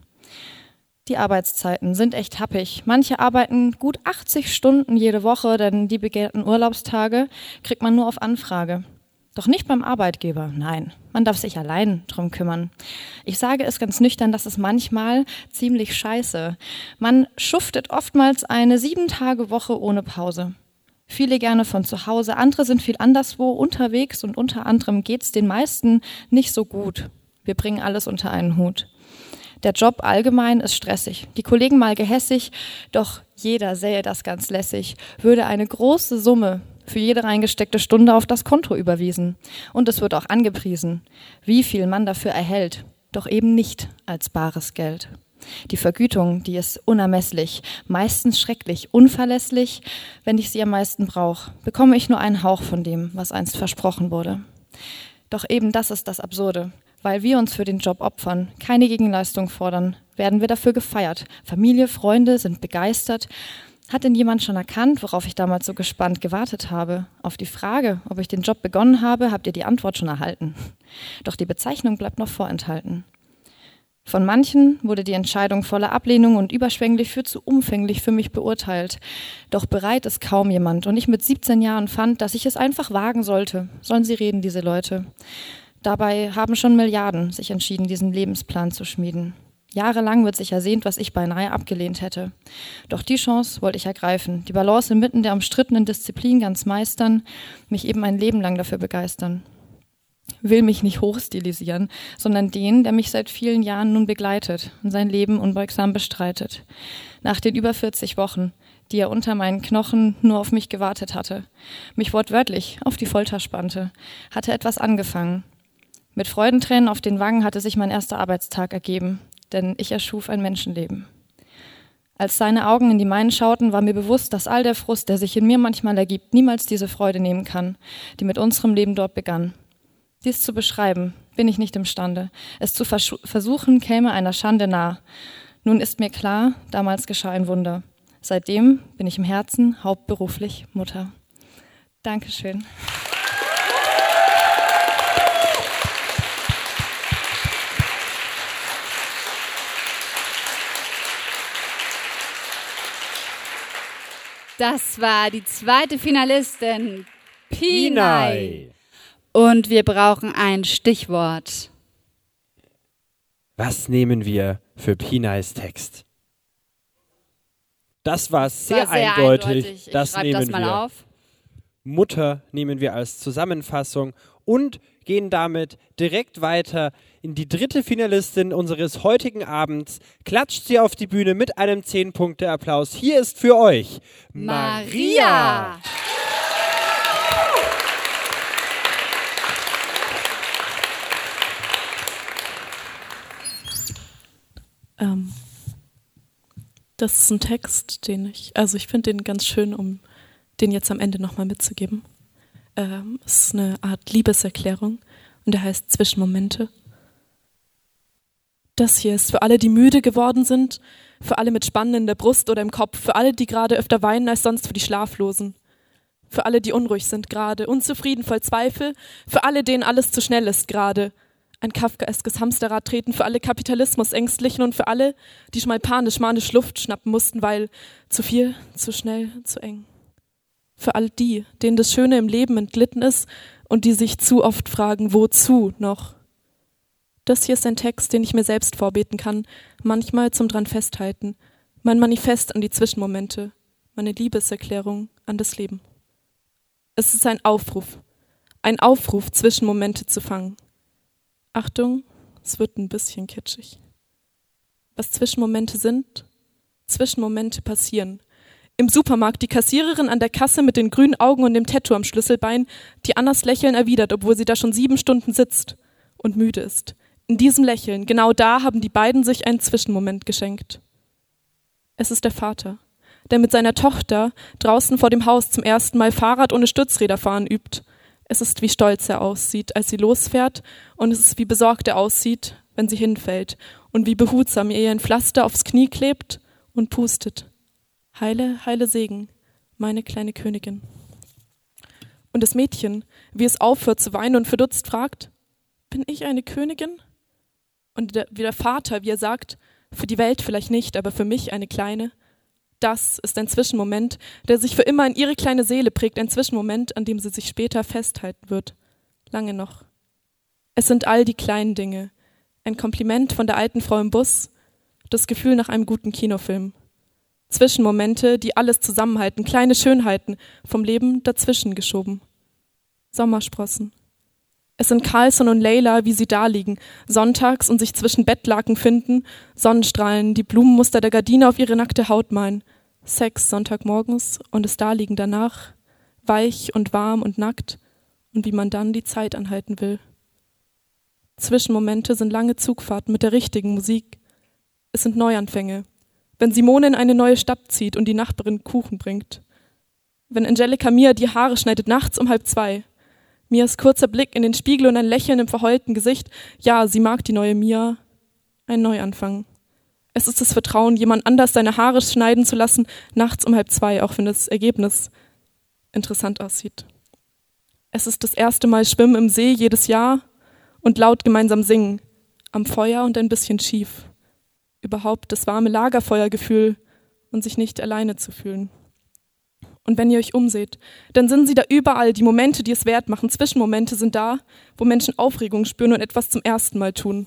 [SPEAKER 16] Die Arbeitszeiten sind echt happig. Manche arbeiten gut 80 Stunden jede Woche, denn die begehrten Urlaubstage kriegt man nur auf Anfrage. Doch nicht beim Arbeitgeber, nein, man darf sich allein drum kümmern. Ich sage es ganz nüchtern, das ist manchmal ziemlich scheiße. Man schuftet oftmals eine 7-Tage-Woche ohne Pause. Viele gerne von zu Hause, andere sind viel anderswo unterwegs und unter anderem geht's den meisten nicht so gut. Wir bringen alles unter einen Hut. Der Job allgemein ist stressig, die Kollegen mal gehässig, doch jeder sähe das ganz lässig, würde eine große Summe für jede reingesteckte Stunde auf das Konto überwiesen. Und es wird auch angepriesen, wie viel man dafür erhält, doch eben nicht als bares Geld. Die Vergütung, die ist unermesslich, meistens schrecklich, unverlässlich. Wenn ich sie am meisten brauche, bekomme ich nur einen Hauch von dem, was einst versprochen wurde. Doch eben das ist das Absurde. Weil wir uns für den Job opfern, keine Gegenleistung fordern, werden wir dafür gefeiert. Familie, Freunde sind begeistert. Hat denn jemand schon erkannt, worauf ich damals so gespannt gewartet habe? Auf die Frage, ob ich den Job begonnen habe, habt ihr die Antwort schon erhalten. Doch die Bezeichnung bleibt noch vorenthalten. Von manchen wurde die Entscheidung voller Ablehnung und überschwänglich für zu umfänglich für mich beurteilt. Doch bereit ist kaum jemand und ich mit 17 Jahren fand, dass ich es einfach wagen sollte. Sollen sie reden, diese Leute. Dabei haben schon Milliarden sich entschieden, diesen Lebensplan zu schmieden. Jahrelang wird sich ersehnt, was ich beinahe abgelehnt hätte. Doch die Chance wollte ich ergreifen, die Balance inmitten der umstrittenen Disziplin ganz meistern, mich eben ein Leben lang dafür begeistern. Will mich nicht hochstilisieren, sondern den, der mich seit vielen Jahren nun begleitet und sein Leben unbeugsam bestreitet. Nach den über 40 Wochen, die er unter meinen Knochen nur auf mich gewartet hatte, mich wortwörtlich auf die Folter spannte, hatte etwas angefangen. Mit Freudentränen auf den Wangen hatte sich mein erster Arbeitstag ergeben, denn ich erschuf ein Menschenleben. Als seine Augen in die meinen schauten, war mir bewusst, dass all der Frust, der sich in mir manchmal ergibt, niemals diese Freude nehmen kann, die mit unserem Leben dort begann. Dies zu beschreiben, bin ich nicht imstande. Es zu versuchen, käme einer Schande nah. Nun ist mir klar, damals geschah ein Wunder. Seitdem bin ich im Herzen hauptberuflich Mutter. Dankeschön.
[SPEAKER 3] Das war die zweite Finalistin, Pinay. Und wir brauchen ein Stichwort.
[SPEAKER 4] Was nehmen wir für Pinays Text? Das war sehr eindeutig. Das nehmen
[SPEAKER 3] das mal
[SPEAKER 4] wir.
[SPEAKER 3] Auf.
[SPEAKER 4] Mutter nehmen wir als Zusammenfassung und gehen damit direkt weiter in die dritte Finalistin unseres heutigen Abends. Klatscht sie auf die Bühne mit einem 10-Punkte-Applaus. Hier ist für euch Maria.
[SPEAKER 8] Das ist ein Text, ich finde den ganz schön, um den jetzt am Ende nochmal mitzugeben. Es ist eine Art Liebeserklärung und der heißt Zwischenmomente. Das hier ist für alle, die müde geworden sind, für alle mit Spannen in der Brust oder im Kopf, für alle, die gerade öfter weinen als sonst für die Schlaflosen, für alle, die unruhig sind gerade, unzufrieden, voll Zweifel, für alle, denen alles zu schnell ist gerade, ein kafkaeskes Hamsterrad treten, für alle Kapitalismus-Ängstlichen und für alle, die schon mal panisch-manisch Luft schnappen mussten, weil zu viel, zu schnell, zu eng. Für all die, denen das Schöne im Leben entglitten ist und die sich zu oft fragen, wozu noch? Das hier ist ein Text, den ich mir selbst vorbeten kann, manchmal zum dran festhalten, mein Manifest an die Zwischenmomente, meine Liebeserklärung an das Leben. Es ist ein Aufruf, Zwischenmomente zu fangen. Achtung, es wird ein bisschen kitschig. Was Zwischenmomente sind? Zwischenmomente passieren. Im Supermarkt die Kassiererin an der Kasse mit den grünen Augen und dem Tattoo am Schlüsselbein, die Annas Lächeln erwidert, obwohl sie da schon 7 Stunden sitzt und müde ist. In diesem Lächeln, genau da, haben die beiden sich einen Zwischenmoment geschenkt. Es ist der Vater, der mit seiner Tochter draußen vor dem Haus zum ersten Mal Fahrrad ohne Stützräder fahren übt. Es ist, wie stolz er aussieht, als sie losfährt, und es ist, wie besorgt er aussieht, wenn sie hinfällt, und wie behutsam ihr ein Pflaster aufs Knie klebt und pustet. Heile, heile Segen, meine kleine Königin. Und das Mädchen, wie es aufhört zu weinen und verdutzt fragt, bin ich eine Königin? Und wie der Vater, wie er sagt, für die Welt vielleicht nicht, aber für mich eine kleine. Das ist ein Zwischenmoment, der sich für immer in ihre kleine Seele prägt, ein Zwischenmoment, an dem sie sich später festhalten wird. Lange noch. Es sind all die kleinen Dinge. Ein Kompliment von der alten Frau im Bus, das Gefühl nach einem guten Kinofilm. Zwischenmomente, die alles zusammenhalten, kleine Schönheiten, vom Leben dazwischen geschoben. Sommersprossen. Es sind Carlson und Leila, wie sie da liegen, sonntags und sich zwischen Bettlaken finden, Sonnenstrahlen, die Blumenmuster der Gardine auf ihre nackte Haut malen. Sex Sonntagmorgens und es Daliegen danach, weich und warm und nackt, und wie man dann die Zeit anhalten will. Zwischenmomente sind lange Zugfahrten mit der richtigen Musik. Es sind Neuanfänge. Wenn Simone in eine neue Stadt zieht und die Nachbarin Kuchen bringt. Wenn Angelika Mia die Haare schneidet nachts um 1:30. Mias kurzer Blick in den Spiegel und ein Lächeln im verheulten Gesicht. Ja, sie mag die neue Mia. Ein Neuanfang. Es ist das Vertrauen, jemand anders seine Haare schneiden zu lassen, nachts um 1:30, auch wenn das Ergebnis interessant aussieht. Es ist das erste Mal Schwimmen im See jedes Jahr und laut gemeinsam singen. Am Feuer und ein bisschen schief. Überhaupt das warme Lagerfeuergefühl und sich nicht alleine zu fühlen. Und wenn ihr euch umseht, dann sind sie da überall, die Momente, die es wert machen. Zwischenmomente sind da, wo Menschen Aufregung spüren und etwas zum ersten Mal tun.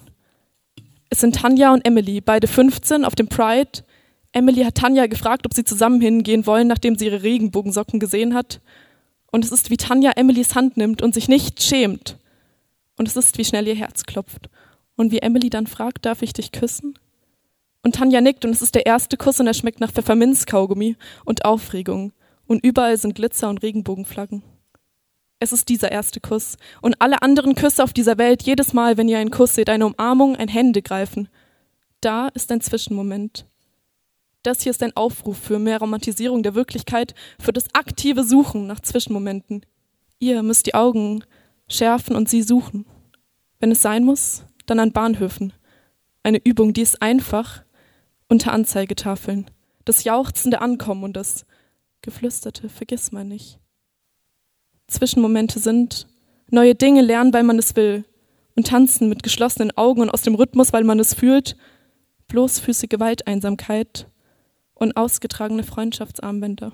[SPEAKER 8] Es sind Tanja und Emily, beide 15, auf dem Pride. Emily hat Tanja gefragt, ob sie zusammen hingehen wollen, nachdem sie ihre Regenbogensocken gesehen hat. Und es ist, wie Tanja Emilys Hand nimmt und sich nicht schämt. Und es ist, wie schnell ihr Herz klopft. Und wie Emily dann fragt, darf ich dich küssen? Und Tanja nickt und es ist der erste Kuss und er schmeckt nach Pfefferminzkaugummi und Aufregung. Und überall sind Glitzer und Regenbogenflaggen. Es ist dieser erste Kuss. Und alle anderen Küsse auf dieser Welt, jedes Mal, wenn ihr einen Kuss seht, eine Umarmung, ein Händegreifen. Da ist ein Zwischenmoment. Das hier ist ein Aufruf für mehr Romantisierung der Wirklichkeit, für das aktive Suchen nach Zwischenmomenten. Ihr müsst die Augen schärfen und sie suchen. Wenn es sein muss, dann an Bahnhöfen. Eine Übung, die ist einfach unter Anzeigetafeln. Das jauchzende Ankommen und das geflüsterte Vergiss mal nicht. Zwischenmomente sind neue Dinge lernen, weil man es will und tanzen mit geschlossenen Augen und aus dem Rhythmus, weil man es fühlt, bloßfüßige Gewalteinsamkeit und ausgetragene Freundschaftsarmbänder.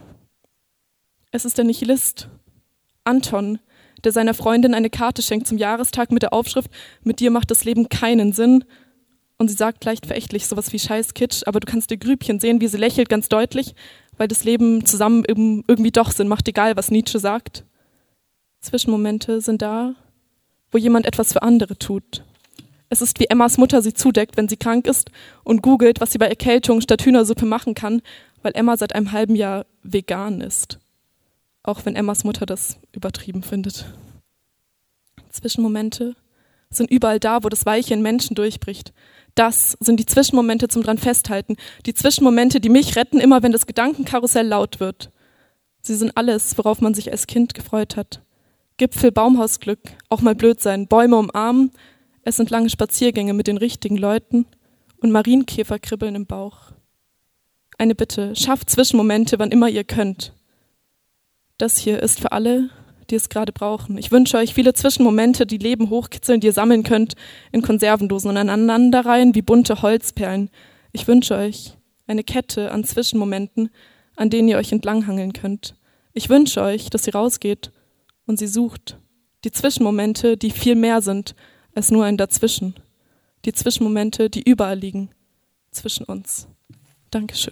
[SPEAKER 8] Es ist der Nihilist, Anton, der seiner Freundin eine Karte schenkt zum Jahrestag mit der Aufschrift Mit dir macht das Leben keinen Sinn. Und sie sagt leicht verächtlich sowas wie Scheiß Kitsch, aber du kannst ihr Grübchen sehen, wie sie lächelt, ganz deutlich, weil das Leben zusammen irgendwie doch Sinn macht, egal was Nietzsche sagt. Zwischenmomente sind da, wo jemand etwas für andere tut. Es ist, wie Emmas Mutter sie zudeckt, wenn sie krank ist und googelt, was sie bei Erkältung statt Hühnersuppe machen kann, weil Emma seit einem halben Jahr vegan ist. Auch wenn Emmas Mutter das übertrieben findet. Zwischenmomente sind überall da, wo das Weiche in Menschen durchbricht. Das sind die Zwischenmomente zum dran festhalten. Die Zwischenmomente, die mich retten, immer wenn das Gedankenkarussell laut wird. Sie sind alles, worauf man sich als Kind gefreut hat. Gipfel, Baumhausglück, auch mal blöd sein, Bäume umarmen, es sind lange Spaziergänge mit den richtigen Leuten und Marienkäfer kribbeln im Bauch. Eine Bitte, schafft Zwischenmomente, wann immer ihr könnt. Das hier ist für alle, die es gerade brauchen. Ich wünsche euch viele Zwischenmomente, die Leben hochkitzeln, die ihr sammeln könnt in Konservendosen und aneinanderreihen wie bunte Holzperlen. Ich wünsche euch eine Kette an Zwischenmomenten, an denen ihr euch entlanghangeln könnt. Ich wünsche euch, dass ihr rausgeht und sie sucht. Die Zwischenmomente, die viel mehr sind als nur ein Dazwischen. Die Zwischenmomente, die überall liegen, zwischen uns. Dankeschön.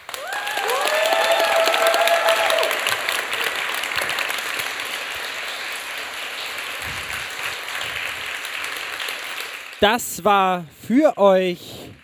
[SPEAKER 4] Das war für euch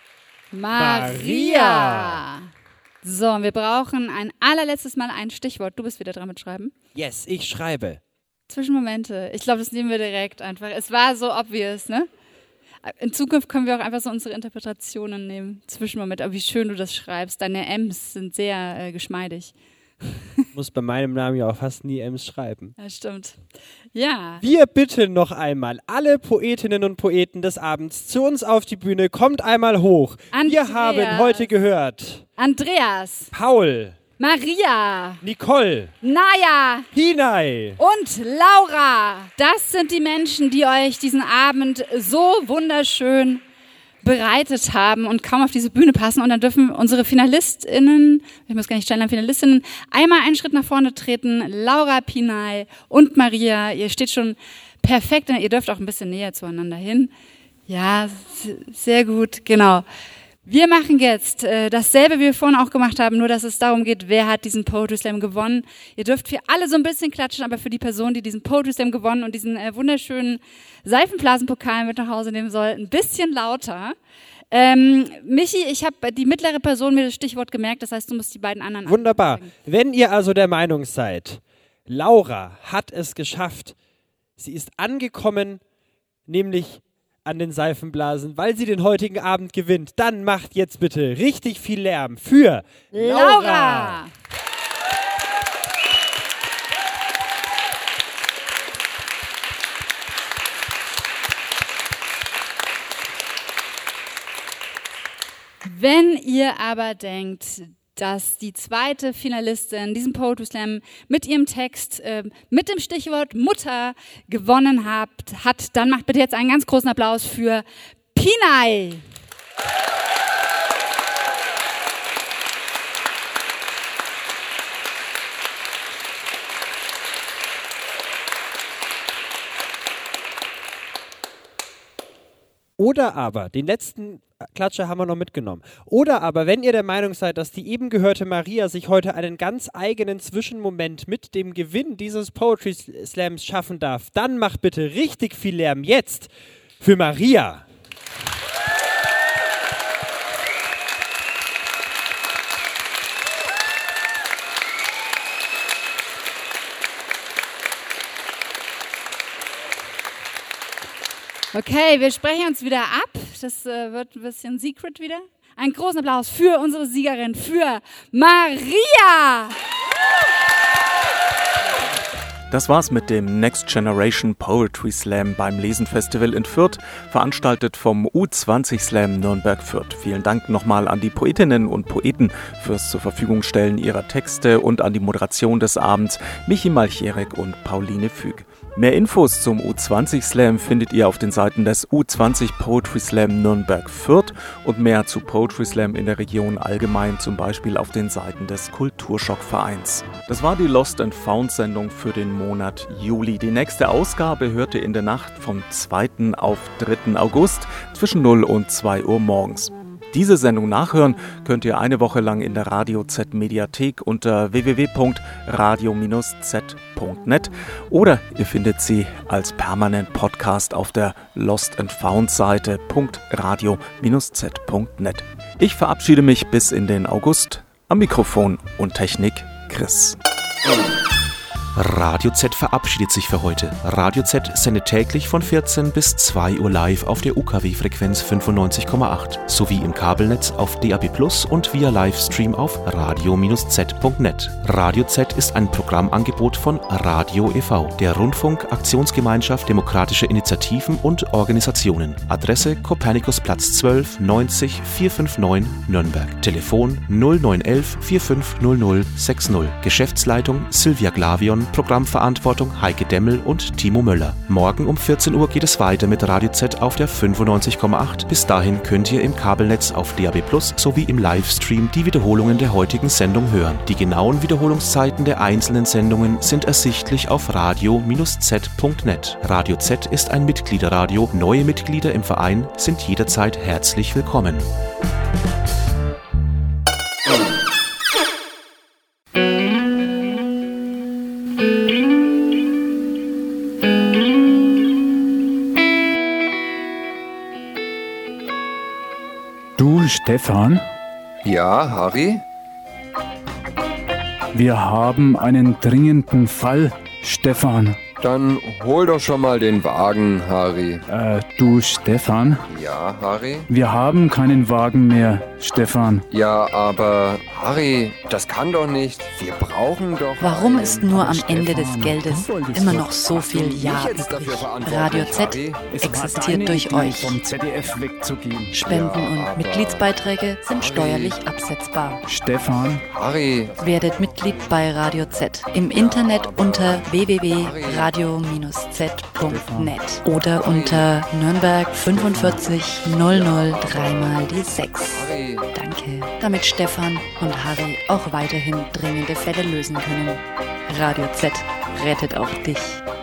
[SPEAKER 3] Maria. So, und wir brauchen ein allerletztes Mal ein Stichwort. Du bist wieder dran mit Schreiben.
[SPEAKER 4] Yes, ich schreibe.
[SPEAKER 3] Zwischenmomente. Ich glaube, das nehmen wir direkt einfach. Es war so obvious, ne? In Zukunft können wir auch einfach so unsere Interpretationen nehmen. Zwischenmomente. Aber wie schön du das schreibst. Deine M's sind sehr geschmeidig.
[SPEAKER 4] Muss bei meinem Namen ja auch fast nie M's schreiben.
[SPEAKER 3] Ja, stimmt. Ja.
[SPEAKER 4] Wir bitten noch einmal alle Poetinnen und Poeten des Abends zu uns auf die Bühne. Kommt einmal hoch.
[SPEAKER 3] Andreas.
[SPEAKER 4] Wir haben heute gehört
[SPEAKER 3] Andreas.
[SPEAKER 4] Paul.
[SPEAKER 3] Maria.
[SPEAKER 4] Nicole.
[SPEAKER 3] Naya.
[SPEAKER 4] Hinai.
[SPEAKER 3] Und Laura. Das sind die Menschen, die euch diesen Abend so wunderschön bereitet haben und kaum auf diese Bühne passen. Und dann dürfen unsere FinalistInnen, ich muss gar nicht stellen, Finalistinnen, einmal einen Schritt nach vorne treten. Laura, Pinay und Maria, ihr steht schon perfekt. Ihr dürft auch ein bisschen näher zueinander hin. Ja, sehr gut, genau. Wir machen jetzt dasselbe, wie wir vorhin auch gemacht haben, nur dass es darum geht, wer hat diesen Poetry Slam gewonnen. Ihr dürft für alle so ein bisschen klatschen, aber für die Person, die diesen Poetry Slam gewonnen und diesen wunderschönen-Seifenblasenpokal mit nach Hause nehmen soll, ein bisschen lauter. Michi, ich habe die mittlere Person mir das Stichwort gemerkt, das heißt, du musst die beiden anderen
[SPEAKER 4] Wunderbar. Wenn ihr also der Meinung seid, Laura hat es geschafft, sie ist angekommen, nämlich an den Seifenblasen, weil sie den heutigen Abend gewinnt, dann macht jetzt bitte richtig viel Lärm für Laura.
[SPEAKER 3] Wenn ihr aber denkt, dass die zweite Finalistin diesen Poetry Slam mit ihrem Text, mit dem Stichwort Mutter gewonnen hat, dann macht bitte jetzt einen ganz großen Applaus für Pinay.
[SPEAKER 4] Oder aber, den letzten Klatscher haben wir noch mitgenommen. Oder aber, wenn ihr der Meinung seid, dass die eben gehörte Maria sich heute einen ganz eigenen Zwischenmoment mit dem Gewinn dieses Poetry Slams schaffen darf, dann macht bitte richtig viel Lärm jetzt für Maria.
[SPEAKER 3] Okay, wir sprechen uns wieder ab. Das wird ein bisschen secret wieder. Einen großen Applaus für unsere Siegerin, für Maria!
[SPEAKER 2] Das war's mit dem Next Generation Poetry Slam beim Lesenfestival in Fürth, veranstaltet vom U20 Slam Nürnberg Fürth. Vielen Dank nochmal an die Poetinnen und Poeten fürs zur Verfügung stellen ihrer Texte und an die Moderation des Abends, Michi Malchierek und Pauline Füg. Mehr Infos zum U20 Slam findet ihr auf den Seiten des U20 Poetry Slam Nürnberg Fürth und mehr zu Poetry Slam in der Region allgemein, zum Beispiel auf den Seiten des Kulturschock-Vereins. Das war die Lost and Found Sendung für den Monat Juli. Die nächste Ausgabe hört ihr in der Nacht vom 2. auf 3. August zwischen 0 und 2 Uhr morgens. Diese Sendung nachhören könnt ihr eine Woche lang in der Radio Z Mediathek unter www.radio-z.net oder ihr findet sie als permanent Podcast auf der Lost and Found Seite .radio-z.net. Ich verabschiede mich bis in den August. Am Mikrofon und Technik Chris. Radio Z verabschiedet sich für heute. Radio Z sendet täglich von 14 bis 2 Uhr live auf der UKW-Frequenz 95,8 sowie im Kabelnetz auf DAB+ und via Livestream auf radio-z.net. Radio Z ist ein Programmangebot von Radio e.V., der Rundfunk-Aktionsgemeinschaft Demokratische Initiativen und Organisationen. Adresse Kopernikusplatz 12 90 459 Nürnberg. Telefon 0911 4500 60. Geschäftsleitung Silvia Glavion. Programmverantwortung Heike Demmel und Timo Möller. Morgen um 14 Uhr geht es weiter mit Radio Z auf der 95,8. Bis dahin könnt ihr im Kabelnetz auf DAB+ sowie im Livestream die Wiederholungen der heutigen Sendung hören. Die genauen Wiederholungszeiten der einzelnen Sendungen sind ersichtlich auf radio-z.net. Radio Z ist ein Mitgliederradio. Neue Mitglieder im Verein sind jederzeit herzlich willkommen.
[SPEAKER 18] Du, Stefan?
[SPEAKER 19] Ja, Harry?
[SPEAKER 18] Wir haben einen dringenden Fall, Stefan.
[SPEAKER 19] Dann hol doch schon mal den Wagen, Harry.
[SPEAKER 18] Du, Stefan?
[SPEAKER 19] Ja, Harry?
[SPEAKER 18] Wir haben keinen Wagen mehr, Stefan.
[SPEAKER 19] Ja, aber Harry, das kann doch nicht. Wir brauchen doch...
[SPEAKER 20] Warum ist nur am Ende des Geldes immer noch so viel Ja übrig? Radio Z existiert durch euch. Spenden und Mitgliedsbeiträge sind steuerlich absetzbar.
[SPEAKER 18] Stefan?
[SPEAKER 19] Harry?
[SPEAKER 20] Werdet Mitglied bei Radio Z im Internet unter www.radio-z.net oder unter Nürnberg 45 00 3 die 6. Danke, damit Stefan und Harry auch weiterhin dringende Fälle lösen können. Radio Z rettet auch dich.